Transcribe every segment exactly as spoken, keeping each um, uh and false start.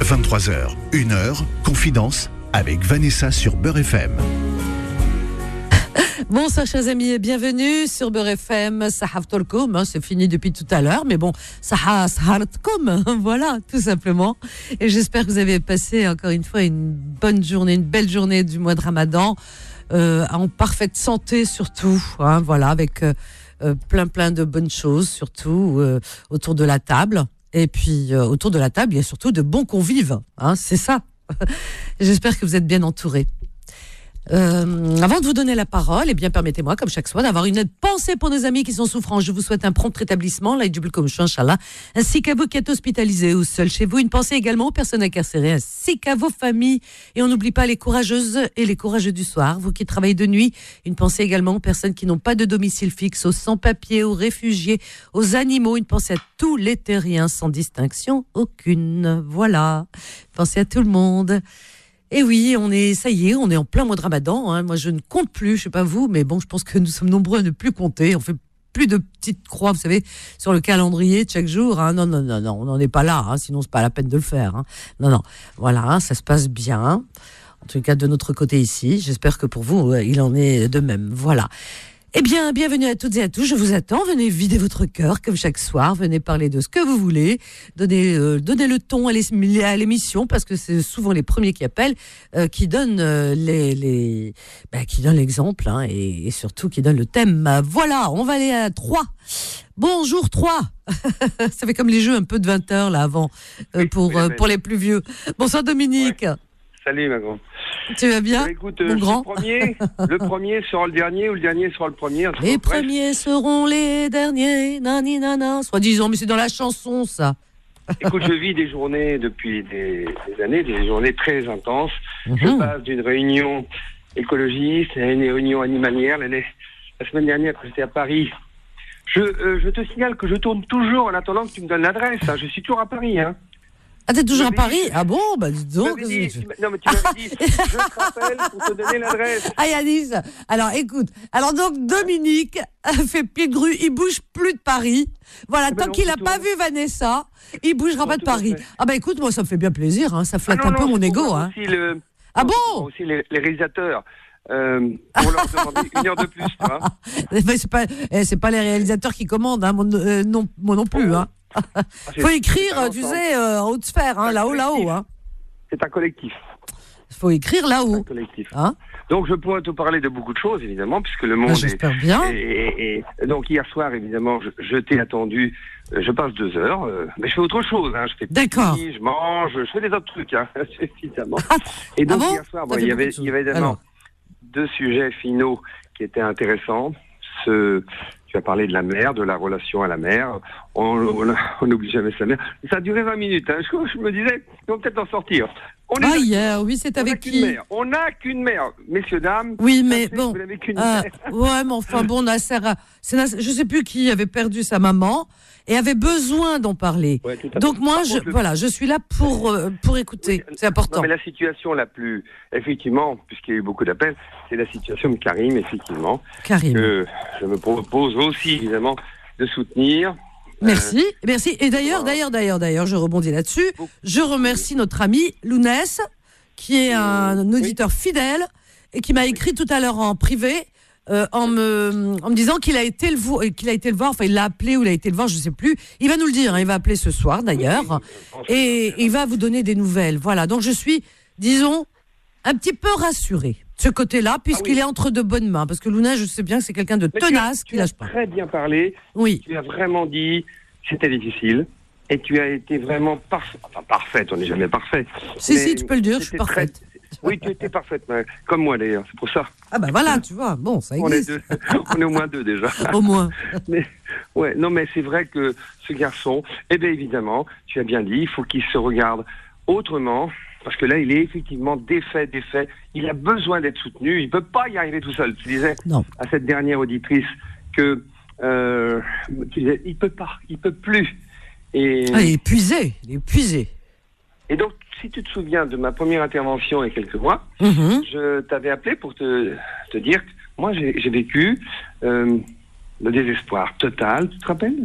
vingt-trois heures, une heure, confidence avec Vanessa sur Beurre F M. Bonsoir chers amis et bienvenue sur Beurre F M. Sahaf Tolkoum, hein, c'est fini depuis tout à l'heure, mais bon, Sahaf Sahartkoum, voilà, tout simplement. Et j'espère que vous avez passé encore une fois une bonne journée, une belle journée du mois de Ramadan, euh, en parfaite santé surtout, hein, voilà, avec euh, euh, plein plein de bonnes choses, surtout euh, autour de la table. Et puis euh, autour de la table, il y a surtout de bons convives, hein, c'est ça. J'espère que vous êtes bien entourés. Euh, avant de vous donner la parole, eh bien, permettez-moi, comme chaque soir, d'avoir une pensée pour nos amis qui sont souffrants. Je vous souhaite un prompt rétablissement, là, Inch'Allah, ainsi qu'à vous qui êtes hospitalisés ou seuls chez vous. Une pensée également aux personnes incarcérées, ainsi qu'à vos familles. Et on n'oublie pas les courageuses et les courageux du soir, vous qui travaillez de nuit. Une pensée également aux personnes qui n'ont pas de domicile fixe, aux sans-papiers, aux réfugiés, aux animaux. Une pensée à tous les terriens, sans distinction aucune. Voilà. Pensez à tout le monde. Et oui, on est, ça y est, on est en plein mois de Ramadan. Hein. Moi, je ne compte plus, je sais pas vous, mais bon, je pense que nous sommes nombreux à ne plus compter. On fait plus de petites croix, vous savez, sur le calendrier de chaque jour. Hein. Non, non, non, non, on n'en est pas là. Hein. Sinon, c'est pas la peine de le faire. Hein. Non, non. Voilà, hein, ça se passe bien. En tout cas, de notre côté ici. J'espère que pour vous, il en est de même. Voilà. Eh bien, bienvenue à toutes et à tous, je vous attends, venez vider votre cœur comme chaque soir, venez parler de ce que vous voulez, donnez, euh, donnez le ton à, l'é- à l'émission, parce que c'est souvent les premiers qui appellent, euh, qui donnent euh, les, les, bah, qui donnent l'exemple, hein, et, et surtout qui donnent le thème. Voilà, on va aller à trois. Bonjour trois. Ça fait comme les jeux un peu de vingt heures là avant, euh, oui, pour, oui, euh, oui. pour les plus vieux. Bonsoir Dominique. Ouais. Salut ma grande. Tu vas bien, euh, écoute, mon euh, grand? le premier, le premier sera le dernier ou le dernier sera le premier. Les bref. premiers seront les derniers, nani nana, soi-disant, mais c'est dans la chanson ça. Écoute, je vis des journées depuis des, des années, des journées très intenses. Mmh. Je passe d'une réunion écologiste à une réunion animalière. L'année, la semaine dernière, quand j'étais à Paris, je, euh, je te signale que je tourne toujours en attendant que tu me donnes l'adresse. Hein. Je suis toujours à Paris. Hein. Ah, t'es toujours à dit- Paris? Ah bon, bah dis Tu donc. m'avais dit- qu'est-ce que tu- tu m'as- non, mais tu m'avais dit, je te rappelle pour te donner l'adresse. Ah Yanis, alors écoute, alors donc Dominique fait pied de grue, il bouge plus de Paris. Voilà, Eh ben tant non, qu'il n'a tout pas à fait. vu Vanessa, il bougera Non, pas de tout à Paris. fait. Ah bah écoute, moi ça me fait bien plaisir, hein, ça Ah flatte non, un peu non, mon c'est ego. pour Hein. aussi le- Ah non, bon c'est pour aussi les, les réalisateurs. Euh, pour leur demander une heure de plus, tu vois. Mais c'est pas, eh, c'est pas les réalisateurs qui commandent, hein, mon- euh, non, moi non plus. Hein. Ah, c'est- Faut c'est écrire, un tu ensemble. sais, euh, en haute sphère, hein, C'est un là-haut, là-haut. collectif. Hein. C'est un collectif. Faut écrire C'est un là-haut. collectif. Hein. Donc je pourrais te parler de beaucoup de choses, évidemment, puisque le monde Ah, est, j'espère bien. et, et- donc hier soir, évidemment, je, je t'ai attendu. euh, Je passe deux heures, euh, mais je fais autre chose. Hein. Je fais D'accord. pipi, je mange, je fais des autres trucs, hein, évidemment. Et donc Ah bon hier soir, bon, Ça fait il y beaucoup avait, de choses. il y avait évidemment Alors. deux sujets finaux qui étaient intéressants. Ce, tu as parlé de la mère, de la relation à la mère. On on- on n'oublie jamais sa mère. Ça a duré vingt minutes. Hein. Je, je me disais, on va peut-être en sortir. On est Ah, d'accord. hier, oui, c'est On n'a avec qu'une qui? mère. On n'a qu'une mère, messieurs, dames. Oui, mais Sachez bon. que vous n'avez qu'une Euh, mère. ouais, mais enfin bon, Nasser, a- c'est Nasser- je sais plus qui avait perdu sa maman et avait besoin d'en parler. Ouais, tout à fait. Donc moi, Par je, contre, le- voilà, je suis là pour euh, pour écouter. Oui, C'est important. Non, mais la situation la plus, effectivement, puisqu'il y a eu beaucoup d'appels, c'est la situation de Karim, effectivement, Karim. que je me propose aussi, évidemment, de soutenir. Merci, merci. Et d'ailleurs, voilà. d'ailleurs, d'ailleurs, d'ailleurs, je rebondis là-dessus. Je remercie notre ami Lounès, qui est un auditeur fidèle et qui m'a écrit tout à l'heure en privé. Euh, en me en me disant qu'il a été le vo- qu'il a été le voir, enfin il l'a appelé ou il a été le voir, je sais plus. Il va nous le dire, hein, il va appeler ce soir d'ailleurs, et il va vous donner des nouvelles. Voilà, donc je suis, disons, un petit peu rassurée de ce côté-là, puisqu'il oui. est entre de bonnes mains. Parce que Luna, je sais bien que c'est quelqu'un de Mais tu as- tenace, tu qui as lâche pas. très bien parlé, Oui, tu as vraiment dit c'était difficile, et tu as été vraiment parfaite. Enfin, parfaite, on n'est jamais parfait. si Mais si, tu peux le dire, je suis c'était parfaite. très- Oui, tu étais parfaite, mais comme moi d'ailleurs, c'est pour ça. Ah bah voilà, tu vois, bon, ça On est, existe, deux. On est au moins deux déjà. au moins. Mais, ouais, non, mais c'est vrai que ce garçon, eh bien évidemment, tu as bien dit, il faut qu'il se regarde autrement, parce que là, il est effectivement défait, défait. Il a besoin d'être soutenu, il ne peut pas y arriver tout seul. Tu disais Non. à cette dernière auditrice que euh, tu disais, il peut pas, il peut plus. Et, Ah, il est épuisé, il est épuisé. et donc, si tu te souviens de ma première intervention il y a quelques mois, Mhm. je t'avais appelé pour te, te dire que moi, j'ai j'ai vécu euh, le désespoir total. Tu te rappelles de ça?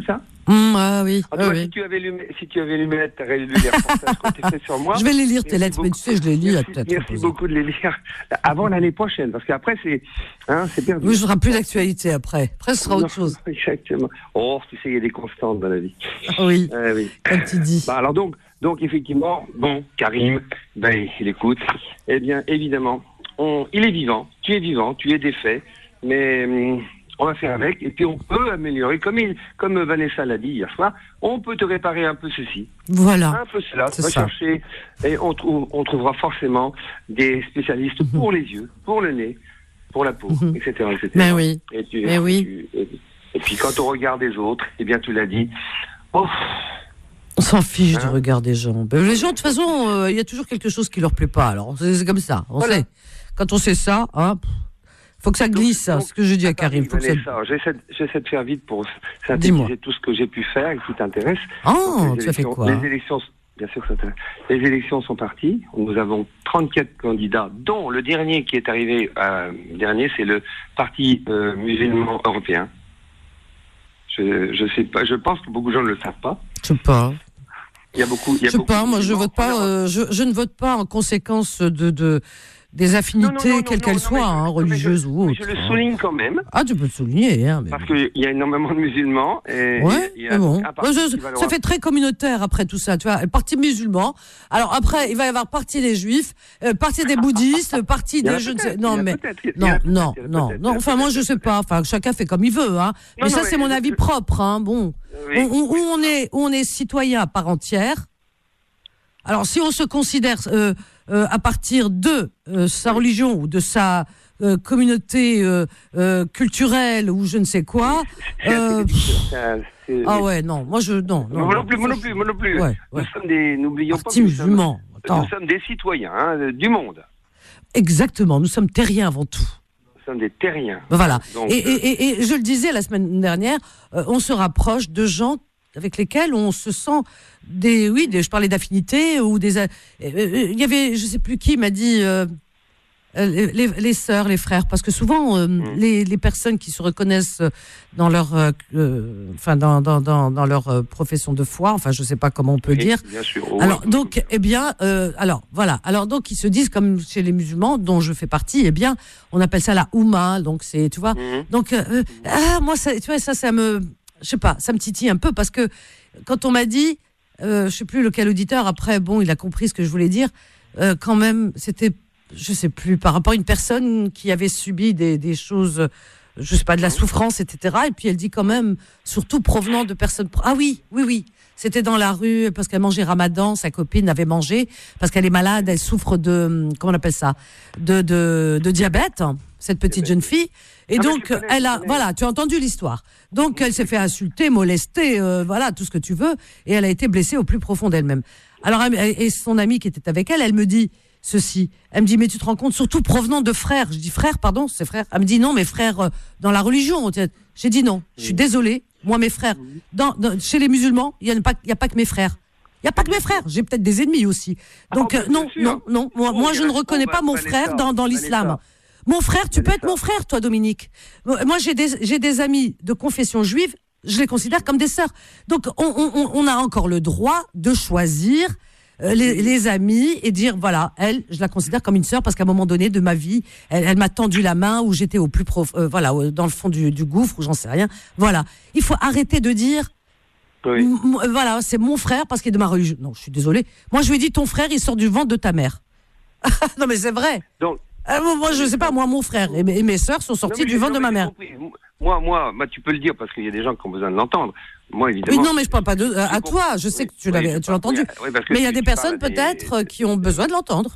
Mmh, ah oui, En tout ah cas, oui. si tu avais lu, si tu avais lu mes lettres, tu aurais lu les reportages qu'on t'a fait sur moi. Je vais les lire, Merci tes lettres, mais tu sais, je les lis à Merci, tête merci reposée. beaucoup de les lire avant l'année prochaine, parce qu'après, c'est, hein, c'est perdu. Oui, ce sera plus d'actualité après. Après, ce sera Non, autre chose. Exactement. Oh, tu sais, il y a des constantes dans la vie. Oui, Euh, oui. comme tu dis. Bah, alors donc, donc effectivement, bon, Karim, ben, il écoute. Eh bien, évidemment, on, il est vivant, tu es vivant, tu es défait, mais hum, on va faire avec, et puis on peut améliorer, comme, il, comme Vanessa l'a dit hier soir, on peut te réparer un peu ceci, Voilà. un peu cela, C'est va ça. chercher, et on, trouve, on trouvera forcément des spécialistes Mhm. pour les yeux, pour le nez, pour la peau, Mhm. et cetera, et cetera. Mais oui. Et, tu, Mais oui. tu- et, et puis quand on regarde les autres, eh bien tu l'as dit, oh, On s'en fiche Hein du regard des gens. Ben, les gens, de toute façon, euh, il y a toujours quelque chose qui leur plaît pas. Alors, c'est c'est comme ça. On Voilà. sait. Quand on sait ça, hein, pff, faut que ça glisse, ça, donc, ce que je dis à attends, Karim. Faut que ça... Vanessa, j'essaie, de- j'essaie de faire vite pour Dis-moi. synthétiser tout ce que j'ai pu faire et qui t'intéresse. Oh, Donc, les tu as fait élections- quoi Les élections, bien sûr, ça t'intéresse. Les élections sont parties. Nous avons trente-quatre candidats, dont le dernier qui est arrivé, euh, dernier, c'est le Parti euh, musulman européen. Je, je sais pas. Je pense que beaucoup de gens ne le savent pas. Je sais pas. Il y a beaucoup. Il y a Je sais beaucoup pas, de moi je musulmans vote pas, en Europe. euh, je, je ne vote pas en conséquence de, de des affinités, Non, non, non, quelles non, qu'elles non, soient, mais je- hein, non, mais religieuses je- ou mais autres. Je le hein. souligne quand même. Ah, tu peux le souligner, hein, mais Parce bon. qu'il y a énormément de musulmans. Et Ouais, il y a mais bon. un parti Ouais, je- qui va le ça fait très communautaire après tout ça, tu vois. Parti musulman. Alors après, il va y avoir parti des juifs, euh, parti des bouddhistes, parti Il y en a des je ne sais. peut-être, Non, il y en a mais peut-être, il y en non, a peut-être, non, il y en a non, peut-être, non. il y en a Enfin, moi, je peut-être. sais pas. Enfin, chacun fait comme il veut, hein. Non, Mais non, ça, c'est mais mon je- avis propre, hein. Bon, Oui. on, on- où on est, où on est citoyen à part entière. Alors, si on se considère euh, euh, à partir de euh, sa religion ou de sa euh, communauté euh, euh, culturelle ou je ne sais quoi, C'est assez euh, ridicule. C'est un- c'est- ah ouais, non, moi je non, non. Moi non plus, moi non plus, moi non plus. Ouais, Nous ouais. sommes des, n'oublions pas Parti que nous sommes, musulman. Attends. nous sommes des citoyens hein, du monde. Exactement, nous sommes terriens avant tout. Nous sommes des terriens. Voilà. Donc, Et, et, et, et je le disais la semaine dernière, euh, on se rapproche de gens avec lesquels on se sent des, oui, des, je parlais d'affinité ou des, euh, euh, il y avait, je sais plus qui m'a dit. Euh, euh, les, les sœurs, les frères, parce que souvent euh, Mm. les, les personnes qui se reconnaissent dans leur, euh, euh, enfin dans, dans, dans, dans leur euh, profession de foi, enfin je sais pas comment on peut oui, dire. Bien sûr. Oh, Alors oui. donc, eh bien, euh, alors voilà. Alors donc ils se disent comme chez les musulmans dont je fais partie, eh bien, on appelle ça la Oumma. Donc c'est, tu vois. Mhm. Donc euh, ah moi ça, tu vois ça, ça me, je sais pas, ça me titille un peu parce que quand on m'a dit, euh, je sais plus lequel auditeur. Après bon, il a compris ce que je voulais dire. Euh, quand même, c'était, je sais plus, par rapport à une personne qui avait subi des, des choses, je sais pas, de la souffrance, et cetera. Et puis elle dit quand même, surtout provenant de personnes. Ah oui, oui, oui. C'était dans la rue parce qu'elle mangeait Ramadan, sa copine avait mangé parce qu'elle est malade, elle souffre de, comment on appelle ça, de de, de diabète, cette petite jeune fille. Et Ah, mais donc je connais, elle je a, connais. voilà, tu as entendu l'histoire. Donc elle s'est fait insulter, molester, euh, voilà, tout ce que tu veux, et elle a été blessée au plus profond d'elle-même. Alors elle- et son amie qui était avec elle, elle me dit ceci. Elle me dit, mais tu te rends compte, surtout provenant de frères. Je dis, frères, pardon, c'est frères. Elle me dit, non, mes frères euh, dans la religion. J'ai dit, non, je suis désolée. Moi, mes frères, dans, dans- chez les musulmans, il n'y a, pas- il y a pas que mes frères. Il n'y a pas que mes frères. J'ai peut-être des ennemis aussi. Donc, Ah, euh, bien non, sûr. non, non. Moi, Oh, moi je ne Vanessa, reconnais pas mon Vanessa, frère dans, dans l'islam. Vanessa. Mon frère, tu peux Vanessa. être mon frère, toi, Dominique. Moi, j'ai des, j'ai des amis de confession juive. Je les considère comme des sœurs. Donc, on, on, on a encore le droit de choisir euh, les, les amis et dire, voilà, elle, je la considère comme une sœur parce qu'à un moment donné de ma vie, elle, elle m'a tendu la main où j'étais au plus prof, euh, voilà, au- dans le fond du, du gouffre ou j'en sais rien. Voilà. Il faut arrêter de dire, Oui. m- m- voilà, c'est mon frère parce qu'il est de ma religion. Non, je suis désolée. Moi, je lui ai dit, ton frère, il sort du ventre de ta mère. Non, mais c'est vrai. Donc, Euh, moi, je sais pas, moi, mon frère et mes, et mes sœurs sont sortis non, mais du j'ai- ventre de non, ma mais j'ai mère. compris. Moi, moi, moi, tu peux le dire parce qu'il y a des gens qui ont besoin de l'entendre. Moi, évidemment. Oui, non, mais je parle pas de, à J'ai toi. compris. Je sais Oui, que tu oui, l'avais, je tu l'as parle- entendu. oui, oui, parce que Mais il y a tu- des tu personnes parles à des- peut-être qui ont besoin de l'entendre.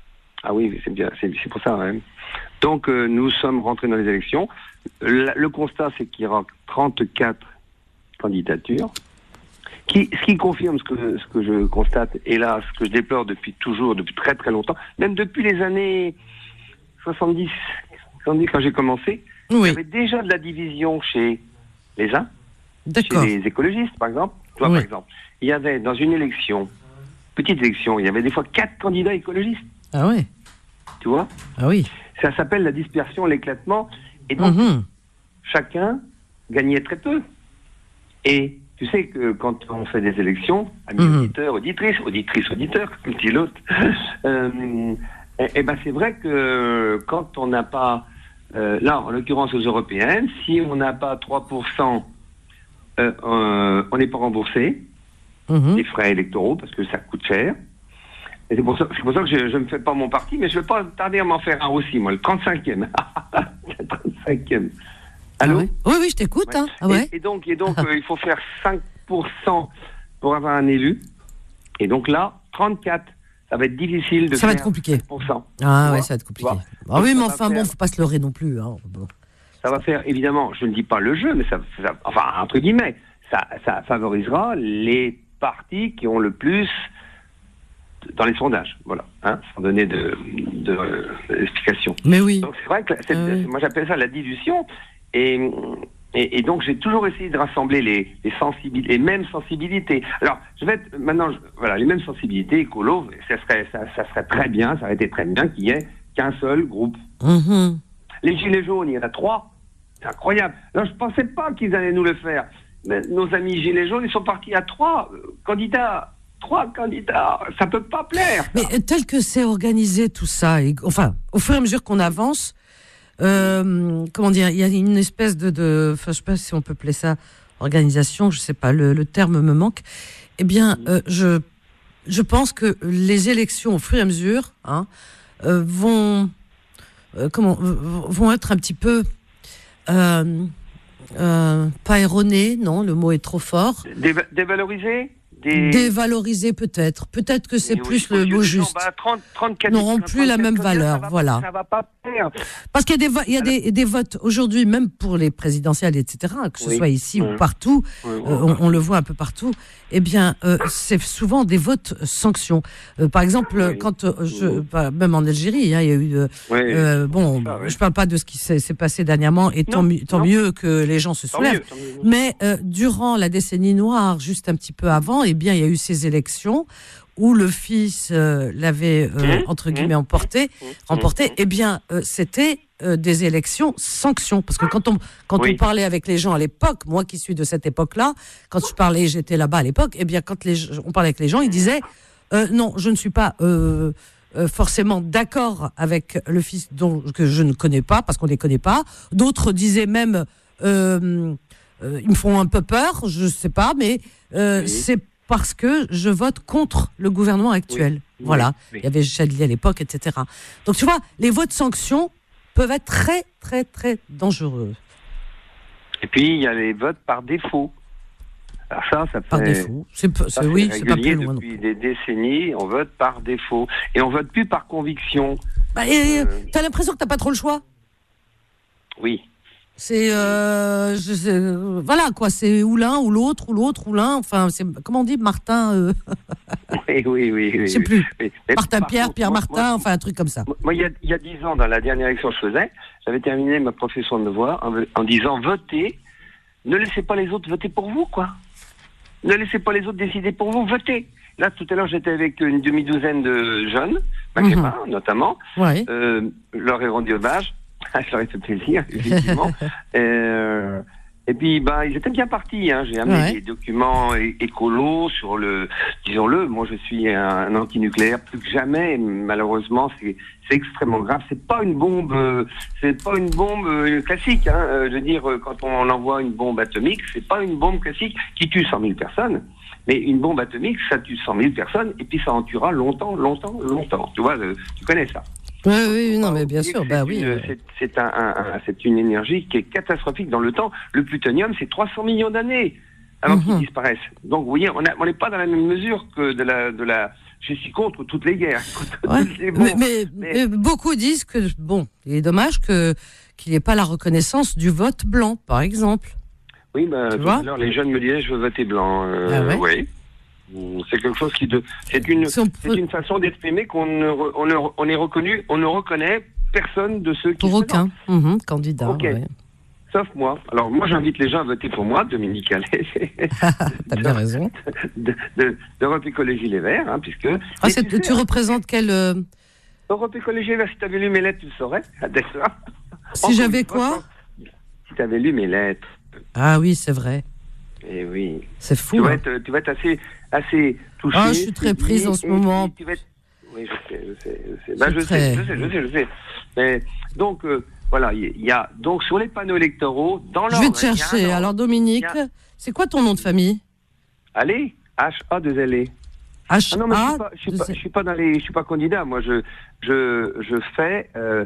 Ah oui, c'est bien, c'est c'est pour ça. Ouais. Donc, euh, nous sommes rentrés dans les élections. La- le constat, c'est qu'il y aura trente-quatre candidatures. Qui, ce qui confirme ce que, ce que je constate, et là, ce que je déplore depuis toujours, depuis très très longtemps, même depuis les années soixante-dix, soixante-dix quand j'ai commencé, il y Oui, avait déjà de la division chez les uns, chez d'accord. les écologistes, par exemple. Toi, Oui. par exemple, il y avait dans une élection, petite élection, il y avait des fois quatre candidats écologistes, Ah ouais, tu vois. ah oui. Ça s'appelle la dispersion, l'éclatement, et donc Mhm. chacun gagnait très peu. Et tu sais que quand on fait des élections, amis Mhm. auditeurs, auditrices, auditrices, auditeurs, comme dit l'autre, euh, et, et ben c'est vrai que quand on n'a pas, euh, là en l'occurrence aux européennes, si on n'a pas trois pour cent, euh, euh, on n'est pas remboursé Mhm. des frais électoraux parce que ça coûte cher. Et c'est pour ça, c'est pour ça que je ne me fais pas mon parti, mais je ne vais pas tarder à m'en faire un aussi, moi, le trente-cinquième. Le trente-cinquième. Allô? Ah ouais. Oui, oui, je t'écoute. Ouais. Hein. Ah ouais. et, et donc, et donc euh, il faut faire cinq pour cent pour avoir un élu. Et donc là, trente-quatre. Ça va être difficile de Ça va faire être compliqué. cinq pour cent. Ah Tu ouais, vois? ça va être compliqué. Tu vois? Ah Donc, oui, ça mais va enfin faire- bon, faut pas se leurrer non plus. Hein. Bon. Ça va faire, évidemment, je ne dis pas le jeu, mais ça, ça enfin, entre guillemets, ça, ça favorisera les partis qui ont le plus dans les sondages. Voilà, hein, sans donner de, de, euh, d'explication. Mais oui. Donc c'est vrai que cette- Ah oui. moi j'appelle ça la dilution. Et, et, et donc j'ai toujours essayé de rassembler les, les, sensibil- les mêmes sensibilités. Alors je vais être, maintenant, je- voilà, les mêmes sensibilités, écolo, ça serait, ça, ça serait très bien, ça aurait été très bien qu'il y ait qu'un seul groupe. Mhm. Les gilets jaunes, il y en a trois. C'est incroyable. Alors, je ne pensais pas qu'ils allaient nous le faire. Mais nos amis gilets jaunes, ils sont partis à trois euh, candidats. Trois candidats. Ça ne peut pas plaire. ça. Mais euh, tel que c'est organisé tout ça, et, enfin, au fur et à mesure qu'on avance, euh, comment dire, il y a une espèce de, de, enfin, je sais pas si on peut appeler ça organisation, je sais pas, le, le terme me manque. Eh bien, euh, je, je pense que les élections, au fur et à mesure, hein, euh, vont, euh, comment, v- vont être un petit peu, euh, euh, pas erronées, non, le mot est trop fort. Déva- dévaloriser des... Dévalorisé peut-être. Peut-être que c'est Mais plus oui, le aux mot yeux des gens, juste. bah, trente, trente-quatre, N'auront plus la trente-quatre même candidats, valeur, ça va- voilà. Ça va pas plaire. Parce qu'il y a des, vo- il y a des, des votes aujourd'hui, même pour les présidentielles, et cetera, que ce Oui. soit ici Ouais. ou partout, Ouais, ouais. euh, on, on le voit un peu partout, eh bien, euh, c'est souvent des votes sanctions. Euh, par exemple, Oui. quand euh, je, Oui. bah, même en Algérie, hein, il y a eu, euh, Ouais. euh, bon, ça, ouais. je parle pas de ce qui s'est, s'est passé dernièrement, et tant, Non, mi- tant non. mieux que les gens se Tant soulèvent. mieux, tant mieux. Mais euh, durant la décennie noire, juste un petit peu avant, eh bien, il y a eu ces élections où le fils euh, l'avait euh, Mmh, entre mmh, guillemets emporté, mmh, remporté. mmh. Eh bien, euh, c'était euh, des élections sanctions, parce que quand on quand Oui. on parlait avec les gens à l'époque, moi qui suis de cette époque-là, quand je parlais, j'étais là-bas à l'époque. Eh bien, quand les on parlait avec les gens, ils disaient euh, non, je ne suis pas euh, euh, forcément d'accord avec le fils dont que je ne connais pas, parce qu'on les connaît pas. D'autres disaient même euh, euh, ils me font un peu peur, je sais pas, mais euh, Oui. c'est parce que je vote contre le gouvernement actuel. Oui. Voilà. Oui. Il y avait Chadli à l'époque, et cetera. Donc tu vois, les votes sanctions peuvent être très, très, très dangereux. Et puis, il y a les votes par défaut. Alors ça, ça fait... Par défaut. C'est, peu- Ça, c'est- oui, c'est c'est pas régulier plus loin. non depuis plus. des décennies, on vote par défaut. Et on vote plus par conviction. Bah, et, Euh. t'as l'impression que t'as pas trop le choix. Oui. C'est, euh, je sais, euh, voilà quoi, c'est ou l'un ou l'autre ou l'autre ou l'un. Enfin, c'est comment on dit, Martin. Euh, Oui, oui, oui. je sais plus. Oui. Mais Martin par Pierre, contre, Pierre moi- Martin, moi- enfin un truc comme ça. Moi, il y a, il y a dix ans, dans la dernière élection que je faisais, j'avais terminé ma profession de devoir en, en disant votez, ne laissez pas les autres voter pour vous, quoi. Ne laissez pas les autres décider pour vous, votez. Là, tout à l'heure, j'étais avec une demi-douzaine de jeunes, maghrébins notamment. Ouais. Euh, leur ai rendu hommage. Ça leur a fait plaisir, effectivement. euh, et puis, bah, ils étaient bien partis. Hein. J'ai amené Ouais. des documents é- écolos sur le, disons-le. Moi, je suis un, un anti-nucléaire plus que jamais. Malheureusement, c'est, c'est extrêmement grave. C'est pas une bombe, euh, c'est pas une bombe euh, classique. Hein. Euh, je veux dire, euh, quand on envoie une bombe atomique, c'est pas une bombe classique qui tue cent mille personnes. Mais une bombe atomique, ça tue cent mille personnes et puis ça en tuera longtemps, longtemps, longtemps. Tu vois, euh, tu connais ça. Oui, oui, non, mais bien C'est sûr, bah une- oui. C'est, c'est, un, un- un- c'est une énergie qui est catastrophique dans le temps. Le plutonium, c'est trois cents millions d'années avant Mhm. qu'il disparaisse. Donc, vous voyez, on n'est pas dans la même mesure que de la, de la. Je suis contre toutes les guerres. contre Ouais. toutes les bombes. Mais, mais, Mais- mais beaucoup disent que bon, il est dommage que qu'il n'y ait pas la reconnaissance du vote blanc, par exemple. Oui, bah, Tu tout vois à l'heure, les jeunes me disaient, je veux voter blanc. Euh, Ah ouais oui. C'est quelque chose qui de. C'est une. Si on C'est peut- une façon d'exprimer qu'on ne, re- on ne, on est reconnu, on ne reconnaît personne de ceux qui Pour se aucun présentent. Mhm, candidat. Ok. Ouais. Sauf moi. Alors moi, j'invite les gens à voter pour moi, Dominique Allais, T'as bien raison. de, de, d'Europe Écologie Les Verts, hein, puisque. Ah, Mais c'est- tu sais, tu représentes quel euh, Europe Écologie Les Verts, si tu avais lu mes lettres, tu le saurais. D'accord. Si Encore j'avais une fois, quoi Si tu avais lu mes lettres. Ah oui, c'est vrai. Et oui. C'est fou. Tu vas hein. être, tu vas être assez, assez touché. Ah, je suis très prise en ce moment. Tu vas être... Oui, je sais, je sais, je sais. Bah, je, très... sais je sais, je sais, je sais. Mais, donc, euh, voilà, il y, y a donc sur les panneaux électoraux, dans l'ordre. Je vais te chercher. Alors, Dominique, a... c'est quoi ton nom de famille? Allez, H A deux L E. H A. Ah non, mais je suis pas, je suis pas, je suis pas dans les, je suis pas candidat. Moi, je, je, je fais euh,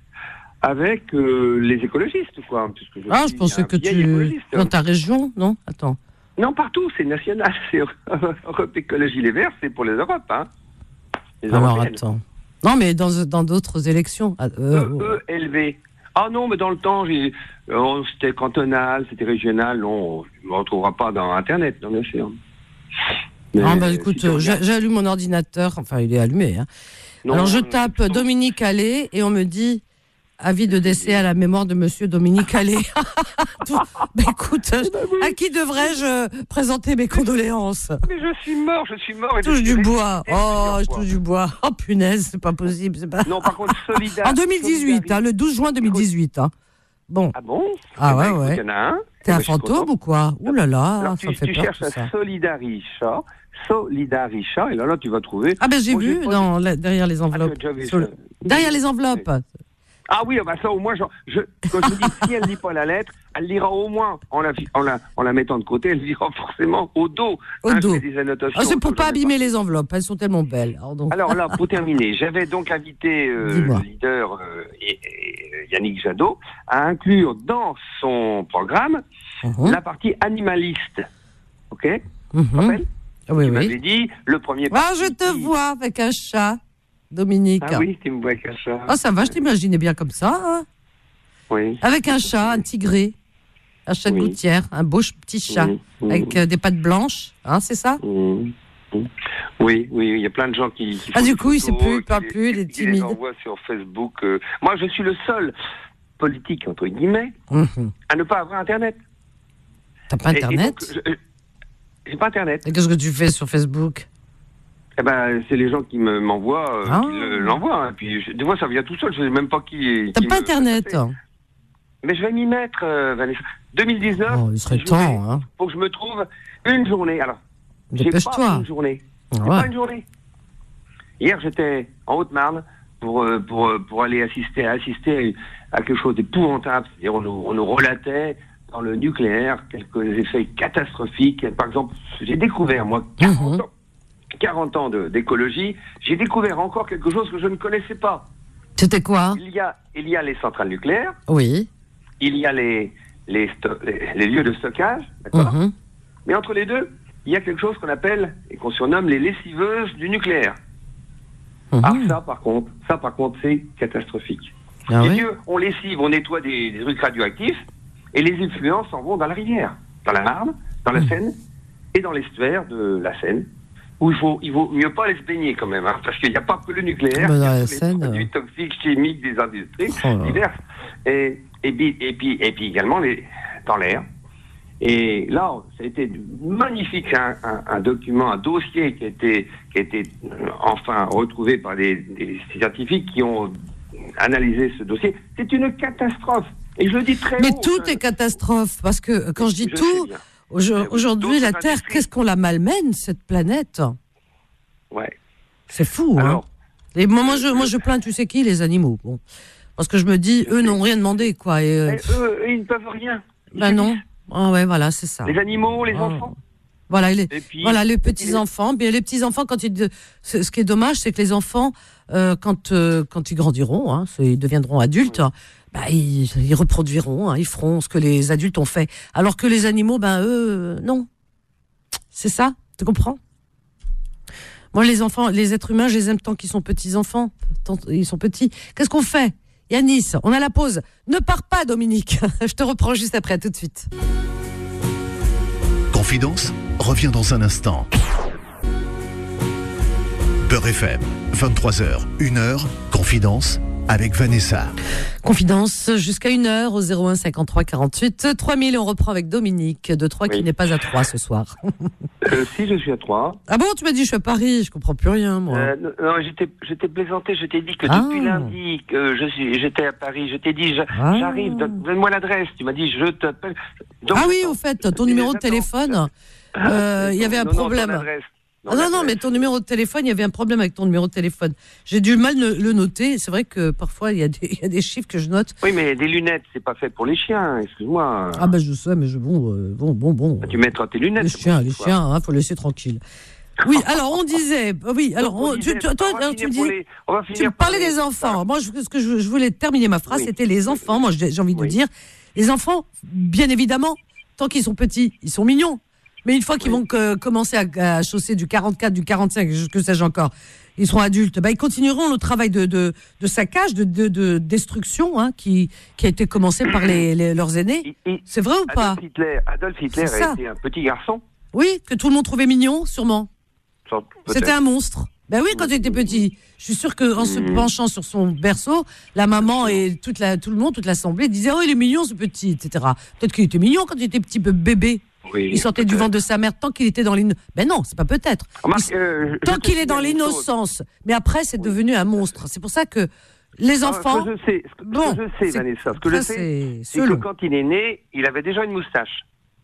avec euh, les écologistes, quoi. Puisque je ah, suis je pensais que tu dans ta région, non? Attends. Non, partout, c'est national. C'est Europe Écologie Les Verts, c'est pour les Europes, hein. Les Alors européennes. attends. Non, mais dans dans d'autres élections. Euh, E E L V. Ah non, mais dans le temps, j'ai, oh, c'était cantonal, c'était régional. Non, je ne me retrouvera pas dans Internet, non, bien sûr. Mais ah bah écoute, si euh, j'allume mon ordinateur, enfin il est allumé. Hein. Non, alors je tape non. Dominique Allais et on me dit avis de décès à la mémoire de Monsieur Dominique Allais. bah écoute, à qui devrais-je présenter mes condoléances? Mais je suis mort, je suis mort. Et touche du bois. Oh, je touche du bois. Oh punaise, c'est pas possible. C'est pas... Non, par contre, solidaire. En deux mille dix-huit, hein, le douze juin deux mille dix-huit. Hein. Bon. Ah bon? Ah ouais, ouais. Il y en a un. T'es un fantôme ou quoi? Ouh là là, alors, ça tu, fait tu peur cherches tout ça. Solidarisha, Solidarisha, et là, là, tu vas trouver. Ah ben j'ai bon, vu dans, la, derrière les enveloppes. Ah, vu, Sol... Derrière les enveloppes. Ah oui, bah ça au moins, genre, je, quand je dis si elle lit pas la lettre, elle lira au moins en la, en la, en la mettant de côté, elle lira forcément au dos. Au hein, dos. Des annotations, ah, c'est pour pas abîmer pas. les enveloppes, elles sont tellement belles. Alors, donc... alors là, pour terminer, j'avais donc invité euh, le leader euh, et, et, Yannick Jadot à inclure dans son programme uh-huh. la partie animaliste. Ok uh-huh. Tu oui, m'avais oui. dit le premier. Ah, je te qui... vois avec un chat. Dominique. Ah oui, tu me vois avec un chat. Ah, ça va, je t'imaginais bien comme ça. Hein oui. Avec un chat, un tigré, un chat de oui. gouttière, un beau petit chat, oui. avec euh, des pattes blanches, hein, c'est ça? Oui, oui, oui, il y a plein de gens qui... qui ah, du coup, il ne sait plus, il ne parle plus, il est timide. Il les envoie sur Facebook. Euh... Moi, je suis le seul politique, entre guillemets, mm-hmm. à ne pas avoir Internet. T'as pas Internet? et, et donc, je, J'ai pas Internet. Et qu'est-ce que tu fais sur Facebook? Eh ben, c'est les gens qui me, m'envoient, euh, ah. qui le, l'envoient. Hein. Puis, je, des fois, ça vient tout seul. Je sais même pas qui. T'as qui pas me, Internet? Mais je vais m'y mettre, euh, Vanessa. deux mille dix-neuf. Oh, il serait temps, hein. Faut que je me trouve une journée. Alors, dépêche-toi. J'ai pas une journée. Ah, j'ai ouais. pas une journée. Hier, j'étais en Haute-Marne pour euh, pour pour aller assister assister à quelque chose d'épouvantable. C'est-à-dire, on nous, on nous relatait dans le nucléaire quelques effets catastrophiques. Par exemple, j'ai découvert moi quarante mmh. ans. quarante ans de, d'écologie, j'ai découvert encore quelque chose que je ne connaissais pas. C'était quoi? Il y a, il y a les centrales nucléaires. Oui. Il y a les, les, sto- les, les lieux de stockage, d'accord mm-hmm. Mais entre les deux, il y a quelque chose qu'on appelle et qu'on surnomme les lessiveuses du nucléaire. Mm-hmm. Ah, ça, par contre, ça, par contre, c'est catastrophique. Ah, les oui. lieux, on lessive, on nettoie des, des trucs radioactifs, et les effluents s'en vont dans la rivière, dans la Marne, dans la mm. Seine, et dans l'estuaire de la Seine. Où il faut, il vaut mieux pas aller se baigner quand même, hein, parce qu'il n'y a pas que le nucléaire, bah, il y a les Seine, produits euh... toxiques, chimiques des industries oh diverses, et, et, puis, et, puis, et puis également les, dans l'air. Et là, ça a été magnifique, un, un, un document, un dossier qui a été, qui a été euh, enfin retrouvé par des, des scientifiques qui ont analysé ce dossier. C'est une catastrophe, et je le dis très haut. Mais tout je... est catastrophe, parce que quand je dis je tout... Aujourd'hui, la Terre, industries. Qu'est-ce qu'on la malmène, cette planète? Ouais. C'est fou, Alors, hein. Et moi, moi, je, moi, je plains, tu sais qui, les animaux. Bon. Parce que je me dis, eux n'ont rien demandé, quoi. Et, euh... eux, ils ne peuvent rien. Ils ben non. Ah ouais, voilà, c'est ça. Les animaux, les ah. enfants. Voilà, les, puis, voilà, les petits-enfants. Bien, les petits-enfants, quand ils, ce qui est dommage, c'est que les enfants, euh, quand, euh, quand ils grandiront, hein, ils deviendront adultes, mmh. bah, ils, ils reproduiront, hein, ils feront ce que les adultes ont fait. Alors que les animaux, ben, eux, non. C'est ça, tu comprends? Moi, les enfants, les êtres humains, je les aime tant qu'ils sont petits-enfants. Tant ils sont petits. Qu'est-ce qu'on fait? Yanis, on a la pause. Ne pars pas, Dominique. Je te reprends juste après, à tout de suite. Confidence revient dans un instant. Beurre F M, vingt-trois heures, une heure, Confidence avec Vanessa. Confidence jusqu'à une heure au zéro un cinquante-trois quarante-huit trois mille. On reprend avec Dominique de Troyes, oui, qui n'est pas à Troyes ce soir. euh, si, je suis à Troyes. Ah bon, tu m'as dit je suis à Paris, je comprends plus rien moi. Euh, non, j'étais, j'étais plaisanté, je t'ai dit que ah. depuis lundi que je suis, j'étais à Paris, je t'ai dit je, ah. j'arrive, donne-moi l'adresse, tu m'as dit je t'appelle. Donc, ah oui, au fait, ton numéro de téléphone, il euh, y avait un non, problème. Non, Ah non, non, mais ton numéro de téléphone, il y avait un problème avec ton numéro de téléphone. J'ai du mal le, le noter. C'est vrai que parfois, il y, a des, y a des chiffres que je note. Oui, mais des lunettes, c'est pas fait pour les chiens, excuse-moi. Ah ben, je sais, mais je, bon, euh, bon, bon, bon. Bah, tu mettras tes lunettes. Les chiens, les chiens, hein, faut laisser tranquille. Oui, alors on disait, oui, alors on, on disait, tu, toi, alors, tu dis, les, tu me parlais des enfants. Moi, je, ce que je, je voulais terminer ma phrase, oui, c'était les enfants. Moi, j'ai, j'ai envie oui. de dire, les enfants, bien évidemment, tant qu'ils sont petits, ils sont mignons. Mais une fois qu'ils oui. vont que, commencer à, à chausser du quarante-quatre, du quarante-cinq, que sais-je encore, ils seront adultes, bah, ils continueront le travail de, de, de saccage, de, de, de destruction, hein, qui, qui a été commencé par les, les, leurs aînés. Il, il, C'est vrai ou pas? Adolf Hitler, Adolf Hitler a été un petit garçon. Oui, que tout le monde trouvait mignon, sûrement. Peut-être. C'était un monstre. Ben oui, quand il était petit. Je suis sûr qu'en mmh. se penchant sur son berceau, la maman et toute la, tout le monde, toute l'assemblée disaient « Oh, il est mignon ce petit, et cetera » Peut-être qu'il était mignon quand il était petit bébé. Oui, il sortait peut-être. Du ventre de sa mère tant qu'il était dans l'innocence. Ben non, c'est pas peut-être. Il... Euh, tant qu'il est dans l'innocence. Mais après, c'est oui. devenu un monstre. C'est pour ça que les enfants... Ah, ce que je sais, ce que, bon, ce que je sais Vanessa, ce que ça, je sais, c'est, c'est que quand il est né, il avait déjà une moustache.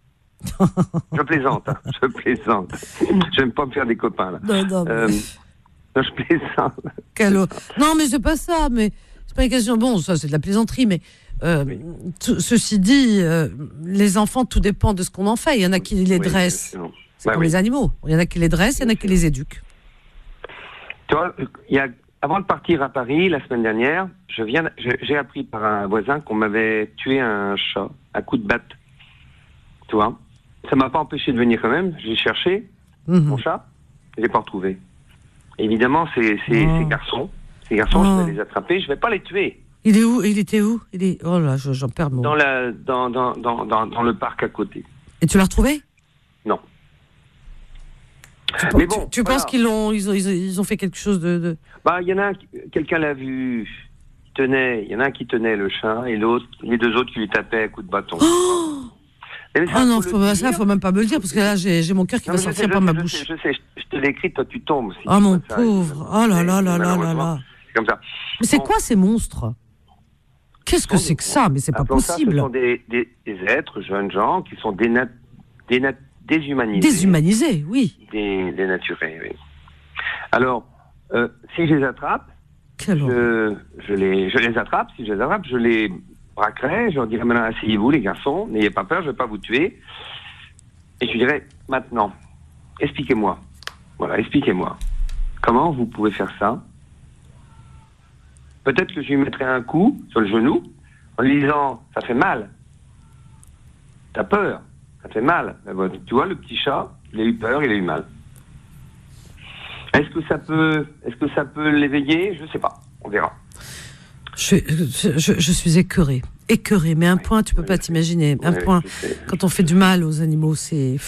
Je plaisante, hein, je plaisante. J'aime pas me faire des copains, là. Non, non, mais... euh, non je plaisante. Quel... Non, mais c'est pas ça, mais c'est pas une question... Bon, ça, c'est de la plaisanterie, mais... Euh, oui. t- ceci dit, euh, les enfants, tout dépend de ce qu'on en fait. Il y en a qui les dressent. Oui, c'est bah comme oui. les animaux. Il y en a qui les dressent, il y en a qui les éduquent. Tu vois, il y a... avant de partir à Paris, la semaine dernière, je viens... j'ai appris par un voisin qu'on m'avait tué un chat à coups de batte. Tu vois, ça m'a pas empêché de venir quand même. J'ai cherché mmh. mon chat, je l'ai pas retrouvé. Évidemment, ces, ces, oh. ces garçons, ces garçons, oh. je vais les attraper, je vais pas les tuer. Il est où? Il était où? Il est... Oh là, j'en perds mon... Dans, la, dans, dans, dans, dans, dans le parc à côté. Et tu l'as retrouvé? Non. Tu, Mais bon, tu, tu voilà. penses qu'ils l'ont, ils ont, ils ont fait quelque chose de... de... Bah, il y en a un, quelqu'un l'a vu, il tenait, il y en a un qui tenait le chat et l'autre, les deux autres qui lui tapaient à coups de bâton. Oh Ah non, faut, ça, faut même pas me le dire, parce que là, j'ai, j'ai mon cœur qui non, va sortir sais, par ma je bouche. Sais, je sais, je te l'ai écrit, toi, tu tombes. Si ah, mon pauvre. Ça, oh là là là là là là. C'est comme ça. Mais c'est bon. Quoi ces monstres? Qu'est-ce que c'est que ça? Mais c'est pas possible. Ça, ce sont des, des, des êtres, jeunes gens, qui sont dénat, dénat, déshumanisés. Déshumanisés, oui. Des, dénaturés, oui. Alors, euh, si je les attrape, je, je, les, je les attrape, si je les attrape, je les... braquerai, je leur dirais maintenant asseyez-vous les garçons, n'ayez pas peur, je ne vais pas vous tuer. Et je dirais maintenant, expliquez-moi, voilà, expliquez-moi, comment vous pouvez faire ça? Peut-être que je lui mettrai un coup sur le genou en lui disant ça fait mal. T'as peur, ça fait mal. Bon, tu vois le petit chat, il a eu peur, il a eu mal. Est-ce que ça peut, est-ce que ça peut l'éveiller? Je ne sais pas, on verra. Je, je, je suis écœurée, écœurée, mais un oui, point, tu peux oui, pas t'imaginer. Un oui, point, quand on fait du mal aux animaux, c'est...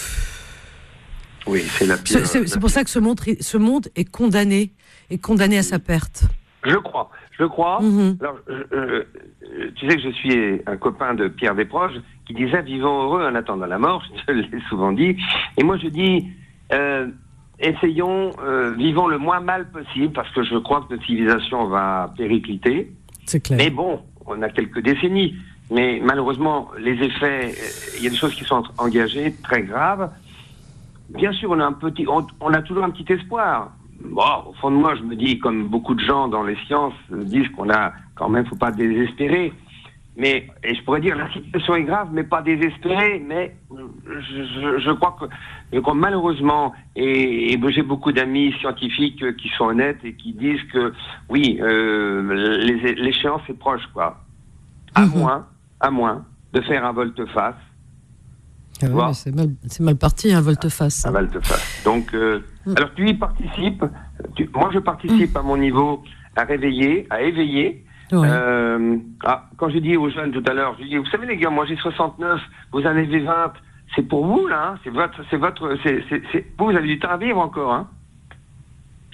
Oui, c'est la pire. C'est, c'est, c'est pour ça que ce monde, ce monde est condamné, est condamné à sa perte. Je crois, je crois. Mm-hmm. Alors, je, euh, tu sais que je suis un copain de Pierre Desproges qui disait « Vivons heureux en attendant la mort », je l'ai souvent dit. Et moi, je dis... Euh, essayons, euh, vivons le moins mal possible, parce que je crois que notre civilisation va péricliter. C'est clair. Mais bon, on a quelques décennies. Mais malheureusement, les effets, il y a des choses qui sont engagées, très graves. Bien sûr, on a un petit, on, on a toujours un petit espoir. Bon, au fond de moi, je me dis, comme beaucoup de gens dans les sciences disent qu'on a, quand même, faut pas désespérer. Mais, et je pourrais dire, la situation est grave, mais pas désespérée. Mais je, je, je crois que, je crois malheureusement, et, et j'ai beaucoup d'amis scientifiques qui sont honnêtes et qui disent que, oui, euh, les, l'échéance est proche, quoi. À mmh. moins, à moins de faire un volte-face. Ah ouais, c'est mal, c'est mal parti, un volte-face. Un, un volte-face. Donc, euh, mmh. alors tu y participes. Tu, moi, je participe mmh. à mon niveau à réveiller, à éveiller. Ouais. Euh, ah, quand j'ai dit aux jeunes tout à l'heure, je dis, vous savez les gars, moi j'ai soixante-neuf, vous en avez vingt, c'est pour vous là, hein, c'est votre, c'est votre, c'est, c'est, c'est, vous, vous avez du temps à vivre encore, hein.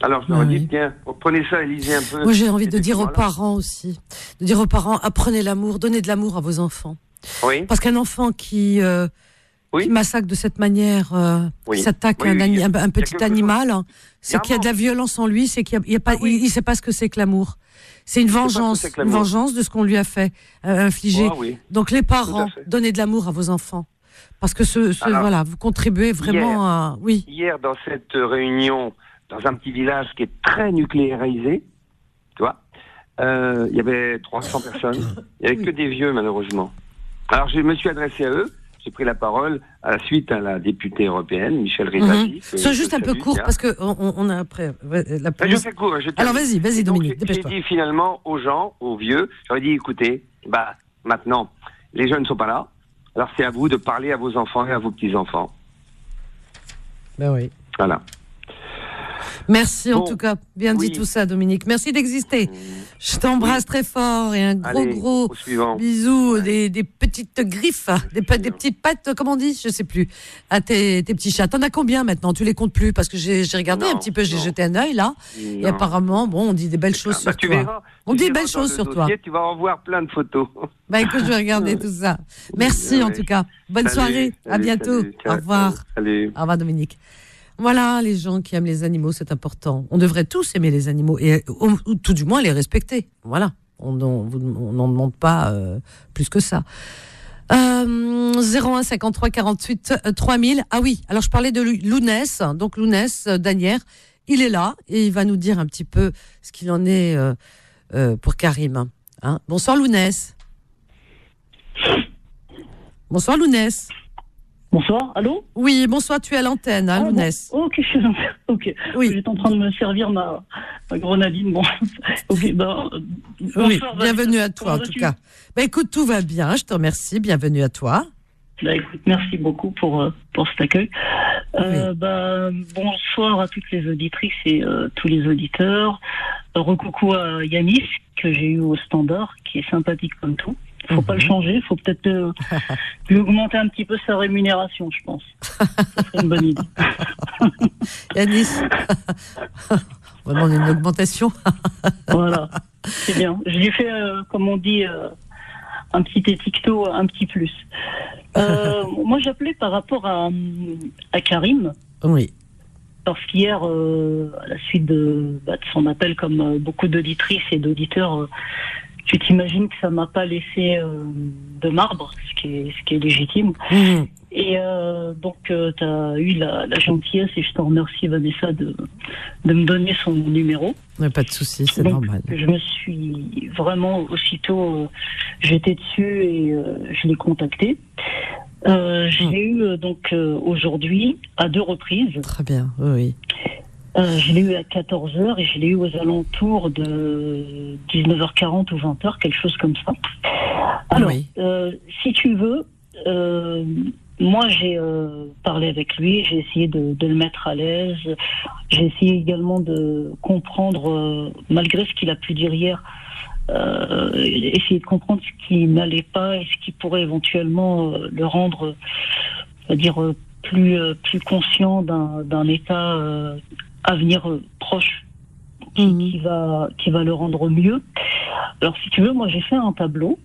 Alors je leur ai Oui. dit, tiens, prenez ça et lisez un peu. Moi, j'ai envie de dire aux Effectivement, là. parents aussi, de dire aux parents, apprenez l'amour, donnez de l'amour à vos enfants. Oui, Parce qu'un enfant qui, euh, Oui. qui massacre de cette manière, euh, Oui. qui s'attaque Oui, à un, oui, ani- il y a- un- un il y a petit quelque animal, hein, c'est qu'il y a de la Clairement. violence en lui, c'est qu'il n'y a, il y a pas, Ah oui. il, il sait pas ce que c'est que l'amour. C'est une pas ce que vengeance, c'est que une l'amour. vengeance de ce qu'on lui a fait, euh, infliger. Ah oui. Donc les parents, fait. donnez de l'amour à vos enfants. Parce que ce, ce Alors, voilà, vous contribuez vraiment hier. à, oui. Hier, dans cette réunion, dans un petit village qui est très nucléarisé, tu vois, euh, il y avait trois cents personnes. Il n'y avait Oui. que des vieux, malheureusement. Alors, je me suis adressé à eux. J'ai pris la parole à la suite à la députée européenne, Michel Rivasi. Mhm. que Sois je juste un peu salue, court tiens. parce que on, on a après euh, la Ah, Je pause. fais court. Je Alors termine. vas-y, vas-y Et donc, Dominique, j'ai- J'ai dépêche-toi. dit finalement aux gens, aux vieux, j'aurais dit, écoutez, bah, maintenant, les jeunes ne sont pas là. Alors, c'est à vous de parler à vos enfants et à vos petits-enfants. Ben oui. Voilà. Merci en Bon, tout cas, bien dit oui. tout ça Dominique. Merci d'exister. Je t'embrasse très fort et un gros Allez, gros au suivant. bisou, des, des petites griffes, des, pa- des petites pattes, comment on dit, je sais plus, à tes, tes petits chats. T'en as combien maintenant? Tu les comptes plus? Parce que j'ai j'ai regardé Non, un petit peu, j'ai non. jeté un œil là, et Non. apparemment, bon, on dit des belles choses Bah, sur tu toi. verras, On tu dit des verras belles dans choses le sur toi. dossier, tu vas en voir plein de photos. Bah écoute, je vais regarder tout ça. Merci en Ouais. tout cas. Bonne Salut, soirée, à salut, bientôt. salut, ciao, Au revoir. Salut. Au revoir Dominique. Voilà, les gens qui aiment les animaux, c'est important. On devrait tous aimer les animaux et ou, ou tout du moins les respecter. Voilà, on n'en demande pas euh, plus que ça. Euh, zéro un cinquante-trois quarante-huit trois mille. Ah oui, alors je parlais de Lou- Lounès, donc Lounès euh, Danière, il est là et il va nous dire un petit peu ce qu'il en est euh, euh, pour Karim. Hein. Bonsoir Lounès. Bonsoir Lounès. Bonsoir, allô? Oui, bonsoir, tu es à l'antenne, hein, Ah, Lounès. bon. Ok, je suis ok. Oui. J'étais en train de me servir ma, ma grenadine. Bon, ok, ben. euh, Oui, bonsoir, bienvenue Vanessa. à toi Comment en tout vas-tu? cas. Bah écoute, tout va bien, je te remercie, bienvenue à toi. Bah, écoute, merci beaucoup pour, euh, pour cet accueil. Euh, bah, bonsoir à toutes les auditrices et euh, tous les auditeurs. Euh, recoucou à Yanis, que j'ai eu au standard, qui est sympathique comme tout. Faut pas le changer, faut peut-être euh, lui augmenter un petit peu sa rémunération, je pense. Ça serait une bonne idée. Yanis, on va demander une augmentation. Voilà, c'est bien. Je lui ai fait, euh, comme on dit, euh, un petit étiqueto, un petit plus. Euh, moi, j'appelais par rapport à, à Karim, Oui, parce qu'hier, euh, à la suite de, bah, de son appel, comme euh, beaucoup d'auditrices et d'auditeurs, euh, tu t'imagines que ça m'a pas laissé euh, de marbre, ce qui est, ce qui est légitime. mmh. Et euh, donc, euh, tu as eu la, la gentillesse, et je te remercie, Vanessa, de, de me donner son numéro. Ouais, pas de souci, c'est Donc, normal. Je me suis vraiment aussitôt, euh, j'étais dessus et euh, je l'ai contacté. Euh, je l'ai eu euh, donc euh, aujourd'hui à deux reprises. Très bien, oui, oui. Euh, je l'ai eu à quatorze heures et je l'ai eu aux alentours de dix-neuf heures quarante ou vingt heures, quelque chose comme ça. Alors, Oui. euh, si tu veux, euh, moi j'ai euh, parlé avec lui, j'ai essayé de, de le mettre à l'aise, j'ai essayé également de comprendre, euh, malgré ce qu'il a pu dire hier, euh, essayer de comprendre ce qui n'allait pas et ce qui pourrait éventuellement euh, le rendre, euh, c'est-à-dire euh, plus, euh, plus conscient d'un, d'un état euh, à venir euh, proche qui, Mhm. qui, va, qui va le rendre mieux. Alors si tu veux, moi j'ai fait un tableau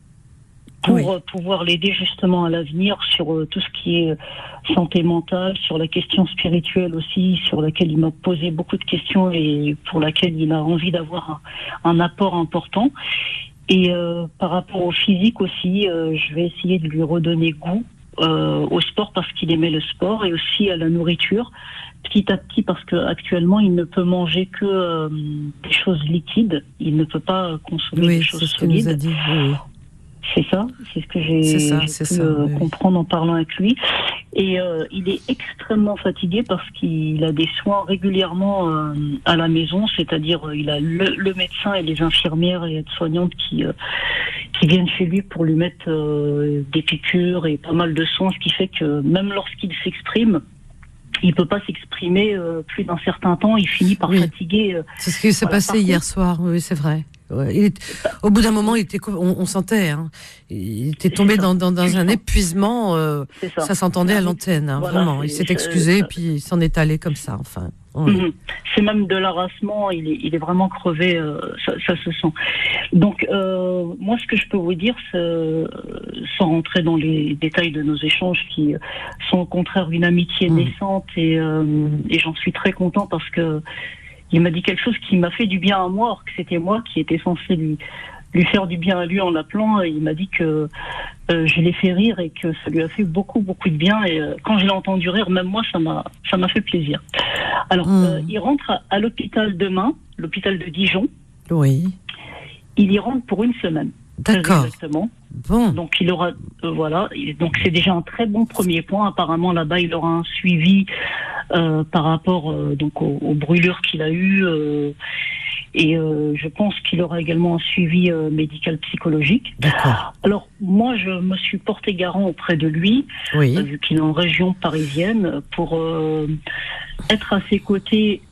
pour Oui. euh, pouvoir l'aider justement à l'avenir sur euh, tout ce qui est santé mentale, sur la question spirituelle aussi, sur laquelle il m'a posé beaucoup de questions et pour laquelle il a envie d'avoir un, un apport important. Et euh, par rapport au physique aussi, euh, je vais essayer de lui redonner goût euh, au sport parce qu'il aimait le sport et aussi à la nourriture, petit à petit parce qu'actuellement il ne peut manger que euh, des choses liquides, il ne peut pas consommer Oui, des c'est choses ce qu'il nous a solides. dit. Oui, oui. C'est ça, c'est ce que j'ai C'est ça, j'ai c'est pu ça, euh, oui, oui. comprendre en parlant avec lui. Et euh, il est extrêmement fatigué parce qu'il a des soins régulièrement euh, à la maison, c'est-à-dire euh, il a le, le médecin et les infirmières et aides-soignantes qui, euh, qui viennent chez lui pour lui mettre euh, des piqûres et pas mal de soins, ce qui fait que même lorsqu'il s'exprime, il peut pas s'exprimer euh, plus d'un certain temps, il finit par Oui. fatiguer. euh, C'est ce qui s'est Voilà, passé par hier contre- soir, oui, c'est vrai. Ouais, il est- Au bout d'un moment, il était, co- on, on sentait, hein. Il était tombé ça. dans, dans, dans Tu un sens. épuisement, euh, C'est ça. ça s'entendait à l'antenne, hein, Voilà, vraiment. Il c'est- s'est c'est- excusé et ça- puis il s'en est allé comme ça, enfin. Oui. Mmh. C'est même de l'harassement, il est, il est vraiment crevé, euh, ça, ça se sent. Donc, euh, moi, ce que je peux vous dire, c'est, sans rentrer dans les détails de nos échanges, qui sont au contraire une amitié mmh. naissante, et, euh, et j'en suis très content parce que il m'a dit quelque chose qui m'a fait du bien à moi, alors que c'était moi qui étais censé lui, lui faire du bien à lui en l'appelant, et il m'a dit que euh, je l'ai fait rire et que ça lui a fait beaucoup, beaucoup de bien, et euh, quand je l'ai entendu rire, même moi, ça m'a, ça m'a fait plaisir. Alors, mmh. euh, il rentre à, à l'hôpital demain, l'hôpital de Dijon. Oui. Il y rentre pour une semaine. D'accord. Exactement. Bon. Donc, il aura, euh, voilà, donc c'est déjà un très bon premier point. Apparemment, là-bas, il aura un suivi euh, par rapport euh, donc aux, aux brûlures qu'il a eues. Euh, Et euh, je pense qu'il aura également un suivi euh, médical psychologique. D'accord. Alors, moi, je me suis porté garant auprès de lui, oui. euh, vu qu'il est en région parisienne, pour euh, être à ses côtés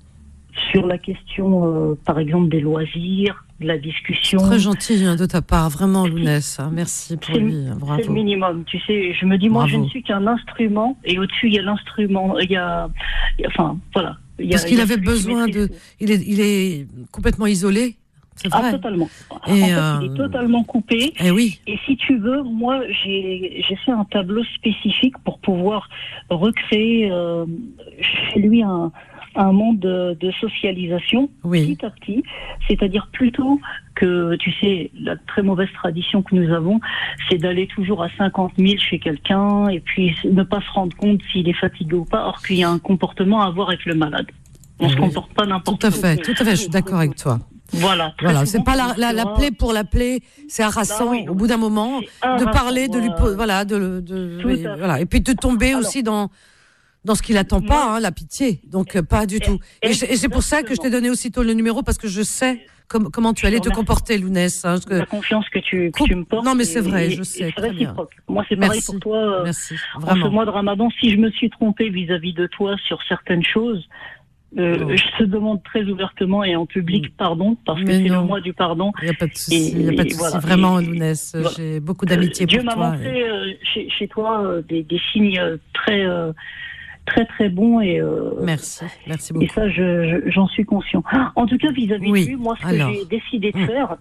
sur la question, euh, par exemple, des loisirs, de la discussion. C'est très gentil hein, de ta part, vraiment, Lounès. Hein, merci pour c'est, lui. Bravo. C'est le minimum, tu sais. Je me dis, moi, Bravo. je ne suis qu'un instrument, et au-dessus, il y a l'instrument, il y a, il y a enfin, voilà. Il y a, Parce qu'il il y a avait besoin de... Il est, il est complètement isolé, c'est vrai. Ah, totalement. Et en fait, euh... il est totalement coupé. Eh oui. Et si tu veux, moi, j'ai, j'ai fait un tableau spécifique pour pouvoir recréer euh, chez lui un, un monde de, de socialisation, oui. petit à petit. C'est-à-dire plutôt que, tu sais, la très mauvaise tradition que nous avons, c'est d'aller toujours à cinquante mille chez quelqu'un et puis ne pas se rendre compte s'il est fatigué ou pas, alors qu'il y a un comportement à avoir avec le malade. On ne oui. se comporte pas n'importe Tout à fait, tout à fait, je suis d'accord avec toi. Voilà. Voilà, c'est pas la, la, la plaie pour la plaie, c'est harassant oui, au bout d'un moment de parler, de lui, voilà, de, de, de et, voilà, et puis de tomber Alors, aussi dans dans ce qu'il attend moi, pas, hein, la pitié. Donc euh, pas du et, tout. Et, et c'est pour ça que je t'ai donné aussitôt le numéro parce que je sais com- comment tu allais te comporter, Lounès. Hein, que... La confiance que tu, que tu me portes. Non mais c'est vrai, et, je sais. C'est très réciproque. Bien. Moi c'est pareil pour toi. Euh, Merci. Vraiment. En ce mois de Ramadan, si je me suis trompée vis-à-vis de toi sur certaines choses. Euh, je te demande très ouvertement et en public pardon, parce que mais c'est non. le mois du pardon. Il n'y a pas de souci, il n'y a pas de souci. Voilà. Vraiment, Lounès, voilà. J'ai beaucoup d'amitié Dieu pour toi. Dieu m'a montré et... euh, chez, chez toi euh, des, des signes très, euh, très, très bons. Et, euh, merci, merci beaucoup. Et ça, je, je, j'en suis conscient. En tout cas, vis-à-vis oui. de lui, moi, ce Alors. que j'ai décidé de mmh. faire,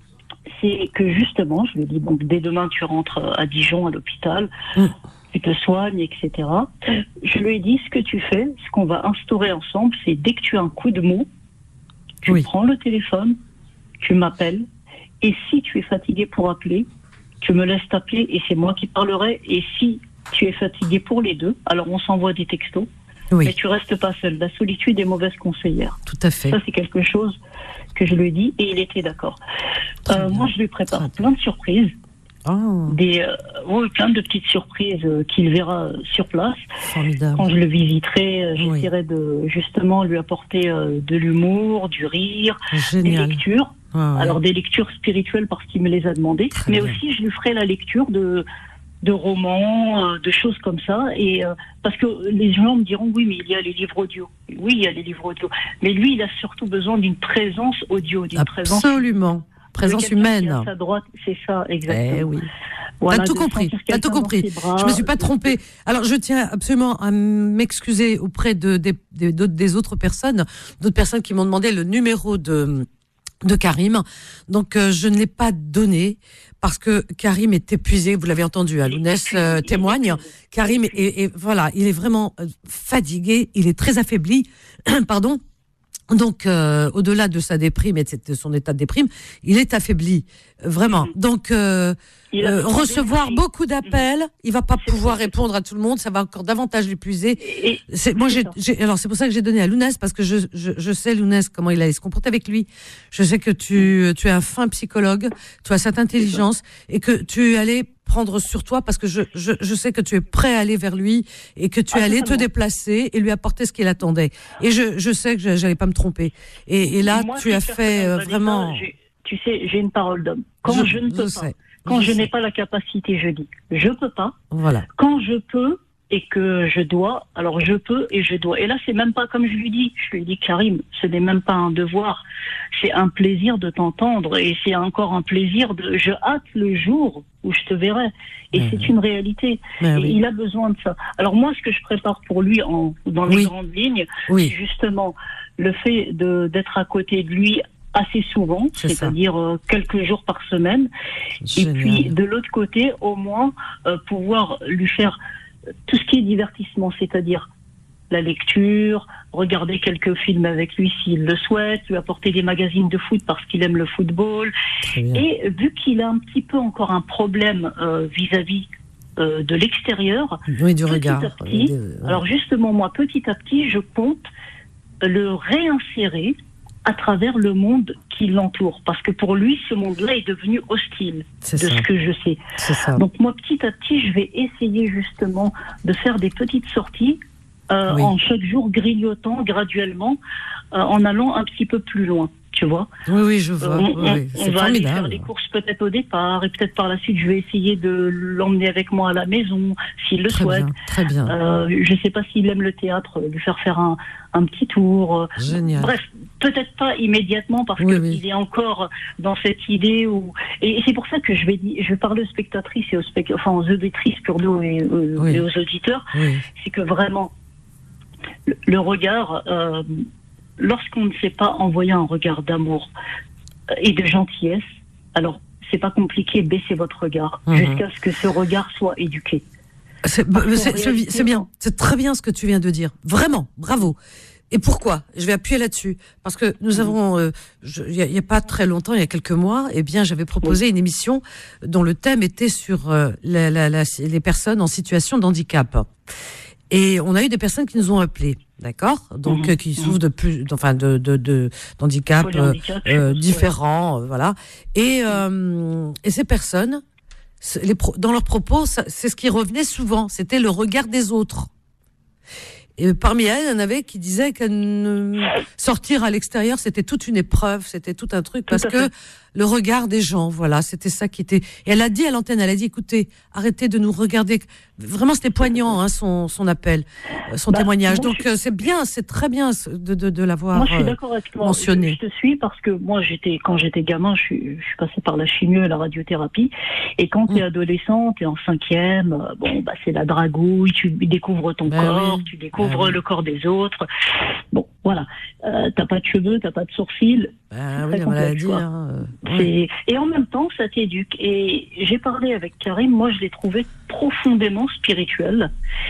c'est que justement, je lui ai dit, bon, dès demain, tu rentres à Dijon, à l'hôpital. Mmh. Tu te soignes, et cetera. Je lui ai dit, ce que tu fais, ce qu'on va instaurer ensemble, c'est dès que tu as un coup de mou, tu oui. prends le téléphone, tu m'appelles, et si tu es fatigué pour appeler, tu me laisses t'appeler et c'est moi qui parlerai, et si tu es fatigué pour les deux, alors on s'envoie des textos, oui. mais tu restes pas seul. La solitude est mauvaise conseillère. Tout à fait. Ça, c'est quelque chose que je lui ai dit, et il était d'accord. Euh, moi, je lui prépare plein de surprises. Oh. Des, euh, oui, plein de petites surprises euh, qu'il verra sur place. Formidable. Quand je le visiterai, euh, j'essaierai oui. de justement lui apporter euh, de l'humour, du rire, Génial. des lectures. Ah, ouais. Alors des lectures spirituelles parce qu'il me les a demandées, Très mais bien. aussi je lui ferai la lecture de de romans, euh, de choses comme ça. Et euh, parce que les gens me diront oui, mais il y a les livres audio. Oui, il y a les livres audio. Mais lui, il a surtout besoin d'une présence audio, d'une Absolument. présence. Absolument. Présence humaine. À sa droite, c'est ça, exactement. Eh oui. Voilà, T'as tout compris. T'as tout compris. Bras, je me suis pas trompée. Alors, je tiens absolument à m'excuser auprès de, des, des, des autres personnes, d'autres personnes qui m'ont demandé le numéro de, de Karim. Donc, euh, je ne l'ai pas donné parce que Karim est épuisé. Vous l'avez entendu, hein, Lounès euh, témoigne. Karim est, est, est, voilà, il est vraiment fatigué. Il est très affaibli. Pardon. Donc, euh, au-delà de sa déprime et de son état de déprime, il est affaibli, vraiment. Donc, euh, euh, recevoir beaucoup d'appels, il va pas pouvoir répondre à tout le monde, ça va encore davantage l'épuiser. C'est, moi, j'ai, j'ai, alors c'est pour ça que j'ai donné à Lounès, parce que je, je, je sais, Lounès, comment il allait se comporter avec lui. Je sais que tu, tu es un fin psychologue, tu as cette intelligence, et que tu allais prendre sur toi, parce que je, je, je sais que tu es prêt à aller vers lui et que tu ah, allais te déplacer et lui apporter ce qu'il attendait. Et je, je sais que j'allais pas me tromper. Et, et là, moi, tu as fait euh, vraiment... Tu sais, j'ai une parole d'homme. Quand je, je ne peux je pas, sais, quand je, je sais. n'ai pas la capacité, je dis, je peux pas. Voilà. Quand je peux, et que je dois, alors je peux et je dois. Et là, c'est même pas comme je lui dis. Je lui dis, Karim, ce n'est même pas un devoir. C'est un plaisir de t'entendre et c'est encore un plaisir de, je hâte le jour où je te verrai. Et mmh. c'est une réalité. Mais et oui. il a besoin de ça. Alors moi, ce que je prépare pour lui en, dans les oui. grandes lignes, oui. c'est justement le fait de, d'être à côté de lui assez souvent, c'est c'est-à-dire euh, quelques jours par semaine. Génial. Et puis, de l'autre côté, au moins, euh, pouvoir lui faire tout ce qui est divertissement, c'est-à-dire la lecture, regarder quelques films avec lui s'il le souhaite, lui apporter des magazines de foot parce qu'il aime le football. Et vu qu'il a un petit peu encore un problème euh, vis-à-vis euh, de l'extérieur, oui, du petit regard. à petit, Oui, ouais. alors justement, moi, petit à petit, je compte le réinsérer à travers le monde qui l'entoure. Parce que pour lui, ce monde-là est devenu hostile, c'est de ça. ce que je sais. C'est ça. Donc moi, petit à petit, je vais essayer justement de faire des petites sorties euh, oui. en chaque jour, grignotant graduellement, euh, en allant un petit peu plus loin, tu vois. Oui, oui, je vois. Euh, on, oui, oui. on, C'est on va aller formidable. faire des courses peut-être au départ, et peut-être par la suite, je vais essayer de l'emmener avec moi à la maison, s'il le Très souhaite. bien, très bien. Euh, je ne sais pas s'il aime le théâtre, lui faire faire un, un petit tour. Génial. Bref, peut-être pas immédiatement parce oui, qu'il oui. est encore dans cette idée où... Et c'est pour ça que je vais, dire, je vais parler aux spectatrices et aux, spect... enfin, aux auditrices pour nous et, euh, oui. et aux auditeurs. Oui. C'est que vraiment, le, le regard, euh, lorsqu'on ne sait pas envoyer un regard d'amour et de gentillesse, alors c'est pas compliqué, baissez votre regard mmh. jusqu'à ce que ce regard soit éduqué. C'est, c'est, c'est, c'est bien, c'est très bien ce que tu viens de dire. Vraiment, bravo. Et pourquoi ? Je vais appuyer là-dessus. Parce que nous avons, euh, il n'y a, a pas très longtemps, il y a quelques mois, eh bien, j'avais proposé oui. une émission dont le thème était sur euh, la, la, la, les personnes en situation de handicap. Et on a eu des personnes qui nous ont appelés, d'accord ? Donc, mmh, euh, qui mmh. souffrent de plus, enfin, de, de, de, d'handicap, euh, euh, différents, euh, voilà. Et, euh, et ces personnes, les pro- dans leurs propos, ça, c'est ce qui revenait souvent, c'était le regard des autres. Et parmi elles, il y en avait qui disaient que ne... sortir à l'extérieur, c'était toute une épreuve, c'était tout un truc, parce que le regard des gens, voilà, c'était ça qui était... Et elle a dit à l'antenne, elle a dit, écoutez, arrêtez de nous regarder. Vraiment, c'était poignant, hein, son, son appel, son bah, témoignage. Donc, suis... c'est bien, c'est très bien de, de, de l'avoir mentionné. Moi, je suis d'accord avec toi. Mentionné. Je, je te suis parce que moi, j'étais, quand j'étais gamin, je suis, je suis passée par la chimio et la radiothérapie. Et quand mmh. tu es adolescent, tu es en cinquième, bon, bah, c'est la dragouille, tu découvres ton ben corps, oui. tu découvres ben le oui. corps des autres. Bon, voilà. Euh, t'as pas de cheveux, t'as pas de sourcils. Ben oui, on l'a dit. Hein, euh, c'est... Et en même temps, ça t'éduque. Et j'ai parlé avec Karim, moi, je l'ai trouvé profondément spirituel.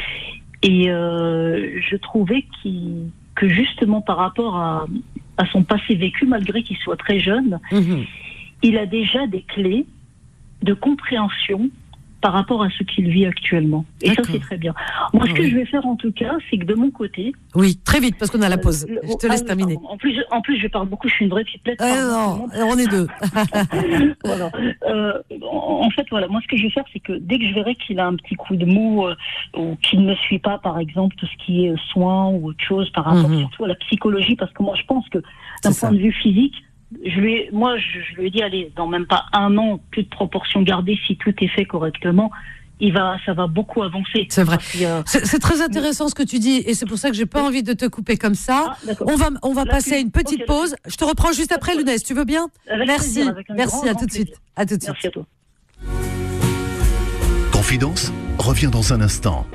Et euh, je trouvais qu'il, que justement, par rapport à, à son passé vécu, malgré qu'il soit très jeune, mmh. il a déjà des clés de compréhension par rapport à ce qu'il vit actuellement. Et D'accord. ça, c'est très bien. Moi, ce oui. que je vais faire, en tout cas, c'est que de mon côté... Oui, très vite, parce qu'on a la pause. Euh, je te laisse ah, terminer. En plus, en plus, je parle beaucoup, je suis une vraie pipelette. Eh non, on est deux. voilà. Euh, en fait, voilà, moi, ce que je vais faire, c'est que dès que je verrai qu'il a un petit coup de mou, euh, ou qu'il ne suit pas, par exemple, tout ce qui est soins ou autre chose, par rapport mm-hmm. surtout à la psychologie, parce que moi, je pense que, d'un c'est point ça. de vue physique, Je lui ai, moi, je, je lui ai dit, allez, dans même pas un an, toute proportion gardée, si tout est fait correctement, il va, ça va beaucoup avancer. C'est vrai. Euh... C'est, c'est très intéressant ce que tu dis, et c'est pour ça que j'ai pas oui. envie de te couper comme ça. Ah, on va, on va passer à une petite okay, pause. Je te reprends juste après, Lounès. Tu veux bien ? Avec Merci. Plaisir, Merci. Grand, à tout de suite. À tout de suite. Merci à toi. Confidence revient dans un instant.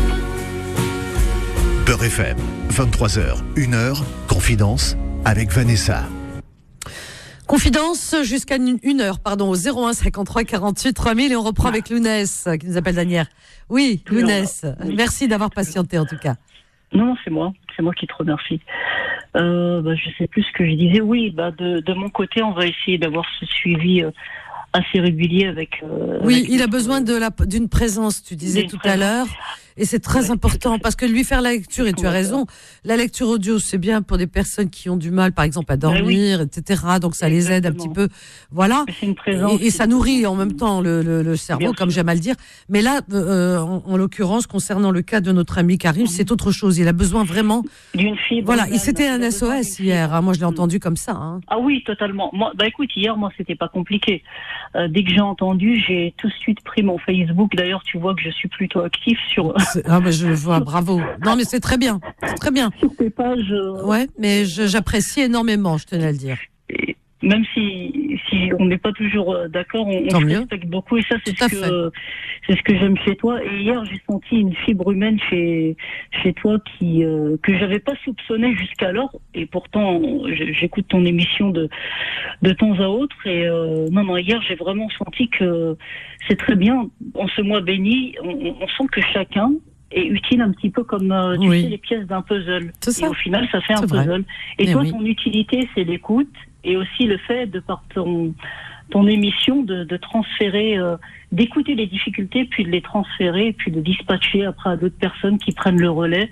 Beurre F M, vingt-trois heures, une heure, Confidence avec Vanessa. Confidence jusqu'à une heure, pardon, au zéro un cinquante-trois quarante-huit trois mille et on reprend avec Lounès qui nous appelle Danière. Oui, Lounès, oui. Merci d'avoir patienté en tout cas. Non, c'est moi, c'est moi qui te remercie. Euh, bah, je sais plus ce que je disais. Oui, bah de, de mon côté, on va essayer d'avoir ce suivi euh, assez régulier avec. Euh, oui, avec il a besoin de la, d'une présence, tu disais tout présence. à l'heure. Et c'est très ouais, important parce que lui faire la lecture, et tu as raison, la lecture audio, c'est bien pour des personnes qui ont du mal, par exemple, à dormir, oui. et cetera. Donc ça Exactement. les aide un petit peu. Voilà. C'est une présence, et, et ça nourrit en même temps le, le, le cerveau, comme j'aime à le dire. Mais là, euh, en, en l'occurrence, concernant le cas de notre ami Karim, mmh. c'est autre chose. Il a besoin vraiment d'une fibre. Voilà. Et c'était un S O S hier. Hein. Moi, je l'ai entendu comme ça. Hein. Ah oui, totalement. Moi, bah écoute, hier, moi, c'était pas compliqué. Euh, dès que j'ai entendu, j'ai tout de suite pris mon Facebook. D'ailleurs, tu vois que je suis plutôt actif sur C'est- Ah, mais je le vois, bravo. Non, mais c'est très bien, c'est très bien. Sur tes pages. euh, Ouais, mais je- j'apprécie énormément, je tenais à le dire. et même si, si on n'est pas toujours euh, d'accord, on, on Tant se mieux. respecte beaucoup et ça c'est Tout à ce fait. que c'est ce que j'aime chez toi. Et hier j'ai senti une fibre humaine chez chez toi qui euh, que j'avais pas soupçonné jusqu'alors et pourtant je- j'écoute ton émission de de temps à autre et euh, non non hier j'ai vraiment senti que c'est très bien en ce mois béni on, on- on sent que chacun est utile un petit peu comme euh, tu Oui. sais les pièces d'un puzzle C'est ça. et au final ça fait un C'est vrai. puzzle et Eh toi oui. ton utilité c'est l'écoute et aussi le fait de par ton ton émission de, de transférer euh, d'écouter les difficultés puis de les transférer puis de dispatcher après à d'autres personnes qui prennent le relais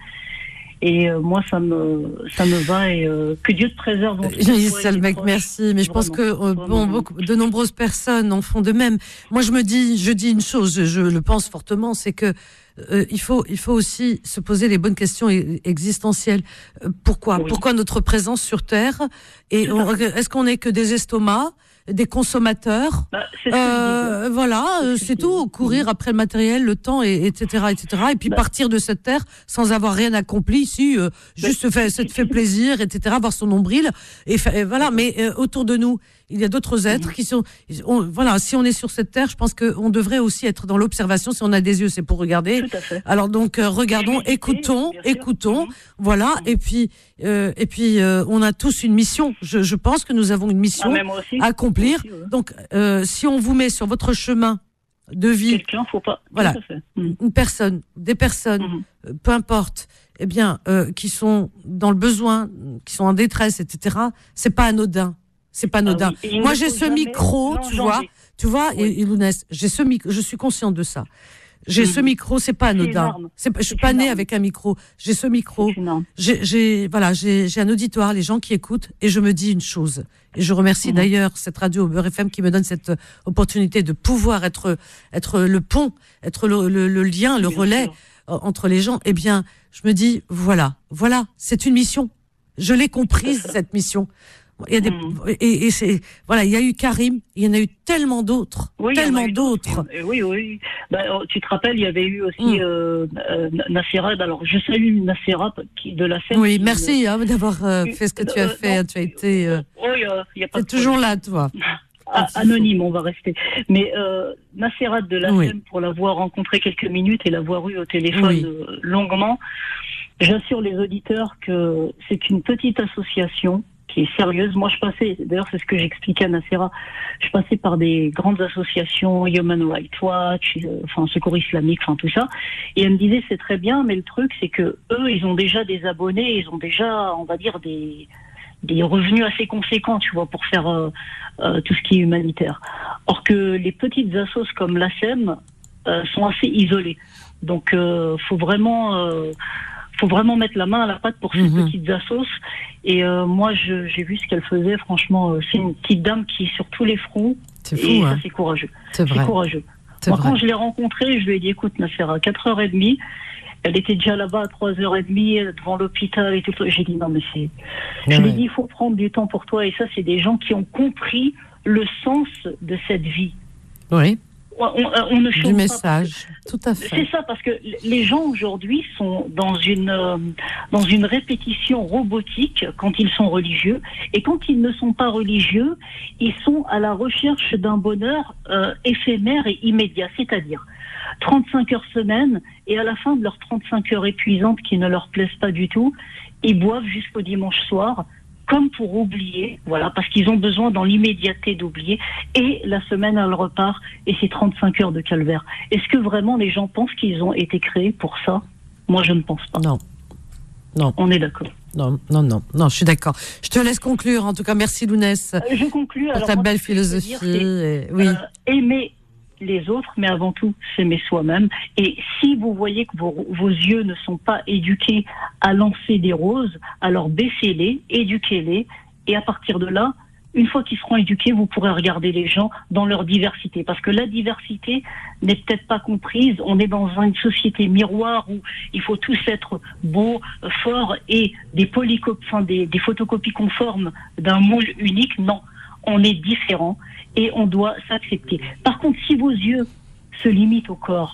et euh, moi ça me ça me va et euh, que Dieu te préserve en tout cas, Oui, toi et c'est le tes mec, proches. merci. Mais je pense que Vraiment, euh, vraiment, bon, vraiment. beaucoup, de nombreuses personnes en font de même. Moi, je me dis, je dis une chose, je, je le pense fortement, c'est que euh, il faut, il faut aussi se poser les bonnes questions e- existentielles. Euh, pourquoi, Oui. pourquoi notre présence sur Terre? Et Tout à on- est-ce qu'on est que des estomacs, des consommateurs? Bah, c'est ce que je Euh, voilà, C'est ce euh, que c'est je tout. dis. Courir après le matériel, le temps, et, etc., et cetera. Et puis Bah. partir de cette terre sans avoir rien accompli, si euh, juste fait, ça te fait plaisir, et cetera. Voir son nombril, et, fa- et voilà. Mais euh, autour de nous, il y a d'autres êtres Mhm. qui sont. on- voilà, si on est sur cette terre, je pense qu'on devrait aussi être dans l'observation. Si on a des yeux, c'est pour regarder. Tout à fait. Alors donc euh, regardons, Méditer, écoutons, bien sûr. écoutons, Mhm. voilà. Et puis euh, et puis euh, on a tous une mission. Je, je pense que nous avons une Ah, mission mais moi aussi. à accomplir. Moi aussi, ouais. Donc euh, si on vous met sur votre chemin de vie, Quelqu'un, faut pas. Voilà. Tout à fait. Mhm. une personne, des personnes, Mhm. euh, peu importe, eh bien, euh, qui sont dans le besoin, qui sont en détresse, et cetera. C'est pas anodin. C'est pas anodin. Ah oui. Et il Moi, ne j'ai faut ce jamais micro, tu vois, l'enjamber. tu vois, Oui. et, et Lounès, j'ai ce micro, je suis consciente de ça. J'ai Mhm. ce micro, c'est pas une anodin. arme. C'est pas, je suis C'est pas une née arme. avec un micro. J'ai ce micro. C'est une arme. J'ai, j'ai, voilà, j'ai, j'ai un auditoire, les gens qui écoutent, et je me dis une chose. Et je remercie Mhm. d'ailleurs cette radio Beurre F M qui me donne cette euh, opportunité de pouvoir être, être le pont, être le, le, le lien, le Bien relais sûr. euh, entre les gens. Eh bien, je me dis, voilà, voilà, c'est une mission. Je l'ai comprise, cette mission. Il y a des, Mhm. et, et c'est, voilà, il y a eu Karim, il y en a eu tellement d'autres, Oui, il y en a tellement eu d'autres. Euh, Oui, oui. Bah, euh, tu te rappelles, il y avait eu aussi Mm. euh, euh, Nassera. Alors, je salue Nassera qui de la scène. Oui, qui- merci hein, d'avoir euh, Euh, fait ce que tu euh, as fait. non. Tu as été, euh, Oh, il y a, il y a pas t'es de toujours là, toi. Ah, anonyme, on va rester. Mais euh, Nasserat de la Oui. S E M, pour l'avoir rencontré quelques minutes et l'avoir eu au téléphone Oui. euh, longuement, j'assure les auditeurs que c'est une petite association qui est sérieuse. Moi, je passais, d'ailleurs, c'est ce que j'expliquais à Nasserat, je passais par des grandes associations, Human Rights Watch, euh, enfin, Secours Islamique, enfin, tout ça. Et elle me disait, c'est très bien, mais le truc, c'est que eux, ils ont déjà des abonnés, ils ont déjà, on va dire, des des revenus assez conséquents, tu vois, pour faire euh, euh, tout ce qui est humanitaire. Or que les petites assos comme l'A S E M euh, sont assez isolées. Donc, euh, faut vraiment, euh, faut vraiment mettre la main à la pâte pour ces Mhm. petites assos. Et euh, moi, je, j'ai vu ce qu'elle faisait. Franchement, euh, c'est une petite dame qui est sur tous les fronts. C'est Et fou, ça, hein. c'est courageux. C'est C'est vrai. courageux. C'est Moi, vrai. quand je l'ai rencontrée, je lui ai dit, écoute, Nasser, à quatre heures trente, elle était déjà là-bas à trois heures trente, devant l'hôpital et tout. J'ai dit, non, mais c'est... Je Ah lui ai ouais. dit, il faut prendre du temps pour toi. Et ça, c'est des gens qui ont compris le sens de cette vie. Oui, On, on- on ne chôme du pas. message. Tout à C'est fait. ça, parce que les gens aujourd'hui sont dans une euh, dans une répétition robotique quand ils sont religieux, et quand ils ne sont pas religieux, ils sont à la recherche d'un bonheur euh, éphémère et immédiat, c'est-à-dire trente-cinq heures semaine, et à la fin de leurs trente-cinq heures épuisantes qui ne leur plaisent pas du tout, ils boivent jusqu'au dimanche soir, comme pour oublier, voilà, parce qu'ils ont besoin dans l'immédiateté d'oublier, et la semaine elle repart, et c'est trente-cinq heures de calvaire. Est-ce que vraiment les gens pensent qu'ils ont été créés pour ça? Moi, je ne pense pas. Non. Non, On est d'accord. non, non, non, non, je suis d'accord. Je te laisse conclure. En tout cas, merci Lounès Euh, je conclus. pour Alors, ta moi, belle ce que je veux philosophie. dire, c'est, et- Oui, euh, aimer les autres, mais avant tout, s'aimer soi-même. Et si vous voyez que vos, vos yeux ne sont pas éduqués à lancer des roses, alors baissez-les, éduquez-les, et à partir de là, une fois qu'ils seront éduqués, vous pourrez regarder les gens dans leur diversité. Parce que la diversité n'est peut-être pas comprise. On est dans une société miroir où il faut tous être beaux, forts et des, polyco- enfin, des, des photocopies conformes d'un moule unique. Non, on est différents et on doit s'accepter. Par contre, si vos yeux se limitent au corps,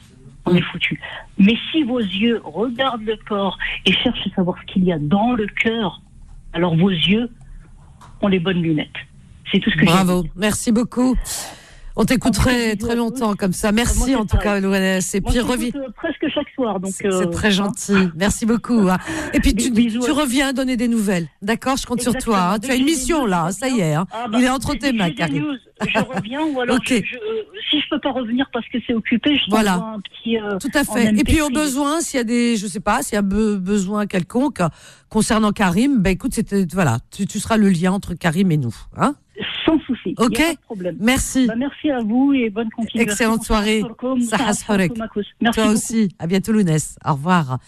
on est foutu. Mais si vos yeux regardent le corps et cherchent à savoir ce qu'il y a dans le cœur, alors vos yeux ont les bonnes lunettes. C'est tout ce que j'ai. Bravo, merci beaucoup. On t'écouterait très longtemps comme ça. Merci en tout cas, Lounès. Et puis reviens. Presque chaque soir, donc. C'est euh, très gentil. Hein. Merci beaucoup. Hein. Et puis tu, Bisous, tu reviens donner des nouvelles. D'accord, je compte Exactement. sur toi. Hein. Tu as une mission là, ça y est. Hein. Ah bah, il est entre tes mains, Karim. Je reviens ou alors okay. je, je, si je peux pas revenir parce que c'est occupé, je voilà. t'envoie un petit. Euh, tout à fait. Et puis au besoin, s'il y a des, je sais pas, s'il y a be- besoin quelconque concernant Karim, ben écoute, c'était voilà, tu, tu seras le lien entre Karim et nous, hein. Sans souci. Ok. Y a pas de problème. Merci. Bah, merci à vous et bonne continuation. Excellente soirée. Toi aussi. À bientôt, Lounès. Au revoir.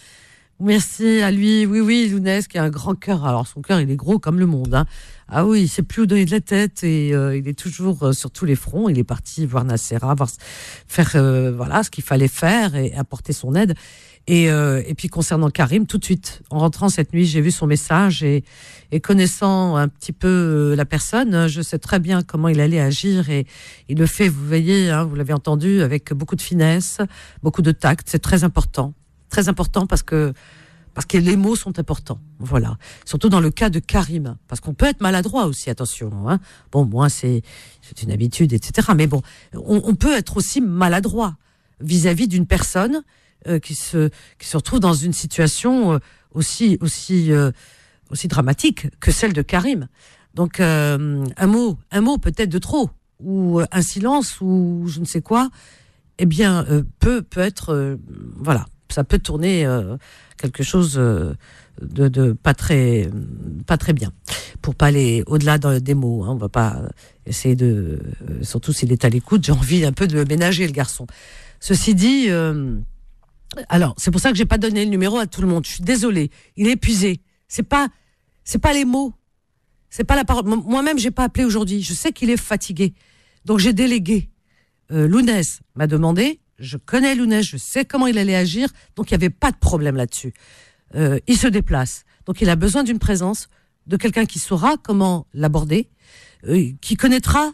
Merci à lui. Oui, oui, Lounès qui a un grand cœur. Alors son cœur, il est gros comme le monde. Hein. Ah oui, il sait plus où donner de la tête et euh, il est toujours euh, sur tous les fronts. Il est parti voir Nassera, voir faire euh, voilà ce qu'il fallait faire et apporter son aide. Et, euh, et puis concernant Karim, tout de suite, en rentrant cette nuit, j'ai vu son message et, et connaissant un petit peu la personne, je sais très bien comment il allait agir et il le fait, vous voyez, hein, vous l'avez entendu, avec beaucoup de finesse, beaucoup de tact. C'est très important, très important parce que parce que les mots sont importants, voilà. Surtout dans le cas de Karim, parce qu'on peut être maladroit aussi, attention. Hein. Bon, moi c'est c'est une habitude, et cetera. Mais bon, on, on peut être aussi maladroit vis-à-vis d'une personne. Euh, qui se qui se retrouve dans une situation euh, aussi aussi euh, aussi dramatique que celle de Karim. Donc euh, un mot un mot peut-être de trop ou un silence ou je ne sais quoi, eh bien euh, peut peut être euh, voilà, ça peut tourner euh, quelque chose euh, de de pas très pas très bien. Pour pas aller au-delà des mots, hein, on va pas essayer de euh, surtout s'il est à l'écoute, j'ai envie un peu de ménager le garçon. Ceci dit, euh, alors, c'est pour ça que j'ai pas donné le numéro à tout le monde. Je suis désolée. Il est épuisé. C'est pas, c'est pas les mots. C'est pas la parole. Moi-même, j'ai pas appelé aujourd'hui. Je sais qu'il est fatigué. Donc, j'ai délégué. Euh, Lounès m'a demandé. Je connais Lounès. Je sais comment il allait agir. Donc, il y avait pas de problème là-dessus. Euh, il se déplace. Donc, il a besoin d'une présence, de quelqu'un qui saura comment l'aborder, euh, qui connaîtra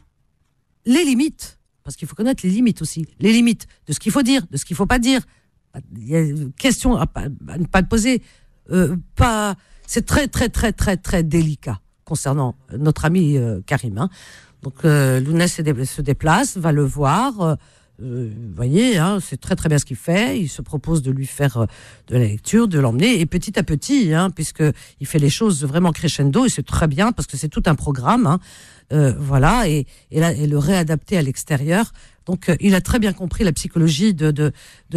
les limites. Parce qu'il faut connaître les limites aussi. Les limites de ce qu'il faut dire, de ce qu'il faut pas dire. Il y a une question à, pas, à ne pas te poser. Euh, pas, c'est très, très, très, très, très délicat concernant notre ami euh, Karim. Hein. Donc, euh, Lounès se, dé- se déplace, va le voir. Euh, vous voyez, hein, c'est très, très bien ce qu'il fait. Il se propose de lui faire euh, de la lecture, de l'emmener. Et petit à petit, hein, puisqu'il fait les choses vraiment crescendo, et c'est très bien parce que c'est tout un programme. Hein, euh, voilà, et, et, là, et le réadapter à l'extérieur. Donc, euh, il a très bien compris la psychologie de, de,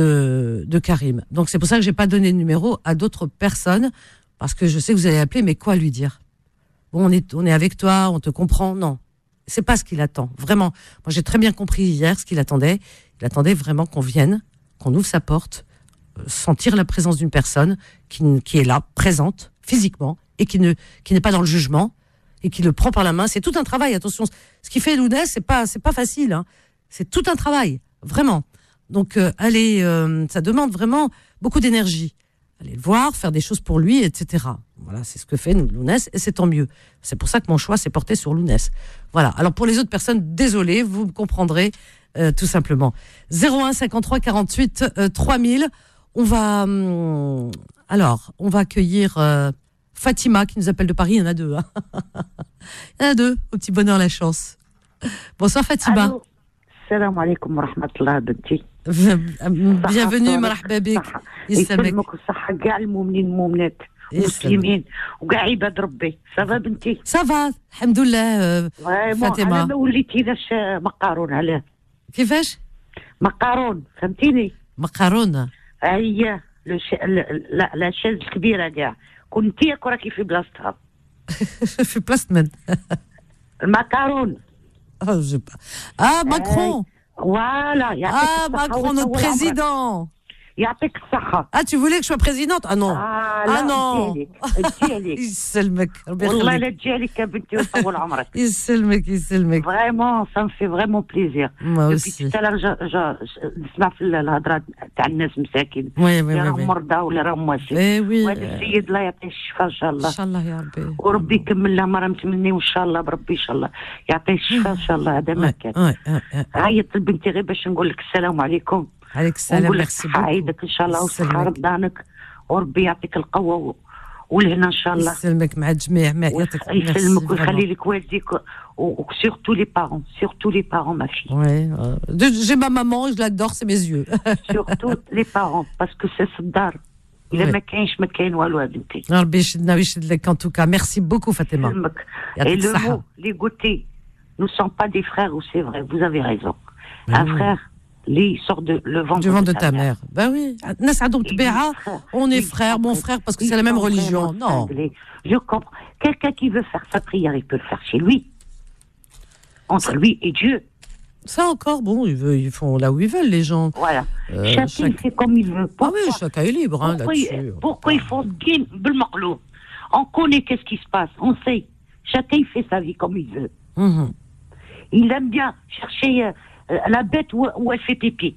de, de Karim. Donc, c'est pour ça que j'ai pas donné de numéro à d'autres personnes, parce que je sais que vous allez appeler, mais quoi lui dire? Bon, on est, on est avec toi, on te comprend. Non. C'est pas ce qu'il attend. Vraiment. Moi, j'ai très bien compris hier ce qu'il attendait. Il attendait vraiment qu'on vienne, qu'on ouvre sa porte, euh, sentir la présence d'une personne qui, qui est là, présente, physiquement, et qui ne, qui n'est pas dans le jugement, et qui le prend par la main. C'est tout un travail, attention. Ce qui fait Lounès, c'est pas, c'est pas facile, hein. C'est tout un travail, vraiment. Donc, euh, allez, euh, ça demande vraiment beaucoup d'énergie. Allez le voir, faire des choses pour lui, et cetera. Voilà, c'est ce que fait Lounès, et c'est tant mieux. C'est pour ça que mon choix s'est porté sur Lounès. Voilà. Alors, pour les autres personnes, désolé, vous me comprendrez, euh, tout simplement. zéro un cinquante-trois quarante-huit euh, trois mille. On va, hum, alors, on va accueillir euh, Fatima, qui nous appelle de Paris. Il y en a deux, hein. Il y en a deux, au petit bonheur, la chance. Bonsoir, Fatima. Allô. Salam alaikum wa rahmatullah بنتي. Bienvenue, مرحبا بك. يسلمك الصحة كاع المؤمنين المؤمنات مسلمين وكاع عباد ربي. صافا بنتي؟ صافا الحمد لله فاطمة. أنا ما وليتيناش مقارون علاه. كيفاش؟ مقارون فهمتيني؟ مقارون. هي لا لا شاز كبيرة كاع. كنتي ياك راكي في بلاصتها. في بلاصة من؟ المقارون. Oh, je sais pas. Ah, Macron. Euh, voilà. Ah, Macron, notre président. يعطيك الصحة. Ah, tu voulais que je sois présidente? Ah non. Ah, ah non. يسلمك. يسلمك. والله لا تجي عليك يا بنتي وطول عمرك. يسلمك يسلمك. Vraiment, ça me fait vraiment plaisir. Moi aussi. Depuis tout à l'heure, نسمع في الهضرة تاع الناس مساكين. Oui, oui, oui. راهم مرضى ولا راهم مواسين. Eh oui. وهذا السيد الله يعطيه الشفاء إن شاء الله. إن شاء الله يا ربي. وربي يكمل لها مرة متمني وإن شاء الله بربي إن شاء الله يعطيه الشفاء إن شاء الله. هذا ما كان. عيطت لبنتي غير باش نقول لك السلام عليكم. عليك السلام ونقول لك ميرسي صحة بوكو عيدك ان شاء الله وصحة يسلمك. رمضانك وربي يعطيك القوة والهنا ان شاء الله. يسلمك مع الجميع ما يعطيك يسلمك ويخلي لك والديك وسورتو لي بارون سورتو لي بارون ما في. Oui, euh, j'ai ma maman, je l'adore, c'est mes yeux. سورتو لي بارون باسكو سي الدار. إلا Oui. ما كاينش ما كاين والو بنتي. ربي يشدنا ويشد لك en tout cas. Merci beaucoup Fatima. يسلمك. Et يعطيك le الصحة. mot, les goûter, nous ne sommes pas des frères, ou c'est vrai, vous avez raison. Oui, Un oui. frère, lui, sort de le ventre Du ventre de ta mère. Ben oui. الناس عندهم Et طبيعة. lui, frère, On est lui, frères, mon frère, frère, parce que ils c'est la même sont religion. vraiment Non. cinglés. Je comprends. Quelqu'un qui veut faire sa prière, il peut le faire chez lui. Entre lui et Dieu. Ça encore, bon, ils, veulent, ils font là où ils veulent, les gens. Voilà. Euh, chacun chaque- fait comme il veut. Ah Pourquoi, oui, chacun est libre hein, pourquoi, là-dessus. il- pourquoi il faut game بالمقلوب? On connaît qu'est-ce qui se passe. On sait. Chacun il fait sa vie comme il veut. Mhm. Il aime bien chercher euh, euh, la bête où, où elle fait pipi.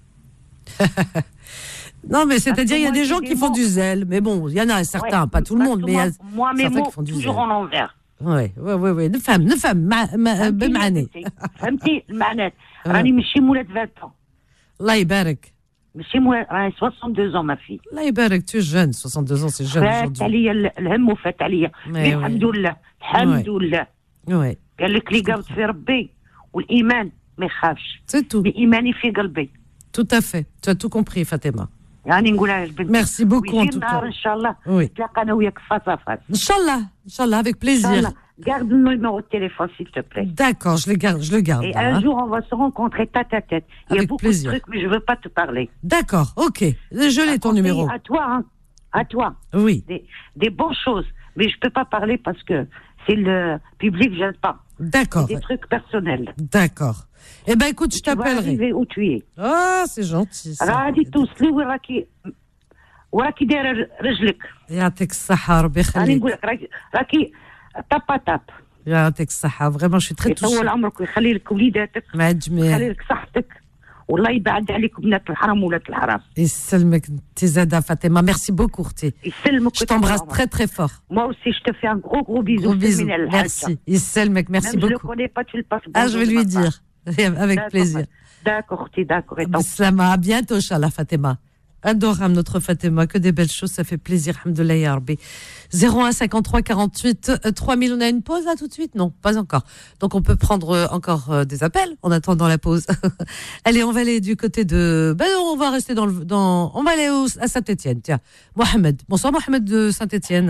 Non, mais c'est-à-dire, il y a moi, des j'ai gens des qui font mots. du zèle. Mais bon, il y en a certains, Ouais, pas tout le parce monde, que mais il y a moi, moi, mes certains mots, qui font du toujours zèle. en l'envers. Oui, oui, oui, oui. نفهم نفهم مع مع- بمعنى. فهمتي المعنات. آه. راني ماشي مولات عشرين ans. الله يبارك. ماشي مولات راني soixante-deux ans ما في. الله يبارك, tu es jeune, soixante-deux ans, c'est jeune فات aujourd'hui. عليا ال- الهم وفات عليا. Mais mais oui. الحمد لله الحمد Ouais. لله. Ouais, قال لك اللي قابض في ربي والايمان ما يخافش. c'est tout. بايماني في قلبي. Tout à fait. Tu as tout compris, Fatima. يعني نقولها لبنتي. Merci beaucoup, en ويجي tout النهار cas. ان شاء الله Oui. نتلاقى انا وياك فاس ا فاس. Inch'Allah, Inch'Allah, avec plaisir. Inch'Allah. Garde le numéro de téléphone s'il te plaît. D'accord, je le garde, je le garde. Et hein. un jour, on va se rencontrer tête à tête. Il y a Avec beaucoup plaisir. de trucs, mais je ne veux pas te parler. D'accord, ok. Je l'ai ton Conseiller numéro. À toi, hein. À toi. Oui, Des, des bonnes choses. Mais je ne peux pas parler parce que c'est le public, je n'aime pas. d'accord, C'est des trucs personnels. d'accord. Eh ben écoute, je Tu vas t'appellerai. arriver où tu es. Ah, c'est gentil. ça. غادي توصلي وين راكي وراكي دايره رجلك. يعطيك الصحة, ربي راني يخليك. نقول لك راكي راكي طاب طاب. يعطيك الصحة. Vraiment, je suis très يطول touchée. عمرك ويخلي لك وليداتك مع ويخلي الجميع. لك صحتك. والله يبعد عليك بنات الحرام ولاد الحرام. يسلمك انت زادة فاطمة. Merci beaucoup, اختي. يسلمك. Je t'embrasse très très fort. Moi aussi, je te fais un gros gros bisou. Gros bisous. من الحاجة. Merci. يسلمك, merci Même je le beaucoup. connais pas, tu le passes. Ah, je vais lui dire. Avec D'accord, plaisir. D'accord, t'es d'accord. Et tant- Bislama, à bientôt, Inch'Allah, Fatima. Adorable notre Fatima, que des belles choses, ça fait plaisir, alhamdoulilah ya Rabbi. zéro un cinquante-trois quarante-huit trois mille, on a une pause là tout de suite? Non, pas encore. Donc on peut prendre euh, encore euh, des appels en attendant la pause. Allez, on va aller du côté de... Ben on va rester dans le... Dans... On va aller au... à Saint-Étienne, tiens. Mohamed. Bonsoir Mohamed de Saint-Étienne.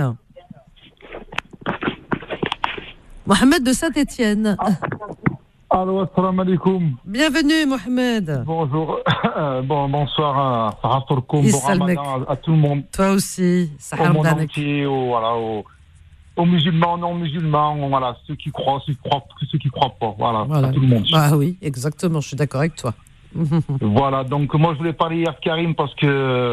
Mohamed de Saint-Étienne. Allô, assalamu alaikum. Bienvenue Mohamed. Bonjour. bon, bonsoir à Sarah Tourkoum, bon Ysalmek. ramadan à, à tout le monde. Toi aussi. Au Sahar monde Danek. entier, aux, voilà, aux, aux musulmans, non musulmans, voilà, ceux qui croient, ceux qui croient, ceux qui croient pas, voilà, Voilà. à tout le monde. Bah oui, exactement, je suis d'accord avec toi. Voilà, donc moi je voulais parler hier de Karim parce que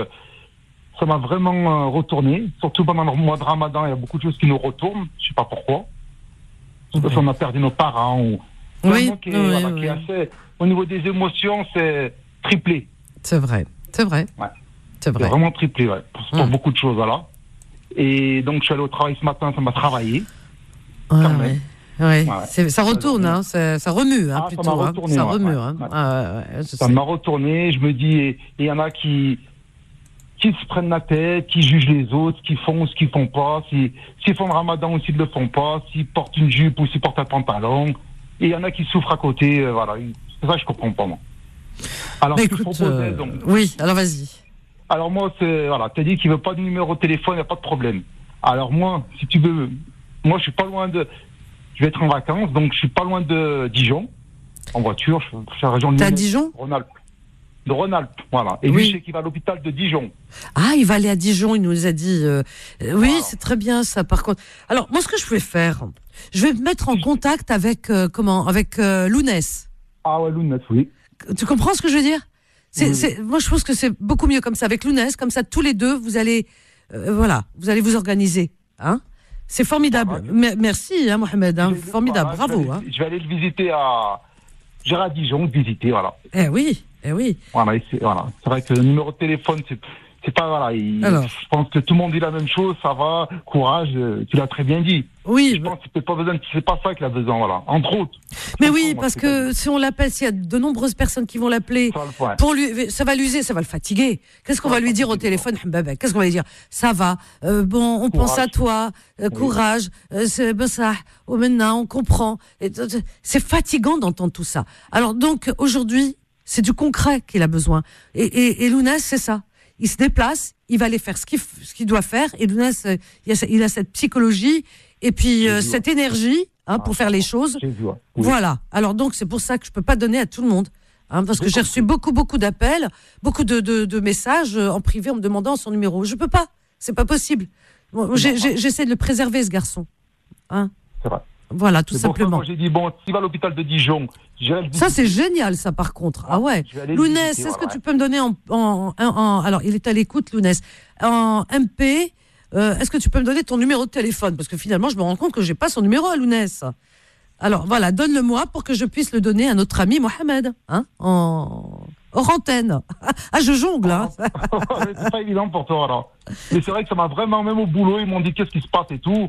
ça m'a vraiment euh, retourné, surtout pendant le mois de Ramadan, il y a beaucoup de choses qui nous retournent, je sais pas pourquoi. Parce Ouais. qu'on a perdu nos parents, ou Oui, vraiment qui est, oui, voilà, qui est oui. assez, au niveau des émotions, c'est triplé. C'est vrai, c'est vrai. Ouais. C'est C'est vrai. vraiment triplé, ouais, pour, pour Hum. beaucoup de choses, voilà. Et donc, je suis allé au travail ce matin, ça m'a travaillé. Ouais, quand ouais. même. Ouais. Ouais. C'est- ça retourne, hein, ça, ça remue, hein, Ah, ça plutôt. m'a hein. retourné, Ça ouais, remue. ouais, Hein. ouais. Ah, ouais, ouais, je Ça sais. m'a retourné, je me dis, et il y en a qui, qui se prennent la tête, qui jugent les autres, qui font ou ce qu'ils font pas, si, s'ils font le ramadan ou s'ils ne le font pas, s'ils portent une jupe ou s'ils portent un pantalon. Et il y en a qui souffrent à côté, euh, voilà. C'est ça que je comprends pas, moi. Alors, Bah, ce que je écoute, proposais, euh, donc, oui, alors vas-y. alors moi, c'est, voilà, t'as dit qu'il veut pas de numéro de téléphone, il n'y a pas de problème. Alors moi, si tu veux, moi je suis pas loin de, je vais être en vacances, donc je suis pas loin de Dijon, en voiture, je suis à la région de T'es à Lyonnais, Dijon? Rhône-Alpes. De Rhône-Alpes, voilà. Et Oui. lui, je sais qu'il va à l'hôpital de Dijon. Ah, il va aller à Dijon, il nous a dit. euh, euh, oui, Voilà. c'est très bien ça, par contre. Alors, moi, ce que je vais faire, je vais me mettre en contact avec, euh, comment, avec euh, Lounès. Ah ouais, Lounès, oui. Tu comprends ce que je veux dire? C'est, Oui. c'est, moi, je pense que c'est beaucoup mieux comme ça, avec Lounès, comme ça, tous les deux, vous allez, euh, voilà, vous allez vous organiser, hein. C'est formidable. Voilà. Me- merci, hein, Mohamed, hein, Je vais- formidable, voilà, bravo. Je vais, Hein. je vais aller le visiter à, j'irai à Dijon, le visiter, voilà. Eh oui, eh oui. Voilà, et c'est, voilà. C'est vrai que le numéro de téléphone, c'est, c'est pas, voilà, il- Alors. je pense que tout le monde dit la même chose, ça va, courage, euh, tu l'as très bien dit. Oui. Je pense que c'est pas besoin, c'est pas ça qu'il a besoin, voilà. Entre autres. Mais oui, parce que si on l'appelle, s'il y a de nombreuses personnes qui vont l'appeler, Ça, pour lui, ça va l'user, ça va le fatiguer. Qu'est-ce qu'on va lui dire au téléphone? Qu'est-ce qu'on va lui dire? Ça va, euh, bon, on Courage. pense à toi, euh, Oui. courage, euh, c'est ben ça, oh, maintenant on comprend. Et, euh, c'est fatigant d'entendre tout ça. Alors donc aujourd'hui, c'est du concret qu'il a besoin. Et, et, et Lounès, c'est ça. Il se déplace, il va aller faire ce qu'il, ce qu'il doit faire. Et Lounès, euh, il, a, il a cette psychologie et puis euh, cette énergie hein, pour faire les choses. J'ai vu, ouais. Oui. Voilà. Alors donc c'est pour ça que je peux pas donner à tout le monde, hein, parce que j'ai reçu beaucoup beaucoup d'appels, beaucoup de, de, de messages euh, en privé en me demandant son numéro. Je peux pas, c'est pas possible. Bon, j'ai, j'ai, j'essaie de le préserver ce garçon. Hein. C'est vrai. Voilà, tout C'est pour ça que simplement. moi, j'ai dit, bon, s'il va à l'hôpital de Dijon, j'irai le Ça c'est visiter. génial ça par contre. Ah ouais. Je vais aller le Lounès, visiter, est-ce que voilà. tu peux me donner en, en, en, en- alors il est à l'écoute Lounès, en M P. Euh, est-ce que tu peux me donner ton numéro de téléphone? Parce que finalement, je me rends compte que j'ai pas son numéro à Lounès. Alors voilà, donne-le-moi pour que je puisse le donner à notre ami Mohamed, hein, en hors antenne. Ah, je jongle, hein. C'est pas évident pour toi, alors. Mais c'est vrai que ça m'a vraiment, même au boulot, ils m'ont dit qu'est-ce qui se passe et tout.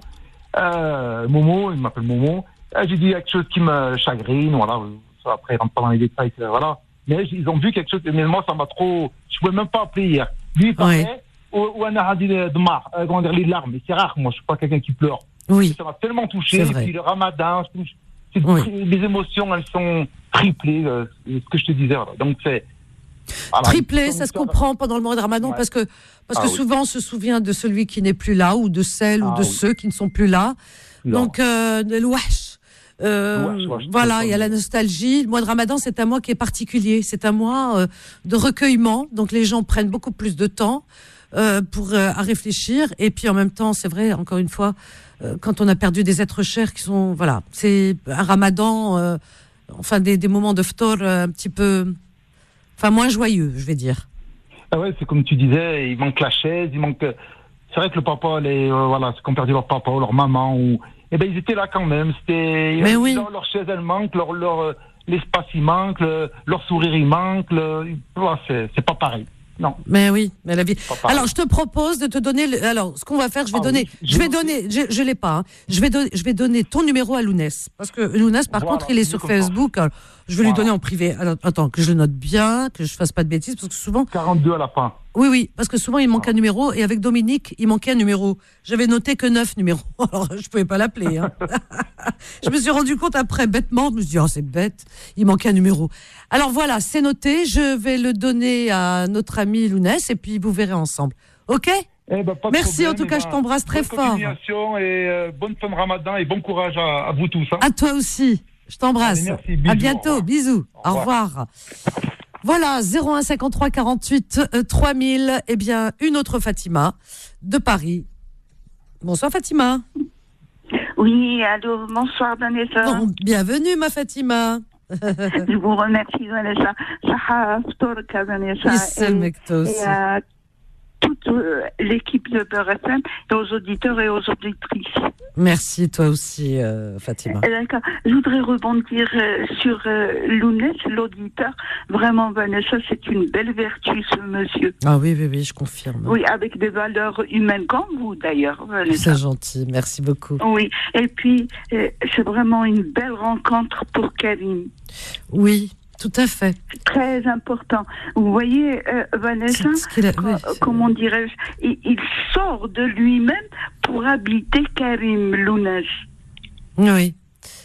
Euh, Momo, il m'appelle Momo. Euh, j'ai dit quelque chose qui me chagrine, voilà. Ça, après, il rentre pas dans les détails, euh, voilà. Mais ils ont vu quelque chose, mais moi, ça m'a trop. Je pouvais même pas appeler hier. Lui, il parlait, ou, ou un a dit de mar, euh, comment dire, les larmes. Et c'est rare, moi, je suis pas quelqu'un qui pleure. Oui, Ça m'a tellement touché. C'est vrai. Puis le ramadan, c'est- c'est- Oui. les émotions, elles sont triplées, euh, c'est ce que je te disais, voilà. Donc c'est. voilà. triplé, Comme ça se ça, comprend pendant le mois de Ramadan Ouais. parce que parce Ah que oui. souvent on se souvient de celui qui n'est plus là ou de celle ou Ah de oui. ceux qui ne sont plus là. Non. Donc euh, le wahsh. Euh, Le wahsh, wahsh, voilà, c'est il y a ça. la nostalgie. Le mois de Ramadan, c'est un mois qui est particulier. C'est un mois euh, de recueillement. Donc les gens prennent beaucoup plus de temps euh, pour euh, à réfléchir. Et puis en même temps, c'est vrai, encore une fois, euh, quand on a perdu des êtres chers qui sont, voilà, c'est un Ramadan, euh, enfin des, des moments de ftor euh, un petit peu, enfin moins joyeux, je vais dire. Ah ouais, c'est comme tu disais, il manque la chaise, il manque. C'est vrai que le papa, les, euh, voilà, c'est qu'on perdu leur papa ou leur maman, ou. Eh ben, ils étaient là quand même. C'était. Mais oui. Leur, leur chaise, elle manque, leur, leur, euh, l'espace, il manque, le- leur sourire, il manque. Le... Voilà, c'est, c'est pas pareil. Non. Mais oui, mais la vie. Pas pareil. Alors, je te propose de te donner. Le... Alors, ce qu'on va faire, je vais Ah donner. oui, je vais je- donner. Je, je l'ai pas. Hein. Je vais donner. Je vais donner ton numéro à Lounès parce que Lounès, par Voilà, contre, il est mieux sur comme ça. Facebook. Alors, je vais lui Voilà. donner en privé. Alors, attends, que je le note bien, que je fasse pas de bêtises, parce que souvent. quarante-deux à la fin. Oui, oui, parce que souvent il manque Ah. un numéro et avec Dominique, il manquait un numéro. J'avais noté que neuf numéros. Alors, je pouvais pas l'appeler. Hein. Je me suis rendu compte après, bêtement, je me suis dit, oh, c'est bête, il manquait un numéro. Alors voilà, c'est noté, je vais le donner à notre ami Lounès et puis vous verrez ensemble. Ok? Eh ben, pas de Merci, problème, en tout eh cas, ben, je t'embrasse très bonne fort. continuation et euh, bonne fin de ramadan et bon courage à, à vous tous. Hein. À toi aussi, je t'embrasse. Allez, merci, À bisous, bientôt, au revoir. bisous, au Au revoir. revoir. Voilà, zéro un cinquante-trois quarante-huit euh, trois mille, eh bien, une autre Fatima de Paris. Bonsoir Fatima. Oui, allô, bonsoir Vanessa. Bon, bienvenue ma Fatima. Je vous remercie Vanessa. Saha Ftorka Vanessa. Ysalmek toi Et aussi. à toute euh, l'équipe de Beurre F M et aux auditeurs et aux auditrices. Merci toi aussi euh, Fatima. Et D'accord. Je voudrais rebondir euh, sur euh, Lounès, l'auditeur. Vraiment, Vanessa, c'est une belle vertu, ce monsieur. Ah oui, oui, oui, je confirme. Oui, avec des valeurs humaines comme vous, d'ailleurs, Vanessa. C'est gentil, merci beaucoup. Oui, et puis, euh, c'est vraiment une belle rencontre pour Karim. Oui, tout à fait. Très important. Vous voyez, euh, Vanessa, C'est ce qu'il a- co- oui, euh, c'est- comment dirais-je, il, il sort de lui-même pour habiter Karim Lounès. Oui,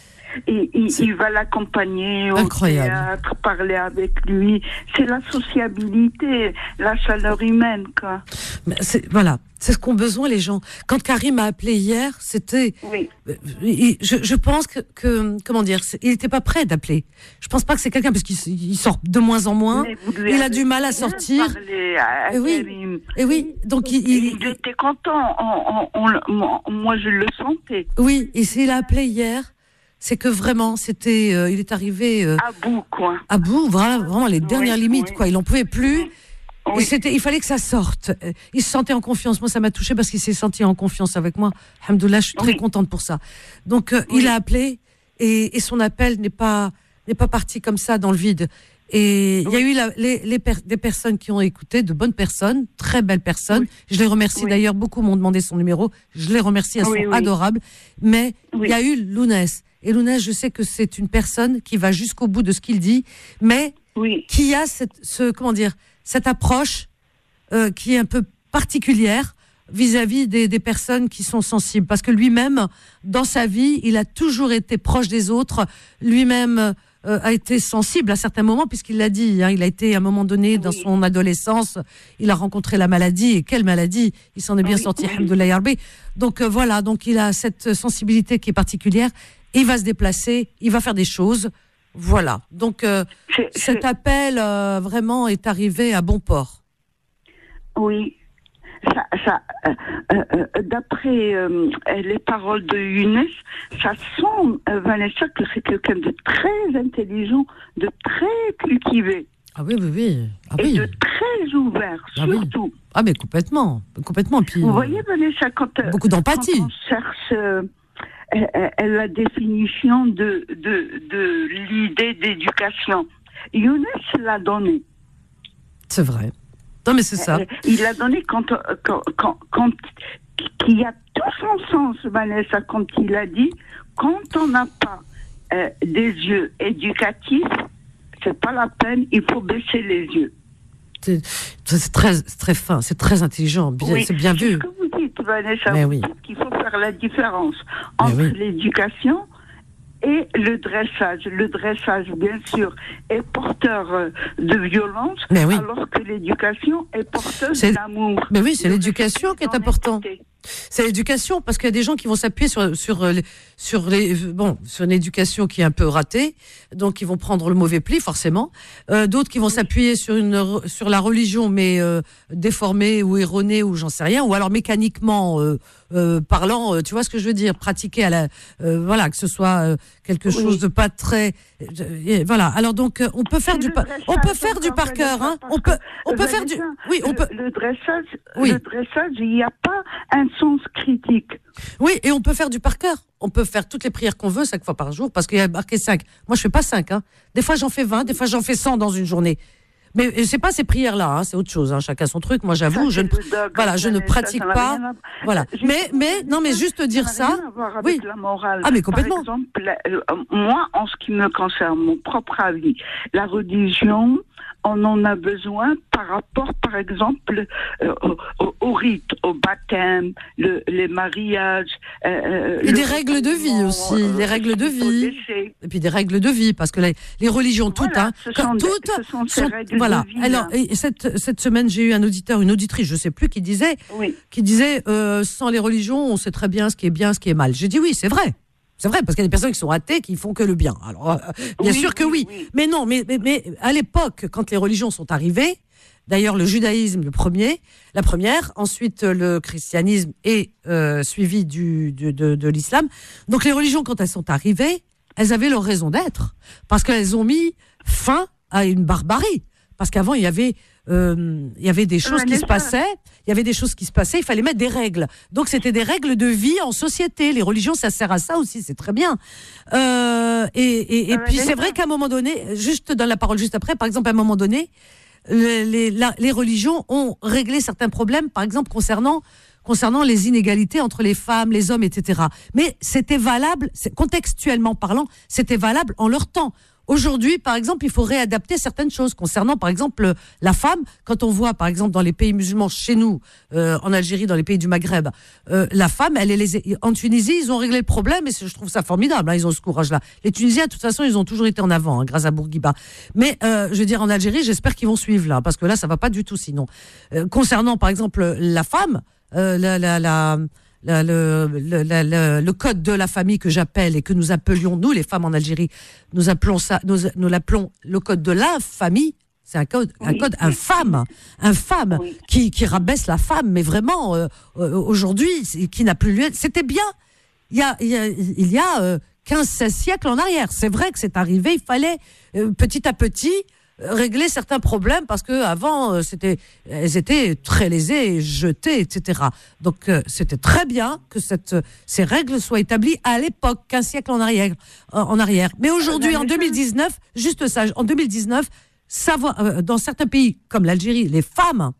Et il, C'est il va l'accompagner au incroyable. théâtre, parler avec lui. C'est la sociabilité, la chaleur humaine, quoi. mais c'est, voilà, c'est ce qu'ont besoin les gens. Quand Karim m'a appelé hier, c'était, Oui. euh, il- je, je pense que, que comment dire, c'est- il n'était pas prêt d'appeler. Je pense pas que c'est quelqu'un parce qu'il s- il sort de moins en moins. Mais vous lui Il a avez du mal à bien sortir. parlé à Et oui. Karim. Et oui, donc il, il- Il était content. On- on- on- moi, moi, je le sentais. oui, et s'il a appelé hier, c'est que vraiment, c'était, euh, il est arrivé euh, À bout, quoi. à bout, vraiment, vraiment les dernières Oui, limites, oui. quoi. Il en pouvait plus. Et Oui. c'était, il fallait que ça sorte. Euh, Il se sentait en confiance. Moi, ça m'a touché parce qu'il s'est senti en confiance avec moi. Alhamdoulilah, je suis très Oui. contente pour ça. Donc, euh, Oui. il a appelé et, et son appel n'est pas, n'est pas parti comme ça dans le vide. Et il Oui. y a eu la, les, les per, des personnes qui ont écouté, de bonnes personnes, très belles personnes. Oui. Je les remercie Oui. d'ailleurs, beaucoup m'ont demandé son numéro. Je les remercie, elles Oui, sont oui. adorables. Mais il Oui. y a eu Lounès. Et Lounès, je sais que c'est une personne qui va jusqu'au bout de ce qu'il dit, mais Oui. qui a cette, ce, comment dire, cette approche euh, qui est un peu particulière vis-à-vis des, des personnes qui sont sensibles. Parce que lui-même, dans sa vie, il a toujours été proche des autres. Lui-même euh, a été sensible à certains moments, puisqu'il l'a dit. Hein, il a été, à un moment donné, dans Oui. son adolescence, il a rencontré la maladie. Et quelle maladie! Il s'en est bien Oui, sorti, oui. alhamdoulilah ya Rabbi. Donc euh, voilà, donc il a cette sensibilité qui est particulière. Il va se déplacer, il va faire des choses. Voilà. Donc euh, C'est- cet c'est- appel, euh, vraiment, est arrivé à bon port. Oui. Ça, ça, euh, euh, euh, d'après euh, les paroles de Younes, ça sent, euh, Vanessa, que c'est quelqu'un de très intelligent, de très cultivé Ah oui, oui, oui. Ah et oui. de très ouvert, Ah oui. surtout. Ah mais complètement, complètement. Puis Vous voyez, Vanessa, quand, euh, beaucoup d'empathie. quand on cherche euh, euh, euh, la définition de, de, de l'idée d'éducation, Younes l'a donnée. C'est vrai. Non mais c'est ça. Euh, Il l'a donné quand, euh, quand, quand, quand qui a tout son sens, Vanessa, quand il a dit quand on n'a pas euh, des yeux éducatifs, c'est pas la peine, il faut baisser les yeux. C'est, c'est très, c'est très fin, c'est très intelligent, bien, Oui, c'est bien c'est vu. ce que vous dites, Vanessa. Mais Vous oui. dites qu'il faut faire la différence Mais entre oui. l'éducation et le dressage. Le dressage, bien sûr, est porteur euh, de violence, Mais oui. alors que l'éducation est porteuse C'est- d'amour. Mais oui, c'est de l'éducation qui est respect, important. d'honnêteté. C'est l'éducation, parce qu'il y a des gens qui vont s'appuyer sur sur euh, les, sur les bon sur une éducation qui est un peu ratée, donc ils vont prendre le mauvais pli forcément. Euh, d'autres qui vont s'appuyer sur une re- sur la religion mais euh, déformée ou erronée ou j'en sais rien, ou alors mécaniquement euh, euh, parlant, euh, tu vois ce que je veux dire, pratiquer à la euh, voilà que ce soit euh, quelque Oui. chose de pas très euh, voilà. Alors donc euh, on peut faire C'est du le pa- dressage, on peut faire du encore, par cœur, Vanessa, hein. parce On peut que, on peut euh, faire du Vanessa, oui on le, peut le dressage, Oui. le dressage, il n'y a pas un sens critique. Oui, et on peut faire du par cœur. On peut faire toutes les prières qu'on veut cinq fois par jour parce qu'il y a marqué cinq. Moi, je fais pas cinq. Hein. Des fois, j'en fais vingt, des fois, j'en fais cent dans une journée. Mais c'est pas ces prières-là, hein, c'est autre chose. Hein. Chacun son truc. Moi, j'avoue, Ça, je ne, c'est le dogme, voilà, je ne Vanessa, pratique ça n'a pas. rien à- Voilà. Juste- Mais, mais, non, mais juste dire n'a ça. rien à voir avec Oui. la morale. Ah, mais complètement. Par exemple, la- euh, moi, en ce qui me concerne, mon propre avis, la religion, on en a besoin par rapport, par exemple, euh, au, au, au rite, au baptême, le, les mariages. Euh, Et le des règles de vie aussi, euh, les règles de au vie. décès. Et puis des règles de vie, parce que les, les religions, toutes, Voilà, hein, ce quand- sont des- toutes, ce sont ces sont- règles de voilà. vie, Alors, là. et cette, cette semaine, j'ai eu un auditeur, une auditrice, je sais plus, qui disait, Oui. qui disait, euh, sans les religions, on sait très bien ce qui est bien, ce qui est mal. J'ai dit oui, c'est vrai. C'est vrai, parce qu'il y a des personnes qui sont athées, qui font que le bien. Alors, euh, bien Oui, sûr que oui. oui, oui. Mais non, mais, mais, mais à l'époque, quand les religions sont arrivées, d'ailleurs, le judaïsme, le premier, la première, ensuite euh, le christianisme est euh, suivi du, du- de, de l'islam. Donc les religions, quand elles sont arrivées, elles avaient leur raison d'être, parce qu'elles ont mis fin à une barbarie. Parce qu'avant, il y avait, euh, il y avait des choses qui se Vanessa. passaient, il y avait des choses qui se passaient, il fallait mettre des règles. Donc c'était des règles de vie en société. Les religions, ça sert à ça aussi, c'est très bien. Euh, et et, et Ah, puis Vanessa. c'est vrai qu'à un moment donné, juste je te donne la parole juste après, par exemple, à un moment donné, les, les, la- les religions ont réglé certains problèmes, par exemple concernant concernant les inégalités entre les femmes, les hommes, et cetera. Mais c'était valable, c'est- contextuellement parlant, c'était valable en leur temps. Aujourd'hui, par exemple, il faut réadapter certaines choses concernant, par exemple, la femme. Quand on voit, par exemple, dans les pays musulmans, chez nous, euh, en Algérie, dans les pays du Maghreb, euh, la femme, elle est les... en Tunisie, ils ont réglé le problème et c'est- je trouve ça formidable. Hein, ils ont ce courage-là. Les Tunisiens, de toute façon, ils ont toujours été en avant, hein, grâce à Bourguiba. Mais euh, je veux dire, en Algérie, j'espère qu'ils vont suivre là, parce que là, ça va pas du tout. Sinon, euh, concernant, par exemple, la femme, euh, la, la, la La- le, le, la- le, le code de la famille que j'appelle et que nous appelions, nous les femmes en Algérie, nous appelons ça, nous, nous l'appelons le code de l'infamie. C'est un code, un Oui, code oui. infâme, infâme, Oui. qui, qui rabaisse la femme, mais vraiment, euh, euh, aujourd'hui, c'est- qui n'a plus lieu. C'était bien, il y a, il y a, il y a euh, quinze seize siècles en arrière. C'est vrai que c'est arrivé, il fallait euh, petit à petit euh, régler certains problèmes parce que avant euh, c'était, elles étaient très lésées, jetées, et cetera. Donc euh, c'était très bien que cette, ces règles soient établies à l'époque, quinze siècles en arrière, en, en arrière. Mais aujourd'hui, en deux mille dix-neuf, juste ça, en deux mille dix-neuf, savoir, euh, dans certains pays comme l'Algérie, les femmes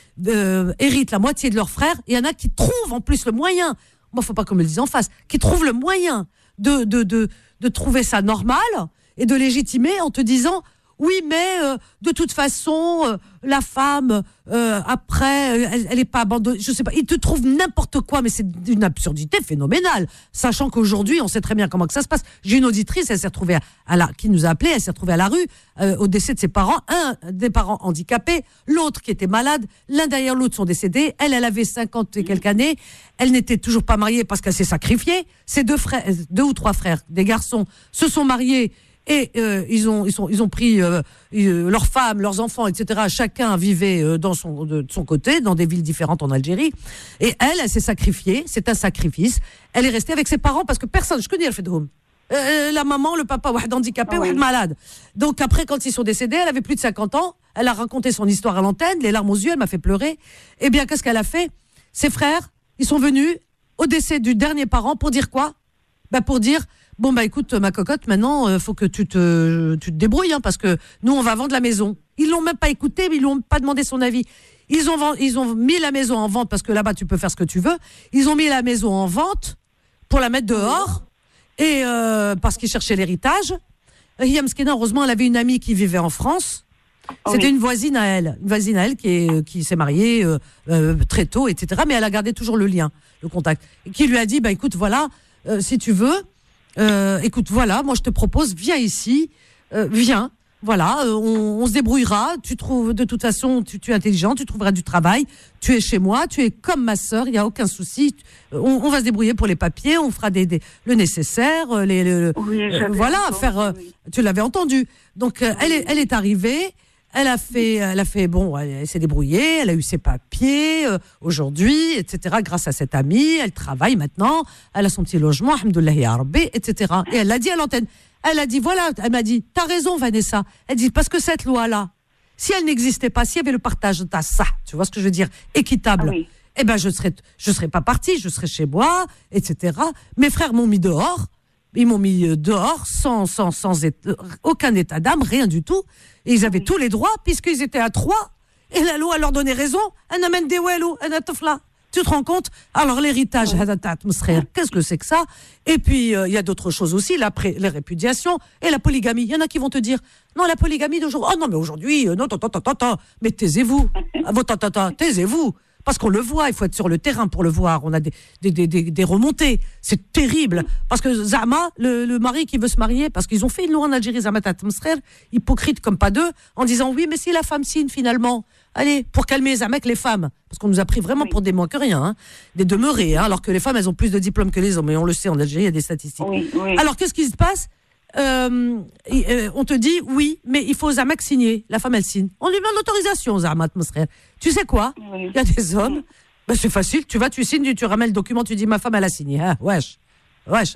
euh, héritent la moitié de leurs frères. Il y en a qui trouvent en plus le moyen, moi faut pas qu'on me le dise en face, qui trouvent le moyen de, de, de, de trouver ça normal et de légitimer en te disant oui, mais euh, de toute façon, euh, la femme, euh, après, elle, elle est pas abandonnée. Je sais pas, ils te trouvent n'importe quoi, mais c'est d'une absurdité phénoménale. Sachant qu'aujourd'hui, on sait très bien comment que ça se passe. J'ai une auditrice, elle s'est retrouvée à la, qui nous a appelé, elle s'est retrouvée à la rue, euh, au décès de ses parents, un des parents handicapés, l'autre qui était malade, l'un derrière l'autre sont décédés. Elle, elle avait cinquante et quelques années. Elle n'était toujours pas mariée parce qu'elle s'est sacrifiée. Ses deux frères, deux ou trois frères, des garçons, se sont mariés. Et euh, ils ont ils sont ils ont pris euh, euh, leurs femmes, leurs enfants, et cetera. Chacun vivait euh, dans son de, de son côté, dans des villes différentes en Algérie. Et elle, elle s'est sacrifiée. C'est un sacrifice. Elle est restée avec ses parents parce que personne. Je connais elle fait de home. Euh, la maman, le papa, واحد handicapé, واحد malade. Donc après, quand ils sont décédés, elle avait plus de cinquante ans. Elle a raconté son histoire à l'antenne, les larmes aux yeux. Elle m'a fait pleurer. Eh bien, qu'est-ce qu'elle a fait? Ses frères, ils sont venus au décès du dernier parent pour dire quoi? Bah pour dire bon bah écoute ma cocotte, maintenant euh, faut que tu te tu te débrouilles hein, parce que nous on va vendre la maison. Ils l'ont même pas écouté, mais ils l'ont pas demandé son avis. Ils ont vend, ils ont mis la maison en vente parce que là-bas tu peux faire ce que tu veux. Ils ont mis la maison en vente pour la mettre dehors et euh, parce qu'ils cherchaient l'héritage. Hiya Mskina, heureusement elle avait une amie qui vivait en France. C'était oui. une voisine à elle, une voisine à elle qui est qui s'est mariée euh, euh, très tôt, et cetera. Mais elle a gardé toujours le lien, le contact, et qui lui a dit bah écoute voilà euh, si tu veux. Euh, écoute, voilà, moi je te propose, viens ici, euh, viens, voilà, euh, on, on se débrouillera. Tu trouves, de toute façon, tu, tu es intelligent, tu trouveras du travail. Tu es chez moi, tu es comme ma sœur, il y a aucun souci. On, on va se débrouiller pour les papiers, on fera des, des le nécessaire, les, les oui, euh, voilà, entendu, faire. Euh, oui. Tu l'avais entendu. Donc euh, oui. elle est, elle est arrivée. Elle a fait, elle a fait, bon, elle, elle s'est débrouillée, elle a eu ses papiers euh, aujourd'hui, et cetera. Grâce à cette amie, elle travaille maintenant, elle a son petit logement, alhamdoulilah ya Rabbi, et cetera. Et elle l'a dit à l'antenne. Elle a dit, voilà, elle m'a dit, t'as raison Vanessa. Elle dit, parce que cette loi-là, si elle n'existait pas, s'il y avait le partage de ta ça, tu vois ce que je veux dire, équitable, ah oui. eh ben je serais, je serais pas partie, je serais chez moi, et cetera. Mes frères m'ont mis dehors. Ils m'ont mis dehors sans, sans, sans état, aucun état d'âme, rien du tout. Et ils avaient oui. tous les droits puisqu'ils étaient à trois. Et la loi leur donnait raison. Un amène des wellou, un atofla. Tu te rends compte? Alors l'héritage, oui. qu'est-ce que c'est que ça? Et puis il euh, y a d'autres choses aussi, la pré- les répudiations et la polygamie. Il y en a qui vont te dire non, la polygamie d'aujourd'hui. Oh non, mais aujourd'hui, euh, non, tant, tant, tant, tant. Mais taisez-vous. Tant, tant, tant, taisez-vous. Parce qu'on le voit, il faut être sur le terrain pour le voir. On a des, des, des, des, des remontées. C'est terrible. Parce que Zama, le, le mari qui veut se marier, parce qu'ils ont fait une loi en Algérie, Zama Tatmsrer, hypocrite comme pas deux, en disant oui, mais si la femme signe finalement, allez, pour calmer Zama que les femmes. Parce qu'on nous a pris vraiment oui. pour des moins que rien, hein, des demeurés, hein, alors que les femmes, elles ont plus de diplômes que les hommes. Et on le sait, en Algérie, il y a des statistiques. Oui, oui. Alors, qu'est-ce qui se passe? Euh, euh, on te dit oui, mais il faut Zamak signer. La femme elle signe. On lui demande l'autorisation, Zamat Mosrer. Tu sais quoi? Il oui. y a des hommes. Ben, c'est facile. Tu vas, tu signes, tu ramènes le document, tu dis ma femme elle a signé. Ah, wesh, wesh.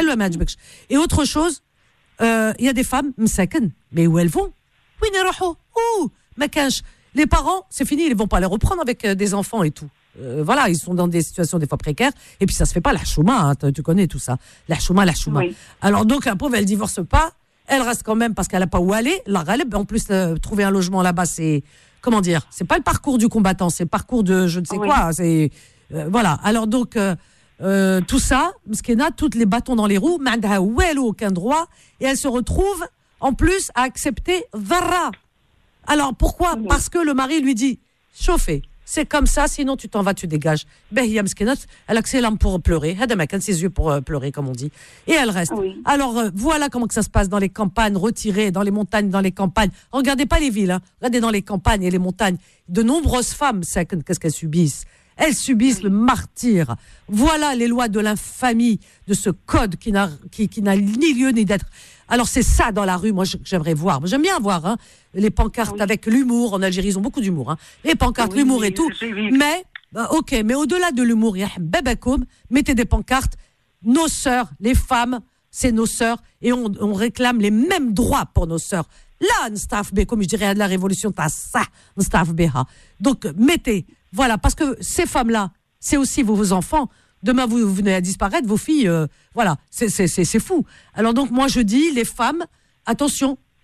Et autre chose, il euh, y a des femmes msaken, mais où elles vont? Oui, Ouh, makanch. Les parents, c'est fini, ils vont pas les reprendre avec euh, des enfants et tout. Euh, voilà, ils sont dans des situations des fois précaires, et puis ça se fait pas la chouma, hein, tu connais tout ça, la chouma, la chouma. Oui. Alors donc la pauvre, elle divorce pas, elle reste quand même parce qu'elle a pas où aller. La Ghaleb, en plus euh, trouver un logement là-bas, c'est comment dire, c'est pas le parcours du combattant, c'est le parcours de je ne sais oui. quoi, c'est euh, voilà. Alors donc euh, euh, tout ça, Mskena, toutes les bâtons dans les roues, Ma'andha ouel aucun droit, et elle se retrouve en plus à accepter Dharra. Alors pourquoi? Oui. Parce que le mari lui dit chauffez. C'est comme ça, sinon tu t'en vas, tu dégages. Ben, elle a que ses larmes pour pleurer. Elle ses yeux pour euh, pleurer, comme on dit. Et elle reste. Oui. Alors, euh, voilà comment que ça se passe dans les campagnes, retirées, dans les montagnes, dans les campagnes. Regardez pas les villes, hein. Regardez dans les campagnes et les montagnes. De nombreuses femmes, qu'est-ce qu'elles subissent? Elles subissent oui. le martyre. Voilà les lois de l'infamie, de ce code qui n'a, qui, qui n'a ni lieu ni d'être. Alors c'est ça dans la rue, moi j'aimerais voir. J'aime bien voir hein, les pancartes oui. avec l'humour. En Algérie, ils ont beaucoup d'humour. Hein. Les pancartes, oui, l'humour oui, et tout. Mais, bah, ok, mais au-delà de l'humour, mettez des pancartes. Nos sœurs, les femmes, c'est nos sœurs. Et on, on réclame les mêmes droits pour nos sœurs. Là, Nstaf B, comme je dirais à la révolution, t'as ça, Nstaf B. Donc mettez, voilà, parce que ces femmes-là, c'est aussi vos, vos enfants. Demain, vous, vous venez à disparaître, vos filles, euh, voilà, c'est, c'est, c'est, c'est fou. Alors donc, moi, je dis, les femmes, attention,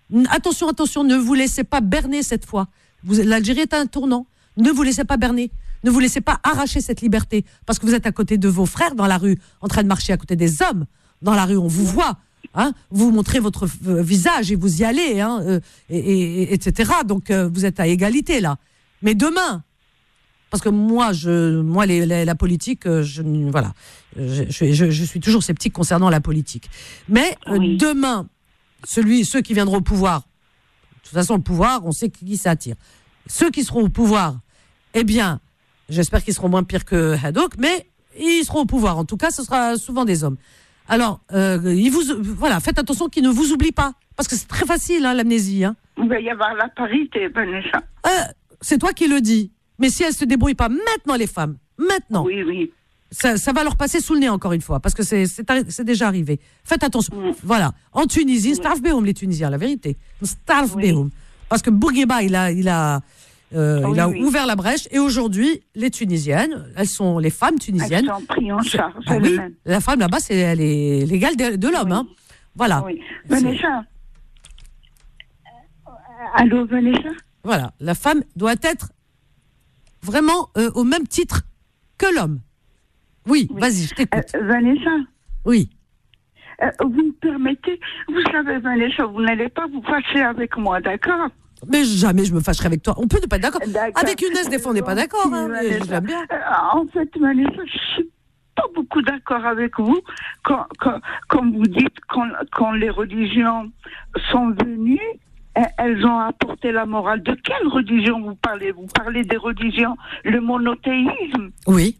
Attention, attention, ne vous laissez pas berner cette fois. Vous, l'Algérie est à un tournant. Ne vous laissez pas berner. Ne vous laissez pas arracher cette liberté. Parce que vous êtes à côté de vos frères dans la rue, en train de marcher à côté des hommes. Dans la rue, on vous voit. Hein, vous montrez votre euh, visage et vous y allez, hein, euh, et, et, et cetera. Donc, euh, vous êtes à égalité, là. Mais demain, parce que moi, je, moi les, les, la politique, je, voilà, je, je, je, je suis toujours sceptique concernant la politique. Mais euh, oui. demain, celui, ceux qui viendront au pouvoir, de toute façon, le pouvoir, on sait qui ça attire. Ceux qui seront au pouvoir, eh bien, j'espère qu'ils seront moins pires que Haddock, mais ils seront au pouvoir. En tout cas, ce sera souvent des hommes. Alors, euh, ils vous, voilà, faites attention qu'ils ne vous oublient pas, parce que c'est très facile, hein, l'amnésie. Hein. Il va y avoir la parité, Vanessa. Euh, c'est toi qui le dis. Mais si elles se débrouillent pas maintenant, les femmes, maintenant, oui, oui. Ça, ça va leur passer sous le nez encore une fois, parce que c'est, c'est, c'est déjà arrivé. Faites attention. Mm. Voilà. En Tunisie, oui. Starf Behoum, les Tunisiens, la vérité. Starf oui. Behoum. Parce que Bourguiba, il a, il a, euh, oh, il a oui, ouvert oui. la brèche, et aujourd'hui, les Tunisiennes, elles sont, les femmes tunisiennes. Elles sont prises en charge. Ah, oui, la femme là-bas, c'est, elle est l'égale de, de l'homme, oui. hein. Voilà. Oui. Vanessa. Allô, Vanessa? Voilà. La femme doit être vraiment euh, au même titre que l'homme. Oui, oui. Vas-y, je t'écoute. Euh, Vanessa? Oui. Euh, vous me permettez? Vous savez, Vanessa, vous n'allez pas vous fâcher avec moi, d'accord? Mais jamais je me fâcherai avec toi. On peut ne pas être d'accord. d'accord. Avec Younes, des fois, on n'est pas d'accord. Hein, j'aime bien. Euh, en fait, Vanessa, je suis pas beaucoup d'accord avec vous quand, quand, quand vous dites quand, quand les religions sont venues. Elles ont apporté la morale. De quelle religion vous parlez? Vous parlez des religions, le monothéisme? Oui.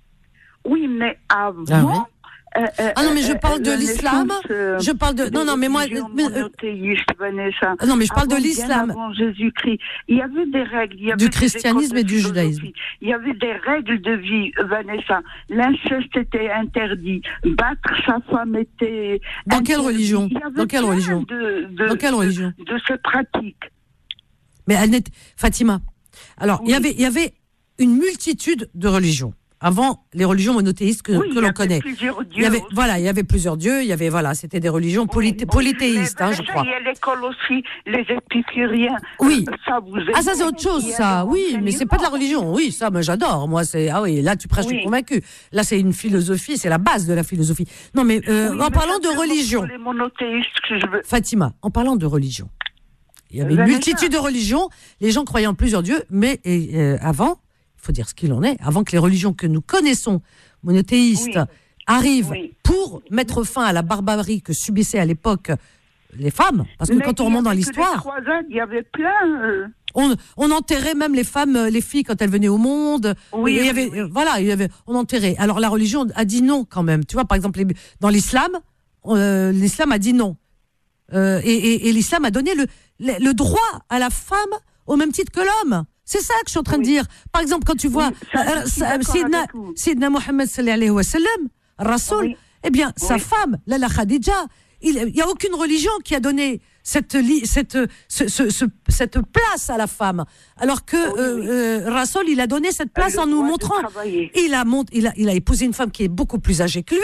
Oui, mais avant... Ah, oui. Euh, euh, ah non, mais je parle de l'islam. Euh, je parle de... Non, non, mais moi... Mais, monothéiste, Vanessa. Non, mais je parle avant, de l'islam. Avant Jésus-Christ, il y avait des règles. Il y avait du christianisme et du judaïsme. Il y avait des règles de vie, Vanessa. L'inceste était interdit. Battre sa femme était... Dans interdit. Quelle religion? Dans quelle religion de, de, Dans quelle religion De, de ces pratiques. Mais elle n'était... Fatima, alors, oui. il y avait, il y avait une multitude de religions. Avant les religions monothéistes que, oui, que l'on connaît. Il y avait, voilà, il y avait plusieurs dieux, il y avait, voilà, c'était des religions poly- oui, polythéistes, hein, je crois. Il y a l'école aussi, les épicuriens. Oui. Ça vous ah, ça, c'est autre chose, ça. Oui, mais c'est pas de la religion. Oui, ça, moi, j'adore. Moi, c'est, ah oui, là, tu prêches, oui. je suis convaincu. Là, c'est une philosophie, c'est la base de la philosophie. Non, mais, euh, oui, en mais parlant de religion. Les monothéistes que je veux. Fatima, en parlant de religion. Il y avait une multitude de religions. Les gens croyaient en plusieurs dieux, mais, et, euh, avant, il faut dire ce qu'il en est, avant que les religions que nous connaissons, monothéistes, oui. arrivent oui. pour mettre fin à la barbarie que subissaient à l'époque les femmes, parce que mais quand on remonte dans l'histoire, il y avait plein. Euh... On, on enterrait même les femmes, les filles quand elles venaient au monde. Oui, il y avait, oui, oui. voilà, il y avait, on enterrait. Alors la religion a dit non quand même. Tu vois, par exemple, les, dans l'islam, euh, l'islam a dit non, euh, et, et, et l'islam a donné le, le, le droit à la femme au même titre que l'homme. C'est ça que je suis en train oui. de dire. Par exemple, quand tu vois oui, Sidna, Sidna Mohammed sallallahu alayhi wa sallam, Rasoul, oui. eh bien, oui. sa femme, Lala Khadija, il n'y a aucune religion qui a donné cette, cette, ce, ce, ce, cette place à la femme. Alors que oui, euh, oui. Euh, Rasoul, il a donné cette place en nous montrant. Il a, mont, il, a, il a épousé une femme qui est beaucoup plus âgée que lui,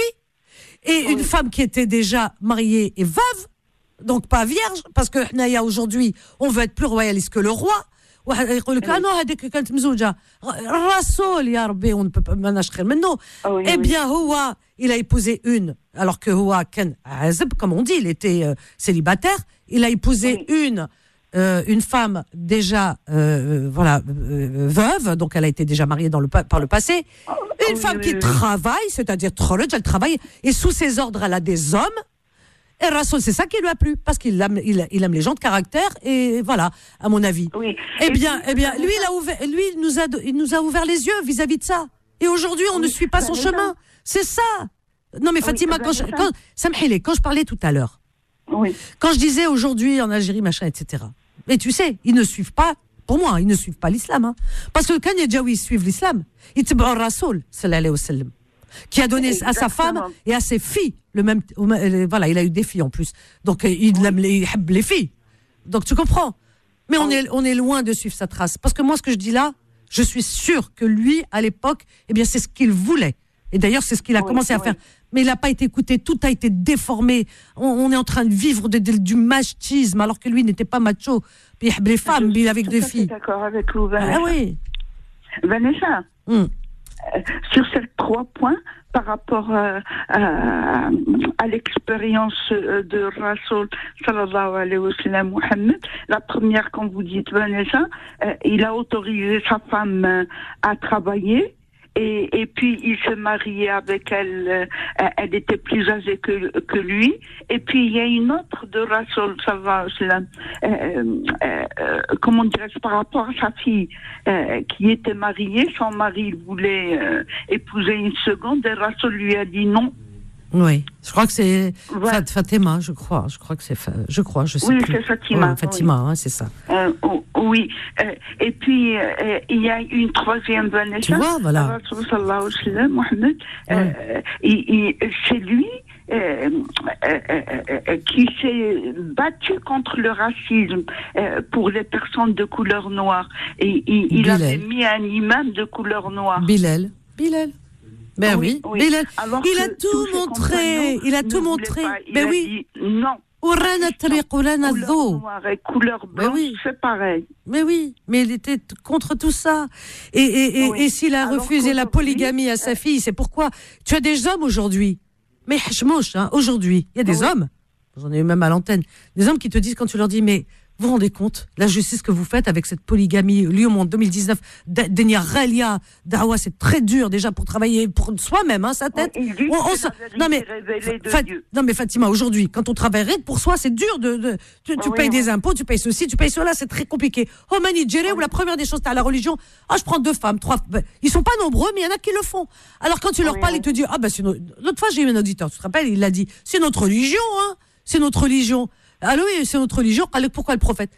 et oui. une femme qui était déjà mariée et veuve, donc pas vierge, parce que Naya, aujourd'hui, on veut être plus royaliste que le roi. يقول لك انا هذيك كانت مزوجه الرسول يا ربي on ne peut pas مناش خير منه eh bien هو il a épousé une alors que هو كان عازب comme on dit il était euh, célibataire il a épousé oui. une euh, une femme déjà euh, voilà euh, veuve donc elle a été déjà mariée dans le par le passé une oui, femme oui, qui oui. travaille c'est-à-dire elle travaille et sous ses ordres elle a des hommes. Et Rasoul, c'est ça qui lui a plu, parce qu'il aime, il, il aime les gens de caractère, et voilà, à mon avis. Oui. Eh bien, eh bien, lui, il a ouvert, lui, il nous a, il nous a ouvert les yeux vis-à-vis de ça. Et aujourd'hui, on oui. ne suit pas son ben chemin. C'est ça. Non, mais Fatima, oui, quand, je, quand, Samhili, quand je parlais tout à l'heure, oui. quand je disais aujourd'hui en Algérie, machin, et cetera. Mais tu sais, ils ne suivent pas, pour moi, ils ne suivent pas l'islam, hein. Parce que quand les Djaouis suivent l'islam, ils te brûlent Rasoul, sallallahu alayhi wa sallam, qui a donné Exactement. à sa femme et à ses filles le même, voilà, il a eu des filles en plus, donc il aime les, les filles, donc tu comprends. Mais on est, on est loin de suivre sa trace, parce que moi ce que je dis là, je suis sûre que lui à l'époque, eh bien c'est ce qu'il voulait, et d'ailleurs c'est ce qu'il a oui, commencé oui. à faire. mais il n'a pas été écouté, tout a été déformé. On, on est en train de vivre de, de, du machisme, alors que lui n'était pas macho. Puis les femmes, il avec deux filles. Je suis d'accord avec vous, Vanessa. Ah oui. Vanessa, hum. euh, sur ces trois points, par rapport euh, à, à l'expérience de Rasoul sallallahu alayhi wa sallam Mohammed, la première, quand vous dites Vanessa, euh, il a autorisé sa femme euh, à travailler. Et, et puis il se mariait avec elle, euh, elle était plus âgée que, que lui. Et puis il y a une autre de Rasoul sallallahu alayhi wa sallam, euh, euh, comment dirais-je, par rapport à sa fille euh, qui était mariée, son mari voulait euh, épouser une seconde et Rasoul lui a dit non. Oui, je crois que c'est Ouais. Fat- Fatima, je crois, je crois que c'est, Fa- je crois, je sais Oui, plus. c'est Fatima, Ouais, Fatima, oui. hein, c'est ça. Euh, oh, oui, euh, et puis euh, il y a une troisième Vanessa. Tu vois, voilà. Rasoul sallallahu alayhi wa sallam, Mohammed, euh, il, il, c'est lui euh, euh, euh, euh, qui s'est battu contre le racisme euh, pour les personnes de couleur noire. Et il, il Bilal. avait mis un imam de couleur noire. Bilal, Bilal. Ben oui, Oui, oui. Bilal. Alors Il que a tous tout ses montré, compagnons il a ne tout voulaient montré. pas. Il Ben a oui. dit non. Orana tariq, orana Couleur dho. noire et couleur Ben blanche, oui. c'est pareil. Mais oui, mais il était t- contre tout ça. Et, et, et, Oui. et s'il a Alors refusé la qu'aujourd'hui, polygamie à sa fille, c'est pourquoi tu as des hommes aujourd'hui. Mais hachmouch, hein, aujourd'hui, il y a des Oui. hommes, j'en ai eu même à l'antenne, des hommes qui te disent quand tu leur dis, mais vous vous rendez compte, la justice que vous faites avec cette polygamie, Lyon en deux mille dix-neuf, Denia Relia, Dawa, c'est très dur déjà pour travailler pour soi-même, hein, sa tête. Oui, il dit On- on que se- la vérité non mais, révélée de Fa- Dieu. non mais Fatima, aujourd'hui, quand on travaille rien que pour soi, c'est dur de, de tu, tu Oui, payes oui. des impôts, tu payes ceci, tu payes cela, c'est très compliqué. Oh mani Djere, où la première des choses, t'as la religion. Ah, je prends deux femmes, trois. Ben, ils sont pas nombreux, mais il y en a qui le font. Alors quand tu leur Oui, parles, oui. ils te disent, ah ben c'est no- l'autre fois j'ai eu un auditeur, tu te rappelles, il a dit, c'est notre religion, hein, c'est notre religion. Alors oui, c'est notre religion. Alors pourquoi le prophète?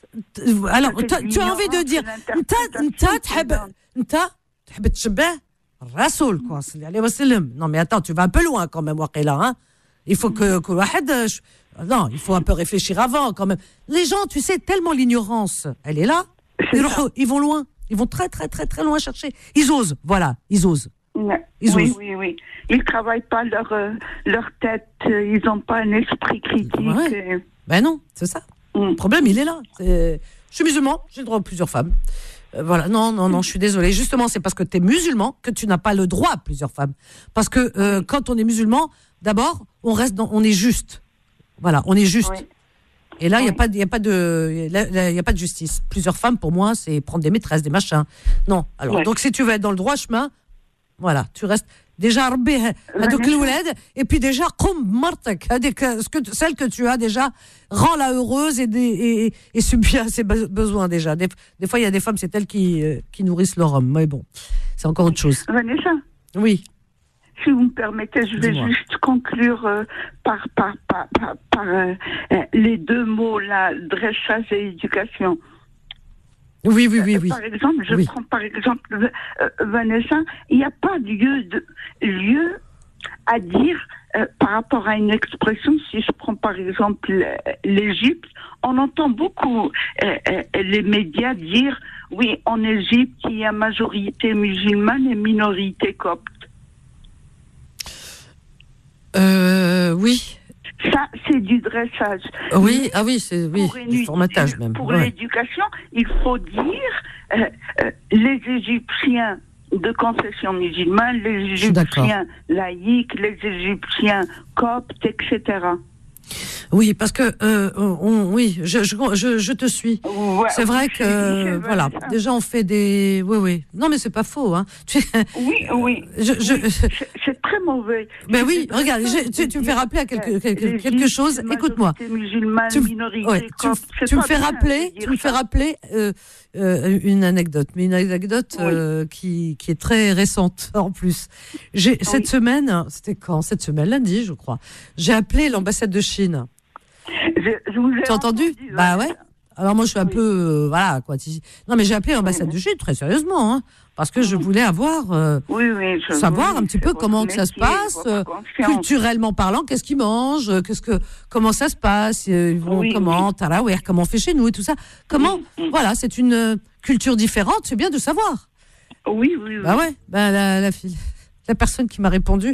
Alors, C'est t'as- tu as envie de l'ignorance dire, de l'interprétation Nta تحب Nta تحب تشبه الرسول quoi صلى الله عليه وسلم. Non mais attends, tu vas un peu loin quand même Waqila, hein. Il faut que que واحد non, il faut un peu réfléchir avant quand même. Les gens, tu sais, tellement l'ignorance, elle est là. Ils, re- ils vont loin, ils vont très très très très loin chercher. Ils osent, voilà, ils osent. Ouais. Ils oui, osent. oui, oui. Ils travaillent pas leur euh, leur tête. euh, Ils n'ont pas un esprit critique. Ouais. euh, Ben non, c'est ça. mm. Le problème, il est là. C'est- Je suis musulman, j'ai le droit à plusieurs femmes. Euh, voilà, non, non, non, je suis désolée. Justement, c'est parce que tu es musulman que tu n'as pas le droit à plusieurs femmes. Parce que euh, quand on est musulman, d'abord, on reste dans, on est juste. Voilà, on est juste. Oui. Et là, il Oui. n'y a pas, il y a pas de, là, là, il y a pas de justice. Plusieurs femmes, pour moi, c'est prendre des maîtresses, des machins. Non. Alors, Ouais. donc, si tu veux être dans le droit chemin, voilà, tu restes déjà Rabbi hadouk l'oulad, et puis déjà qum martak, hadik, ce que celle que tu as déjà, rends-la heureuse et des, et, et subis à ses be- besoins déjà. Des, des fois, il y a des femmes, c'est elles qui euh, qui nourrissent leur homme. Mais bon, c'est encore autre chose. Vanessa, Oui. si vous me permettez, je vais Dis-moi. juste conclure euh, par par par par, par, euh, euh, les deux mots là, dressage et éducation. Oui, oui, oui, oui. Par exemple, je Oui. prends par exemple euh, Vanessa, il n'y a pas de lieu, de, lieu à dire euh, par rapport à une expression. Si je prends par exemple euh, l'Égypte, on entend beaucoup euh, euh, les médias dire oui, en Égypte, il y a majorité musulmane et minorité copte. Euh, oui. Ça, c'est du dressage. Oui, ah oui, c'est oui, Pour une- du formatage même. Pour Ouais. l'éducation, il faut dire euh, euh, les Égyptiens de confession musulmane, les suis d'accord. Égyptiens laïcs, les Égyptiens coptes, et cetera. Oui, parce que euh, on, oui, je, je, je, je te suis. Ouais, C'est vrai oui, que c'est- euh, c'est voilà, vrai, ça. déjà on fait des, oui, oui. Non, mais c'est pas faux, hein. Tu... Oui, oui. Je, je... Oui, c'est- c'est très mauvais. Ben C'est oui, du regarde, dressage je- tu, de tu me dire, fais rappeler à quelque, euh, quelque, les quelque Égyptes, chose. Écoute-moi. majorité musulmane, Tu, me- minorité ouais, tu, me- copte. C'est tu me pas fais bien de rappeler, dire tu me fais ça. rappeler euh, euh, une anecdote, mais une anecdote Oui. euh, qui, qui est très récente en plus. J'ai cette semaine, c'était quand? Cette semaine, lundi, je crois. J'ai appelé l'ambassade de Chine. Je, je vous ai Tu as entendu? Bah ouais. Alors moi je suis un Oui. peu euh, voilà quoi. tu- Non mais j'ai appelé l'ambassade de Chine très sérieusement, hein, parce que je voulais avoir euh, Oui, oui, je- savoir oui, un petit c'est peu votre comment que ça se métier, passe, votre euh, confiance. culturellement parlant, qu'est-ce qu'ils mangent, euh, qu'est-ce que comment ça se passe, euh, ils vont Oui, comment, tarawih, comment on fait chez nous et tout ça. Comment Oui, oui. voilà, c'est une euh, culture différente, c'est bien de savoir. Oui, oui, oui. Bah ouais, bah la, la fille, la personne qui m'a répondu,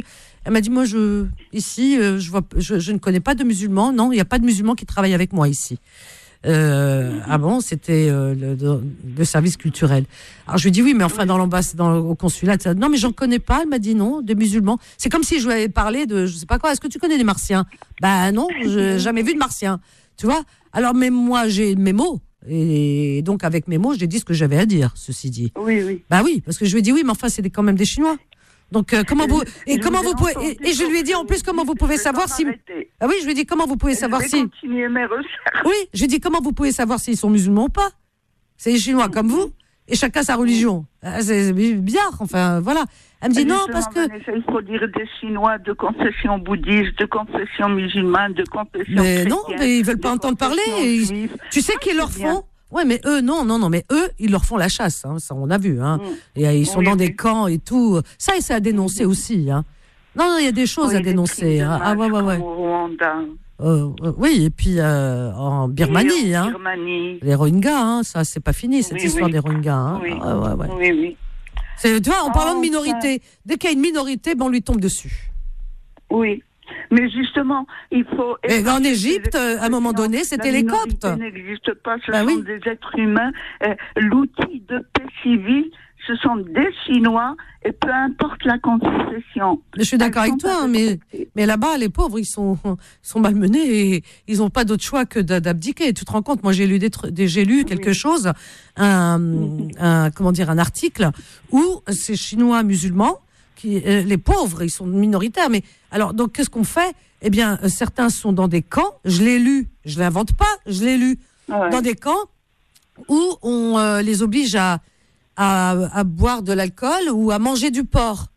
Elle m'a dit, moi, je, ici, euh, je, vois, je, je ne connais pas de musulmans. Non, il n'y a pas de musulmans qui travaillent avec moi ici. Euh, ah bon, c'était euh, le, le service culturel. Alors je lui dis oui, mais enfin dans l'ambassade, dans au consulat, ça, non mais j'en connais pas. Elle m'a dit non, des musulmans. C'est comme si je lui avais parlé de, je sais pas quoi. Est-ce que tu connais des Martiens? Bah non, j'ai jamais vu de Martiens. Tu vois? Alors même moi j'ai mes mots et donc avec mes mots j'ai dit ce que j'avais à dire. Ceci dit. Oui, oui. Bah oui, parce que je lui ai dit oui, mais enfin c'est des, quand même des Chinois. Donc euh, comment vous et je comment vous vous pouvez et, et je lui ai dit en plus comment vous pouvez savoir si ah oui je lui ai dit comment vous pouvez savoir je vais si continuer mes recherches. oui je lui ai dit comment vous pouvez savoir s'ils sont musulmans ou pas, c'est des Chinois comme vous et chacun sa religion, c'est bizarre enfin voilà. Elle me dit non parce que Vanessa, il faut dire des Chinois de confession bouddhiste, de confession musulmane, de confession mais chrétienne, non mais ils veulent pas entendre parler et, tu sais qu'ils leur font. Ouais, mais eux, non, non, non, mais eux, ils leur font la chasse, hein, ça on a vu, hein. Mm. Et, ils sont oui, dans oui. des camps et tout. Ça, c'est à dénoncer aussi, hein. Non, non, il y a des choses oui, à dénoncer. Hein. Ah ouais, ouais, ouais. Euh, euh, oui, et puis euh, en Birmanie, et en hein. Birmanie. Les Rohingyas, hein, ça, c'est pas fini cette oui, histoire oui. des Rohingyas. Hein. Oui. Ah, ouais, ouais. oui, oui. C'est, tu vois, en parlant oh, de minorité, ça... dès qu'il y a une minorité, ben on lui tombe dessus. Oui. Mais justement, il faut... Et en Égypte, à un moment donné, c'était les Coptes. La minorité n'existe pas, ce bah sont oui. des êtres humains. Euh, l'outil de paix civile, ce sont des Chinois, et peu importe la confession. Je suis d'accord avec toi, hein, mais, mais là-bas, les pauvres, ils sont, ils sont malmenés et ils n'ont pas d'autre choix que d'abdiquer. Tu te rends compte, moi j'ai lu, des, des, j'ai lu quelque oui. chose, un, un, comment dire, un article où ces Chinois musulmans, qui, euh, les pauvres, ils sont minoritaires, mais alors donc qu'est-ce qu'on fait? Eh bien, euh, certains sont dans des camps. Je l'ai lu, je l'invente pas, je l'ai lu ouais. dans des camps où on euh, les oblige à, à à boire de l'alcool ou à manger du porc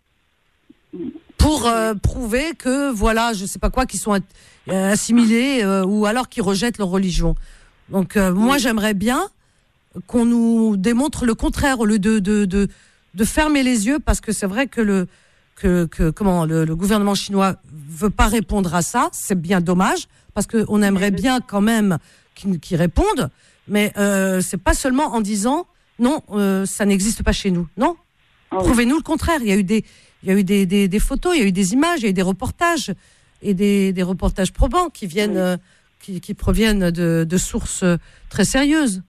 pour euh, prouver que voilà, je sais pas quoi, qu'ils sont euh, assimilés euh, ou alors qu'ils rejettent leur religion. Donc euh, moi, j'aimerais bien qu'on nous démontre le contraire au lieu de de de de fermer les yeux, parce que c'est vrai que le que que comment le, le gouvernement chinois veut pas répondre à ça. C'est bien dommage, parce que on aimerait bien quand même qu'ils, qu'ils répondent, mais euh, c'est pas seulement en disant non, euh, ça n'existe pas chez nous. Non, oh. Prouvez-nous le contraire. Il y a eu des il y a eu des, des des photos, il y a eu des images, il y a eu des reportages et des des reportages probants qui viennent oui. euh, qui qui proviennent de de sources très sérieuses.